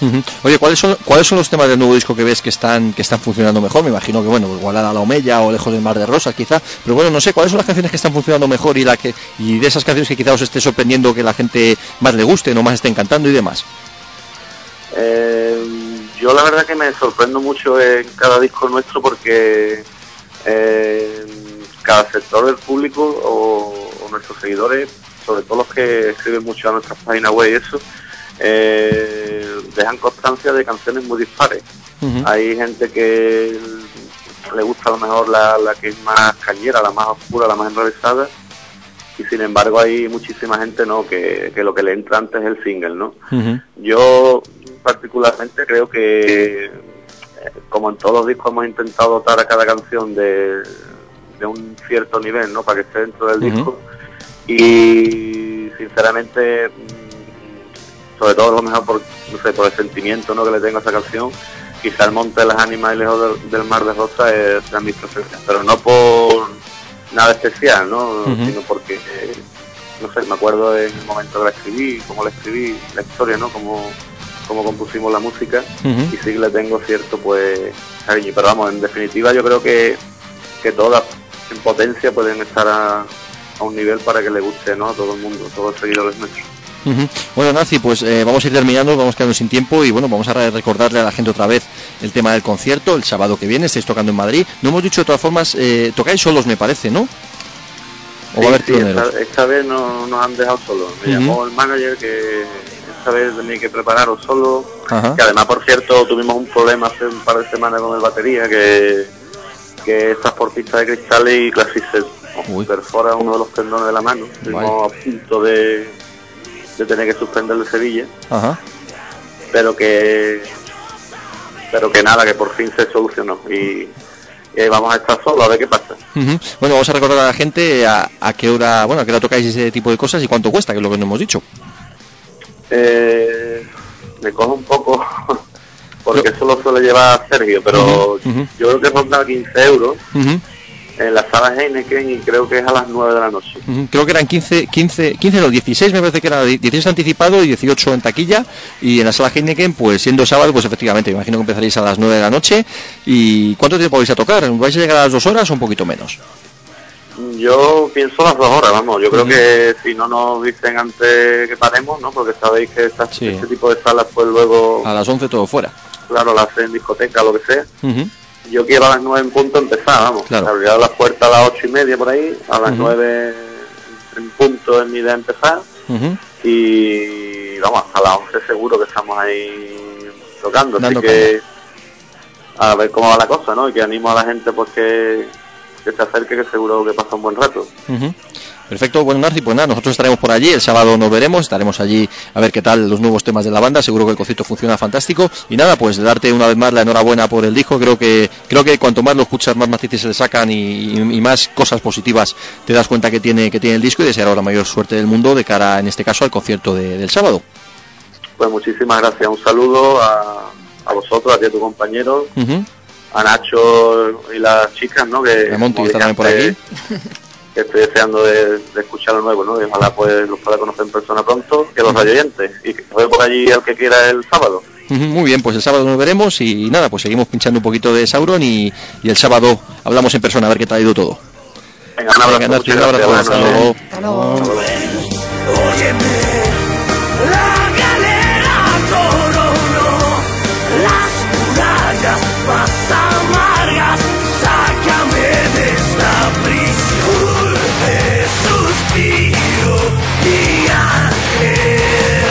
S1: Uh-huh. Oye, ¿cuáles son cuáles son los temas del nuevo disco que ves que están que están funcionando mejor? Me imagino que, bueno, Igualada a la Omeya o Lejos del Mar de Rosas, quizá, pero bueno, no sé, ¿cuáles son las canciones que están funcionando mejor y la que y de esas canciones que quizá os esté sorprendiendo que la gente más le guste, no más esté encantando y demás?
S10: Eh, yo la verdad que me sorprendo mucho en cada disco nuestro porque eh, cada sector del público o, o nuestros seguidores, sobre todo los que escriben mucho a nuestras páginas web y eso, eh, dejan constancia de canciones muy dispares. Uh-huh. Hay gente que le gusta a lo mejor la, la que es más cañera, la más oscura, la más enrevesada, y sin embargo hay muchísima gente no que, que lo que le entra antes es el single, ¿no? Uh-huh. Yo particularmente creo que, como en todos los discos, hemos intentado dotar a cada canción de, de un cierto nivel, ¿no? Para que esté dentro del uh-huh. disco, y sinceramente, sobre todo a lo mejor por, no sé, por el sentimiento, ¿no?, que le tengo a esa canción, quizá El Monte de las Ánimas y Lejos del, del Mar de Rosas es, sean mis preferencias, pero no por nada especial, ¿no? Uh-huh. Sino porque, eh, no sé, me acuerdo en el momento que la escribí, cómo la escribí, la historia, ¿no? Cómo, cómo compusimos la música, uh-huh. y sí que le tengo cierto, pues, cariño. Pero vamos, en definitiva yo creo que, que todas en potencia pueden estar a, a un nivel para que le guste, ¿no?, a todo el mundo, a todos los seguidores nuestros.
S1: Uh-huh. Bueno, Nazi, pues eh, vamos a ir terminando, vamos quedando sin tiempo y bueno, vamos a recordarle a la gente otra vez el tema del concierto, el sábado que viene, estáis tocando en Madrid. No hemos dicho de todas formas, eh, tocáis solos, me parece, ¿no? ¿O
S10: sí,
S1: va a haber
S10: sí, esta, esta vez no nos han dejado solos. Me uh-huh. llamó el manager que esta vez tenía que prepararos solo. Uh-huh. Que además, por cierto, tuvimos un problema hace un par de semanas con el batería, que, que es transportista de cristales y casi se Uy. perfora uno de los tendones de la mano. Estuvimos vale. a punto de... de tener que suspender de Sevilla. Ajá. pero que pero que nada, que por fin se solucionó y, y ahí vamos a estar solos a ver qué pasa.
S1: Uh-huh. Bueno, vamos a recordar a la gente a, a qué hora, bueno, a qué hora tocáis ese tipo de cosas y cuánto cuesta, que es lo que no hemos dicho.
S10: Eh, me cojo un poco porque eso lo suele llevar Sergio, pero uh-huh. Uh-huh. yo creo que ronda quince euros. Uh-huh. En la sala Heineken y creo que es a las nueve de la noche.
S1: Uh-huh. Creo que eran quince, quince, quince, no, dieciséis, me parece que era dieciséis anticipado y dieciocho en taquilla. Y en la sala Heineken, pues siendo sábado, pues efectivamente, me imagino que empezaréis a las nueve de la noche. ¿Y cuánto tiempo vais a tocar? ¿Vais a llegar a las dos horas o un poquito menos?
S10: Yo pienso las dos horas, vamos. Yo creo uh-huh. que si no nos dicen antes que paremos, ¿no? Porque sabéis que esta, sí. este tipo de salas, pues luego...
S1: A las once todo fuera.
S10: Claro, la hacen en discoteca, lo que sea.
S1: Uh-huh.
S10: Yo quiero a las nueve en punto empezar, vamos.
S1: Claro.
S10: Abrir las puertas a las ocho y media por ahí, a las uh-huh. nueve en punto es mi idea empezar. Uh-huh. Y vamos, a las once seguro que estamos ahí tocando. Dando así que caña. A ver cómo va la cosa, ¿no? Y que animo a la gente pues que, que se acerque, que seguro que pasa un buen rato.
S1: Uh-huh. Perfecto, bueno, Narci, pues nada, nosotros estaremos por allí, el sábado nos veremos, estaremos allí a ver qué tal los nuevos temas de la banda, seguro que el concierto funciona fantástico, y nada, pues darte una vez más la enhorabuena por el disco, creo que creo que cuanto más lo escuchas, más matices se le sacan y, y, y más cosas positivas te das cuenta que tiene que tiene el disco, y desearos la mayor suerte del mundo de cara, en este caso, al concierto de, del sábado.
S10: Pues muchísimas gracias, un saludo a, a vosotros, a ti y a tu compañero, uh-huh. a Nacho y las chicas, ¿no? Que
S1: a Monty, que está también por aquí.
S10: Que estoy deseando de, de escuchar lo nuevo, ¿no? Y ojalá pues los pueda conocer en persona pronto, que los radioyentes, y que se vea por allí al que quiera el sábado.
S1: Muy bien, pues el sábado nos veremos y nada, pues seguimos pinchando un poquito de Sauron y, y el sábado hablamos en persona a ver qué tal ha ido todo.
S10: Venga, un abrazo. Venga,
S1: Narci, un abrazo. Hasta luego.
S9: Hasta luego. Óyeme, la galera coronó las murallas más amargas, sácame de esta prisión. Suspiro y ángel,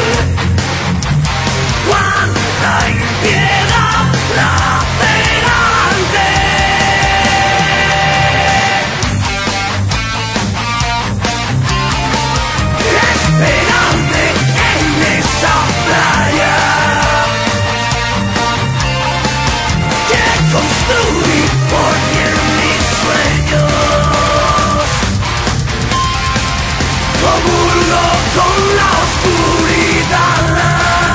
S9: cuánta impiedad lacerante. Esperante en esa playa que construí por ti en mis sueños. Comulgo con la oscuridad,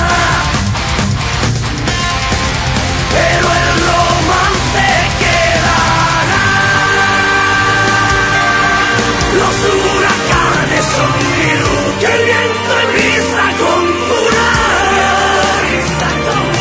S9: pero el romance quedará. Los huracanes son mi luz, que el viento empieza a conjurar.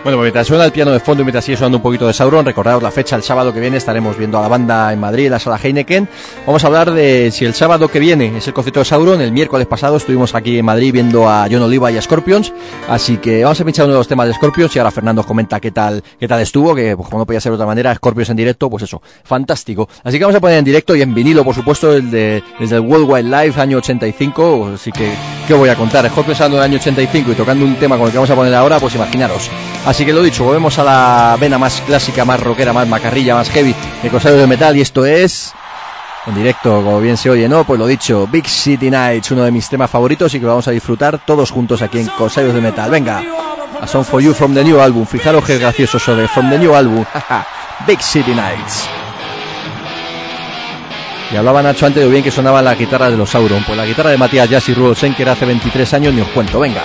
S1: Bueno, pues mientras suena el piano de fondo y mientras sigue sonando un poquito de Sauron, recordaos la fecha, el sábado que viene estaremos viendo a la banda en Madrid, en la sala Heineken. Vamos a hablar de si el sábado que viene es el concierto de Sauron. El miércoles pasado estuvimos aquí en Madrid viendo a Jon Oliva y a Scorpions, así que vamos a pinchar uno de los temas de Scorpions y ahora Fernando os comenta qué tal, qué tal estuvo, que pues, como no podía ser de otra manera, Scorpions en directo, pues eso, fantástico. Así que vamos a poner en directo y en vinilo, por supuesto, el de, desde el World Wide Live, año ochenta y cinco, así que, ¿qué voy a contar? Scorpions en el año ochenta y cinco y tocando un tema con el que vamos a poner ahora, pues imaginaros. Así que lo dicho, volvemos a la vena más clásica, más rockera, más macarrilla, más heavy de Corsarios de Metal, y esto es en directo, como bien se oye, ¿no? Pues lo dicho, Big City Nights, uno de mis temas favoritos y que vamos a disfrutar todos juntos aquí en Corsarios de Metal. Venga, a Song for You from the New Album. Fijaros que gracioso eso de From the New Album. Big City Nights. Y hablaba Nacho antes de lo bien que sonaban las guitarras de los Sauron. Pues la guitarra de Matías Jazz y Rudolf Schenker hace veintitrés años, ni os cuento. Venga.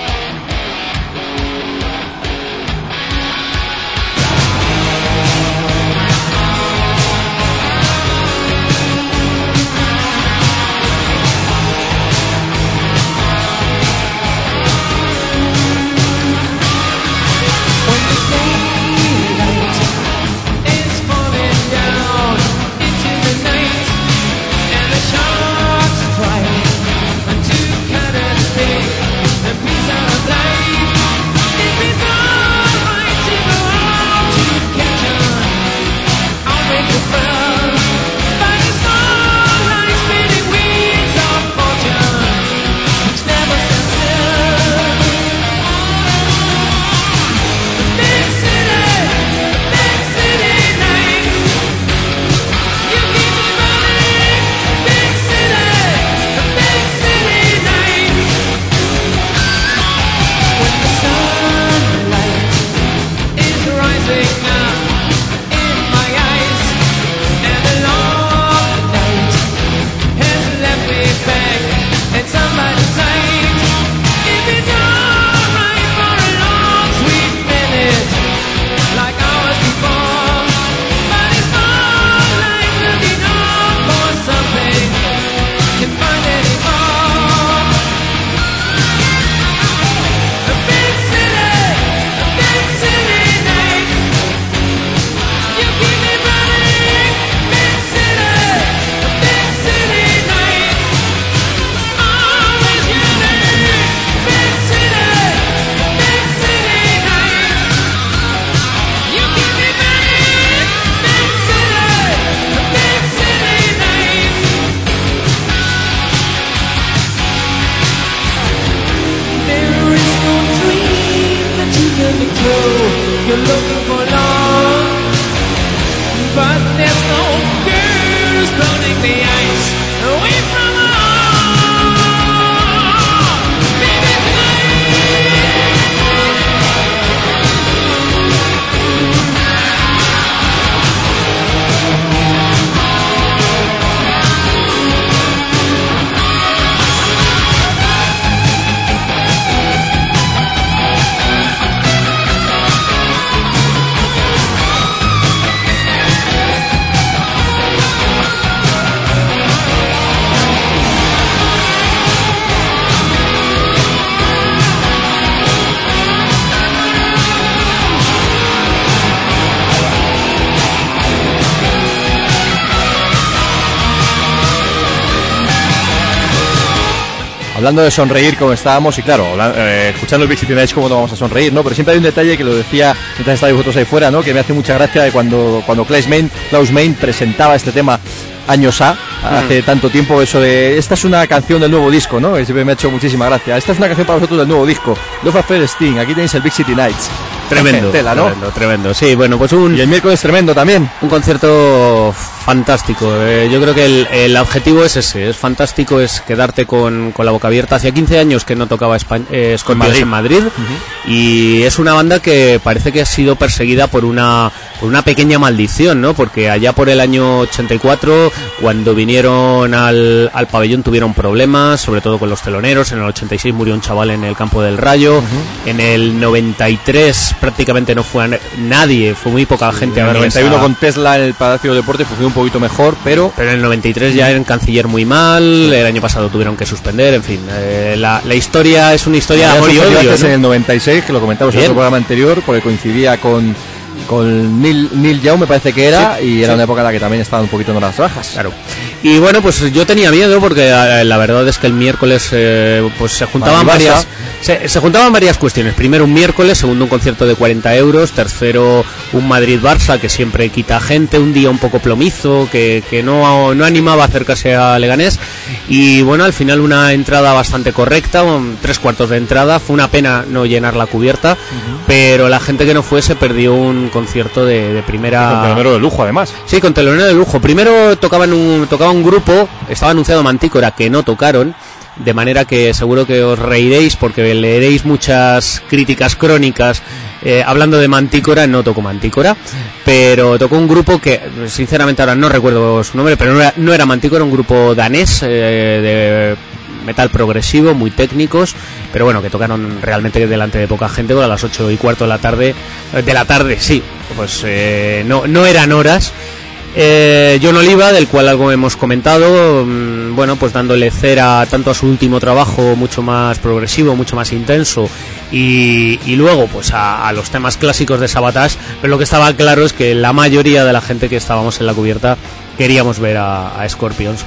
S1: Hablando de sonreír como estábamos, y claro, eh, escuchando el Big City Nights, cómo no vamos a sonreír, ¿no? Pero siempre hay un detalle que lo decía mientras estáis vosotros ahí fuera, ¿no? Que me hace mucha gracia de cuando, cuando Klaus Main, Klaus Main presentaba este tema años A, hace mm. tanto tiempo, eso de, esta es una canción del nuevo disco, ¿no? Que siempre me ha hecho muchísima gracia. Esta es una canción para vosotros del nuevo disco, Love Affair Sting, aquí tenéis el Big City Nights.
S2: Tremendo,
S1: tela, ¿no?
S2: tremendo, tremendo. Sí, bueno, pues un...
S1: Y el miércoles tremendo también.
S2: Un concierto fantástico. Eh, yo creo que el, el objetivo es ese, es fantástico, es quedarte con, con la boca abierta. Hacía quince años que no tocaba España, eh, Scorpions en Madrid, uh-huh. Y es una banda que parece que ha sido perseguida por una por una pequeña maldición, ¿no? Porque allá por el año ochenta y cuatro, cuando vinieron al, al pabellón, tuvieron problemas, sobre todo con los teloneros. En el ochenta y seis murió un chaval en el campo del Rayo. Uh-huh. En el noventa y tres prácticamente no fue a nadie, fue muy poca sí, gente.
S1: En
S2: a
S1: el noventa y uno
S2: esa...
S1: con Tesla en el Palacio de Deportes fue un poquito mejor, pero...
S2: Pero en el noventa y tres ya eran canciller muy mal, el año pasado tuvieron que suspender, en fin. Eh, la, la historia es una historia de amor y odio, ¿no?
S1: En el noventa y seis, que lo comentamos Bien. en otro programa anterior, porque coincidía con... con Neil, Neil Young me parece que era, sí, y era sí. una época en la que también estaban un poquito en horas bajas.
S2: Claro. Y bueno, pues yo tenía miedo porque eh, la verdad es que el miércoles eh, pues se juntaban varias se, se juntaban varias cuestiones. Primero un miércoles, segundo un concierto de cuarenta euros, tercero un Madrid-Barça que siempre quita gente, un día un poco plomizo que, que no, no animaba a acercarse a Leganés, y bueno, al final una entrada bastante correcta, un, tres cuartos de entrada. Fue una pena no llenar la cubierta, uh-huh. pero la gente que no fue se perdió un concierto de, de primera...
S1: Con telonero de lujo, además.
S2: Sí, con telonero de lujo. Primero tocaban un, tocaba un grupo, estaba anunciado Mantícora, que no tocaron, de manera que seguro que os reiréis porque leeréis muchas críticas crónicas eh, hablando de Mantícora. No tocó Mantícora, pero tocó un grupo que, sinceramente ahora no recuerdo su nombre, pero no era, no era Mantícora, un grupo danés eh, de... metal progresivo, muy técnicos, pero bueno, que tocaron realmente delante de poca gente. Bueno, a las ocho y cuarto de la tarde, de la tarde, sí, pues eh, no, no eran horas. Eh, Jon Oliva, del cual algo hemos comentado, mmm, bueno, pues dándole cera tanto a su último trabajo, mucho más progresivo, mucho más intenso, y, y luego pues a, a los temas clásicos de Sabotage. Pero lo que estaba claro es que la mayoría de la gente que estábamos en la cubierta queríamos ver a, a Scorpions.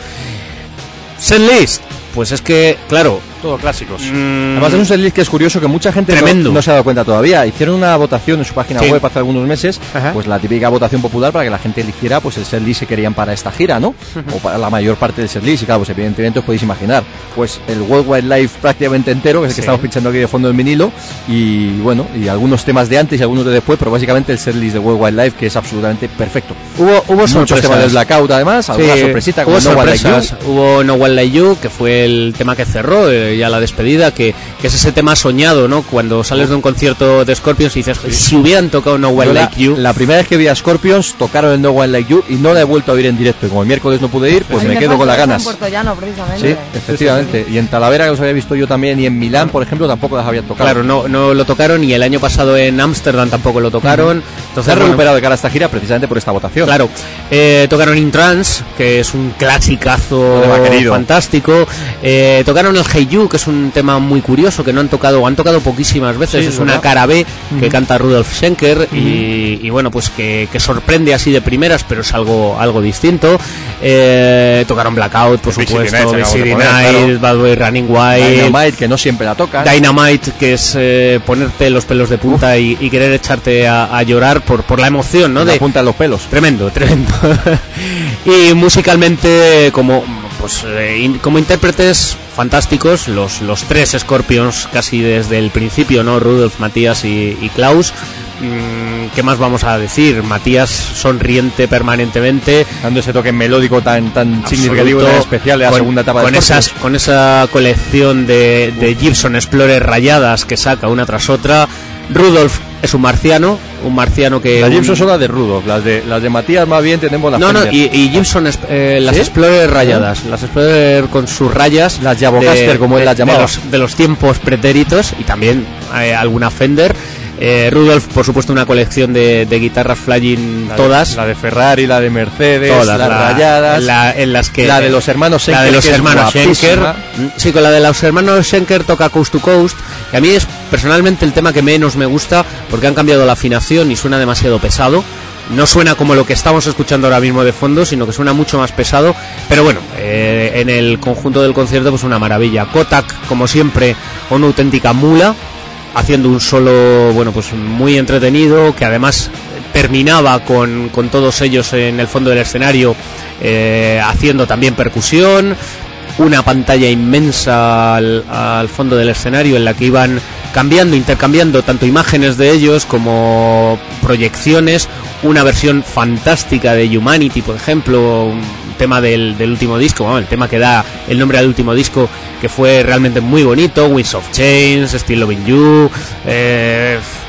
S2: Setlist, pues es que, claro,
S1: todo clásicos.
S2: Mmm,
S1: Además es un setlist que es curioso, que mucha gente no, no se ha dado cuenta todavía. Hicieron una votación en su página sí. web hace algunos meses, Ajá. pues la típica votación popular para que la gente eligiera pues el setlist que querían para esta gira, ¿no? Uh-huh. O para la mayor parte del setlist. Y claro, pues evidentemente os podéis imaginar, pues el World Wildlife prácticamente entero, que es el sí. que estamos pinchando aquí de fondo en vinilo, y bueno, y algunos temas de antes y algunos de después, pero básicamente el setlist de World Wildlife, que es absolutamente perfecto.
S2: Hubo, hubo
S1: muchos
S2: sorpresas.
S1: temas del Blackout, además, alguna sí. sorpresita como
S2: hubo
S1: No One Like You.
S2: Hubo No One Like You, que fue el tema que cerró eh, ya la despedida, que, que es ese tema soñado, ¿no? Cuando sales de un concierto de Scorpions y dices, si hubieran tocado No One Like You.
S1: La primera vez que vi a Scorpions tocaron el No One Like You y no la he vuelto a oír en directo, y como el miércoles no pude ir, pues me, me quedo con las ganas.
S3: En Puerto Llano, precisamente.
S1: Sí, efectivamente. Y en Talavera, que los había visto yo también, y en Milán, por ejemplo, tampoco las habían tocado.
S2: Claro, no, no lo tocaron, y el año pasado en Ámsterdam tampoco lo tocaron. Uh-huh. Entonces,
S1: se ha
S2: bueno,
S1: recuperado de cara a esta gira precisamente por esta votación.
S2: Claro. Eh, tocaron In Trance, que es un clasicazo fantástico. Eh, tocaron el Hey You, que es un tema muy curioso, que no han tocado, han tocado poquísimas veces. Sí, es una cara B que uh-huh. canta Rudolf Schenker, uh-huh. y, y bueno, pues que, que sorprende así de primeras, pero es algo algo distinto. Eh, tocaron Blackout, por
S1: Big
S2: supuesto,
S1: Big
S2: City Night, claro. Bad Boy Running Wild,
S1: Dynamite, que no siempre la tocan.
S2: Dynamite, que es eh, ponerte los pelos de punta y, y querer echarte a, a llorar por, por la emoción, ¿no?
S1: De
S2: la
S1: punta de los pelos.
S2: Tremendo, tremendo. Y musicalmente, como pues eh, in, como intérpretes fantásticos, los, los tres Scorpions casi desde el principio, ¿no? Rudolf, Matías y, y Klaus. Mm, ¿Qué más vamos a decir? Matías sonriente permanentemente,
S1: dando ese toque melódico tan tan significativo, tan especial de la
S2: con,
S1: segunda etapa
S2: con
S1: de
S2: esas con esa colección de, de Gibson Explorer rayadas que saca una tras otra. Rudolf es un marciano, un marciano que...
S1: Las
S2: un...
S1: Gibson son las de Rudolf, las de las de Matías más bien tenemos las...
S2: No, no, y, y Gibson, eh, las ¿Sí? Explorer rayadas, ¿Sí? las Explorer con sus rayas...
S1: Las Javocaster, como él las llamaba.
S2: De los, de los tiempos pretéritos, y también eh, alguna Fender. Eh, Rudolf, por supuesto, una colección de, de guitarras flying,
S1: la
S2: todas.
S1: De, la de Ferrari, la de Mercedes,
S2: todas,
S1: las
S2: la,
S1: rayadas.
S2: La, en las que,
S1: la de los hermanos Schenker.
S2: La de los hermanos Schenker. Sí, con la de los hermanos Schenker toca Coast to Coast. Y a mí es personalmente el tema que menos me gusta, porque han cambiado la afinación y suena demasiado pesado. No suena como lo que estamos escuchando ahora mismo de fondo, sino que suena mucho más pesado. Pero bueno, eh, en el conjunto del concierto, pues una maravilla. Kotak, como siempre, una auténtica mula, haciendo un solo, bueno, pues muy entretenido, que además terminaba con, con todos ellos en el fondo del escenario, eh, haciendo también percusión, una pantalla inmensa al, al fondo del escenario en la que iban cambiando, intercambiando tanto imágenes de ellos como proyecciones, una versión fantástica de Humanity, por ejemplo, un tema del, del último disco, bueno, el tema que da el nombre al último disco, que fue realmente muy bonito, Winds of Change, Still Loving You, eh,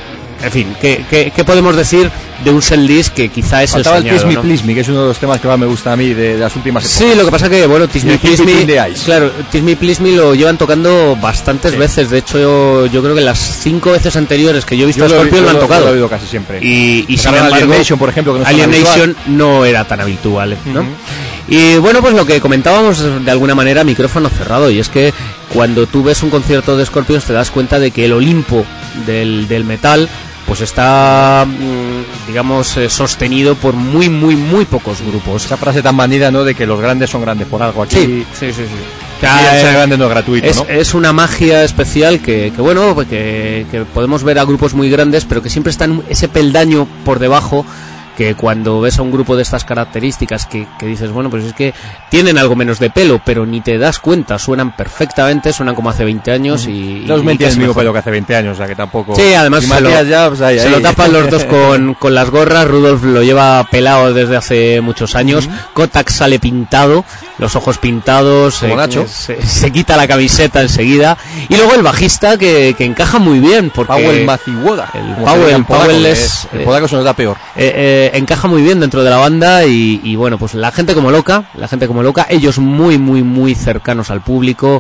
S2: en fin, ¿qué, qué, qué podemos decir de un setlist que quizá es
S1: Faltaba
S2: el soñado,
S1: el Kiss Me
S2: ¿no?
S1: Please Me, que es uno de los temas que más me gusta a mí de, de las últimas épocas.
S2: Sí, lo que pasa que, bueno, Kiss Me Please Me, claro, Kiss Me Please Me lo llevan tocando bastantes sí. veces. De hecho, yo, yo creo que las cinco veces anteriores que yo he visto yo a Scorpion lo, lo han tocado.
S1: Lo he oído casi siempre.
S2: Y, y sin embargo,
S1: Alien Nation, por ejemplo, que no
S2: Alien Nation no era tan habitual, ¿no? Uh-huh. Y bueno, pues lo que comentábamos de alguna manera, micrófono cerrado, y es que cuando tú ves un concierto de Scorpions te das cuenta de que el Olimpo del, del metal pues está, digamos, eh, sostenido por muy, muy, muy pocos grupos.
S1: Esa frase tan bandida, ¿no?, de que los grandes son grandes por algo. Aquí,
S2: sí, sí, sí, sí.
S1: Que ser grande no es gratuito,
S2: es,
S1: ¿no?
S2: Es una magia especial que, que bueno, que, que podemos ver a grupos muy grandes, pero que siempre están ese peldaño por debajo, que cuando ves a un grupo de estas características que, que dices, bueno, pues es que tienen algo menos de pelo, pero ni te das cuenta, suenan perfectamente, suenan como hace veinte años y...
S1: Los tienen el mismo pelo que hace veinte años, o sea que tampoco...
S2: Sí, además se, lo, ya, pues ahí, se ahí. lo tapan los dos con, con las gorras. Rudolf lo lleva pelado desde hace muchos años, uh-huh. Kotak sale pintado, los ojos pintados,
S1: como
S2: eh,
S1: Nacho.
S2: Se, se quita la camiseta enseguida, y luego el bajista que, que encaja muy bien, porque...
S1: Powell Maciwoda.
S2: El Powell, Powell es...
S1: El Podaco se nos da peor.
S2: Eh, eh, encaja muy bien dentro de la banda y, y bueno, pues la gente como loca, la gente como loca, ellos muy muy muy cercanos al público.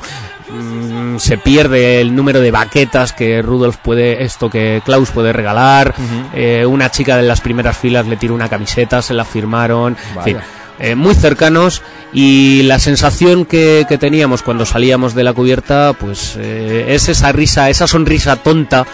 S2: Mmm, se pierde el número de baquetas que Rudolf puede, esto que Klaus puede regalar. Uh-huh. eh, una chica de las primeras filas le tiró una camiseta, se la firmaron. En fin, eh, muy cercanos, y la sensación que, que teníamos cuando salíamos de la cubierta, pues eh, es esa risa, esa sonrisa tonta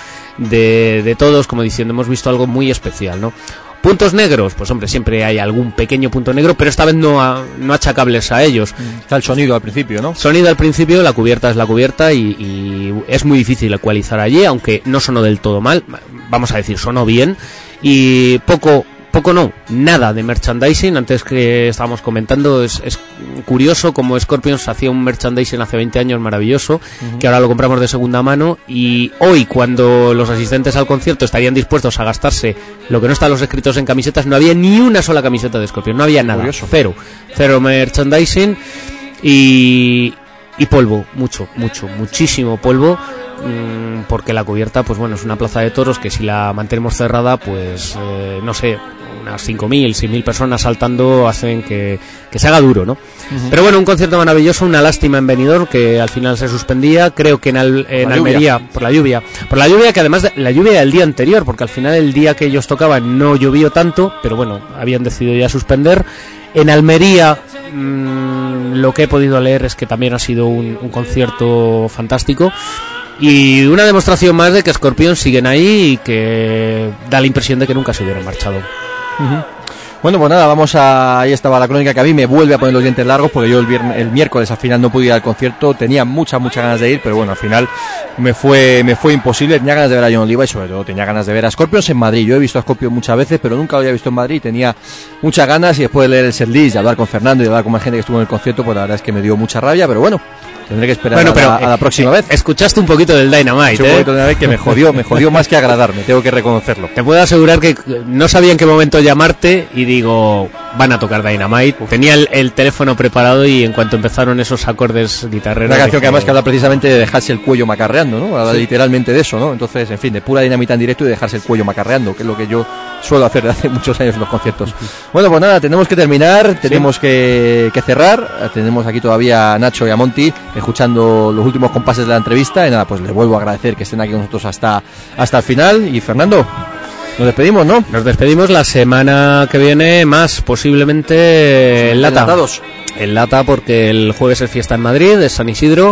S2: de, de todos, como diciendo, hemos visto algo muy especial, ¿no? Puntos negros, pues hombre, siempre hay algún pequeño punto negro, pero esta vez no, a, no achacables a ellos.
S1: Está el sonido al principio, ¿no?
S2: Sonido al principio, la cubierta es la cubierta y, y es muy difícil ecualizar allí, aunque no sonó del todo mal, vamos a decir, sonó bien, y poco... Poco no, nada de merchandising. Antes que estábamos comentando, es, es curioso como Scorpions hacía un merchandising hace veinte años maravilloso, uh-huh. que ahora lo compramos de segunda mano, y hoy, cuando los asistentes al concierto estarían dispuestos a gastarse lo que no están los escritos en camisetas, no había ni una sola camiseta de Scorpions, no había nada, curioso. cero, cero merchandising y, y polvo, mucho, mucho, muchísimo polvo. Porque la cubierta, pues bueno, es una plaza de toros que si la mantenemos cerrada, pues eh, no sé, unas cinco mil, seis mil personas saltando hacen que, que se haga duro, ¿no? Uh-huh. Pero bueno, un concierto maravilloso, una lástima en Benidorm que al final se suspendía, creo que en, Al, en Almería, por la lluvia, por la lluvia que además de la lluvia del día anterior, porque al final el día que ellos tocaban no llovió tanto, pero bueno, habían decidido ya suspender. En Almería, mmm, lo que he podido leer es que también ha sido un, un concierto fantástico. Y una demostración más de que Scorpions siguen ahí y que da la impresión de que nunca se hubieran marchado.
S1: Uh-huh. Bueno, pues nada, vamos a... Ahí estaba la crónica que a mí me vuelve a poner los dientes largos, porque yo el, viernes, el miércoles al final no pude ir al concierto, tenía muchas, muchas ganas de ir, pero bueno, al final me fue me fue imposible. Tenía ganas de ver a John Oliva y sobre todo tenía ganas de ver a Scorpions en Madrid. Yo he visto a Scorpions muchas veces, pero nunca lo había visto en Madrid, tenía muchas ganas, y después de leer el setlist, de hablar con Fernando y de hablar con más gente que estuvo en el concierto, pues la verdad es que me dio mucha rabia, pero bueno, tendré que esperar bueno, pero, a, la, a la próxima eh, vez.
S2: Escuchaste un poquito del Dynamite,
S1: un
S2: ¿eh?
S1: poquito de Dynamite que me jodió, me jodió más que agradarme, tengo que reconocerlo.
S2: Te puedo asegurar que no sabía en qué momento llamarte y digo, van a tocar Dynamite. Uf. Tenía el, el teléfono preparado y en cuanto empezaron esos acordes guitarreros...
S1: Una canción que además que habla precisamente de dejarse el cuello macarreando, ¿no? Habla sí. literalmente de eso, ¿no? Entonces, en fin, de pura dinamita en directo y dejarse el cuello macarreando, que es lo que yo suelo hacer desde hace muchos años en los conciertos. Bueno, pues nada, tenemos que terminar, tenemos sí. que, que cerrar. Tenemos aquí todavía a Nacho y a Monty escuchando los últimos compases de la entrevista, y nada, pues les vuelvo a agradecer que estén aquí con nosotros hasta, hasta el final. Y Fernando, nos despedimos, ¿no?
S2: Nos despedimos la semana que viene, más posiblemente en lata.
S1: Enlatados.
S2: En lata, porque el jueves es fiesta en Madrid, es San Isidro,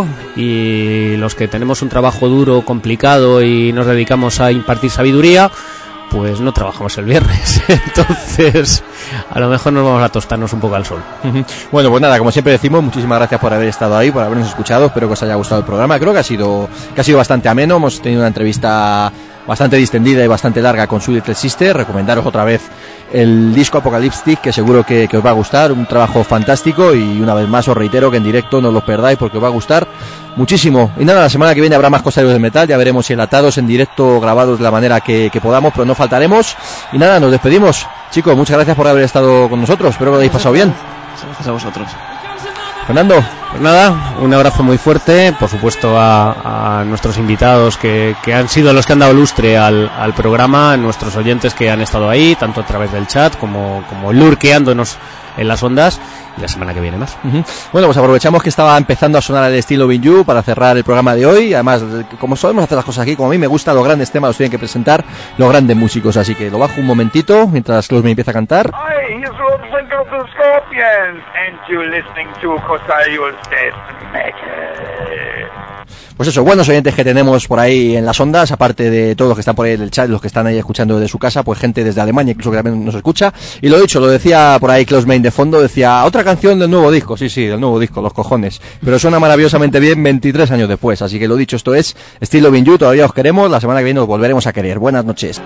S2: y los que tenemos un trabajo duro, complicado y nos dedicamos a impartir sabiduría, pues no trabajamos el viernes. Entonces, a lo mejor nos vamos a tostarnos un poco al sol.
S1: Uh-huh. Bueno, pues nada, como siempre decimos, muchísimas gracias por haber estado ahí, por habernos escuchado. Espero que os haya gustado el programa. Creo que ha sido, que ha sido bastante ameno. Hemos tenido una entrevista bastante distendida y bastante larga con Sweet Little Sister. Recomendaros otra vez el disco Apocalyptic, que seguro que, que os va a gustar. Un trabajo fantástico, y una vez más os reitero que en directo no os lo perdáis porque os va a gustar muchísimo. Y nada, la semana que viene habrá más cosarios de metal, ya veremos si enlatados, en directo, grabados de la manera que, que podamos, pero no faltaremos. Y nada, nos despedimos. Chicos, muchas gracias por haber estado con nosotros, espero que lo hayáis pasado bien.
S4: Gracias a vosotros.
S1: Fernando.
S2: Pues nada, un abrazo muy fuerte, por supuesto a, a nuestros invitados que, que han sido los que han dado lustre al, al programa, nuestros oyentes que han estado ahí, tanto a través del chat como, como lurqueándonos en las ondas, y la semana que viene más.
S1: Uh-huh. Bueno, pues aprovechamos que estaba empezando a sonar el estilo Lovin' You para cerrar el programa de hoy. Además, como solemos hacer las cosas aquí, como a mí me gustan los grandes temas, los tienen que presentar los grandes músicos, así que lo bajo un momentito mientras Klaus me empieza a cantar.
S11: Hi, here's Rob Sinclair of the Scorpions, and you're listening to Cosarios Death Metal.
S1: Pues eso, buenos oyentes que tenemos por ahí en las ondas, aparte de todos los que están por ahí en el chat, los que están ahí escuchando desde su casa, pues gente desde Alemania incluso que también nos escucha. Y lo dicho, lo decía por ahí Klaus Main de fondo, decía otra canción del nuevo disco, sí, sí, del nuevo disco, los cojones. Pero suena maravillosamente bien veintitrés años después, así que lo dicho, esto es Still Lovin' You, todavía os queremos, la semana que viene os volveremos a querer. Buenas noches.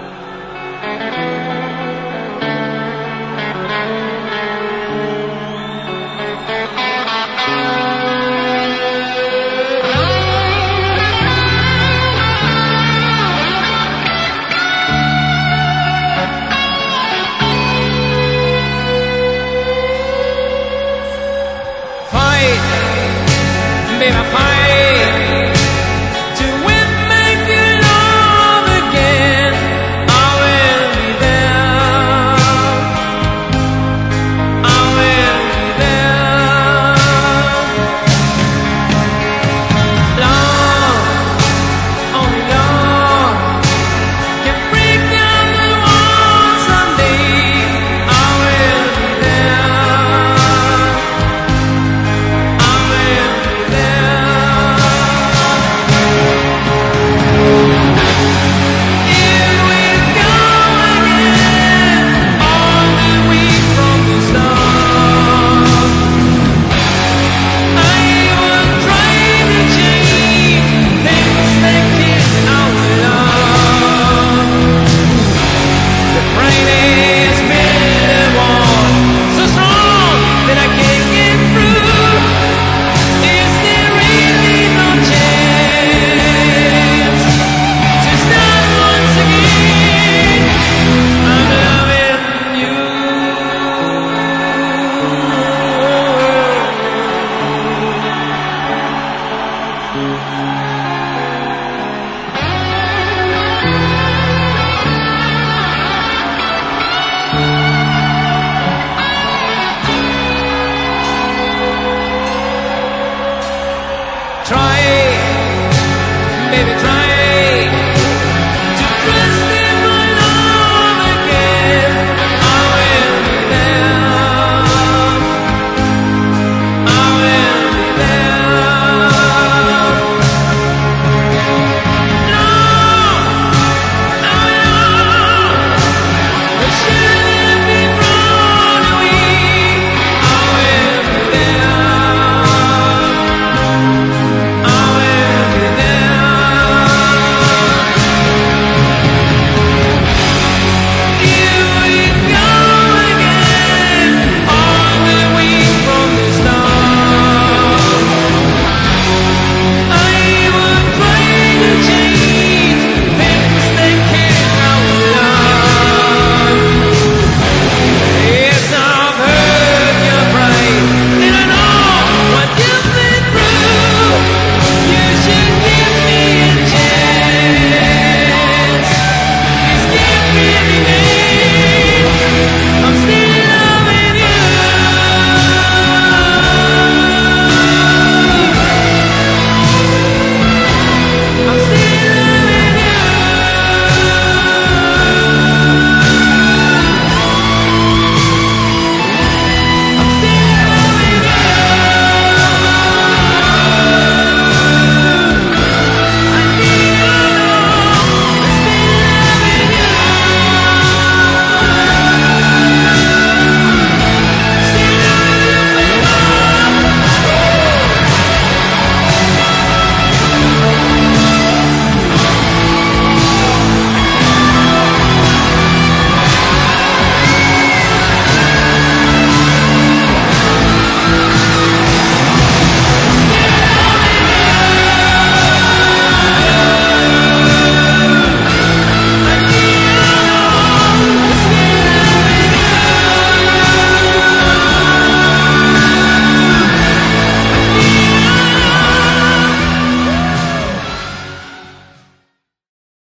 S9: Try, baby, try.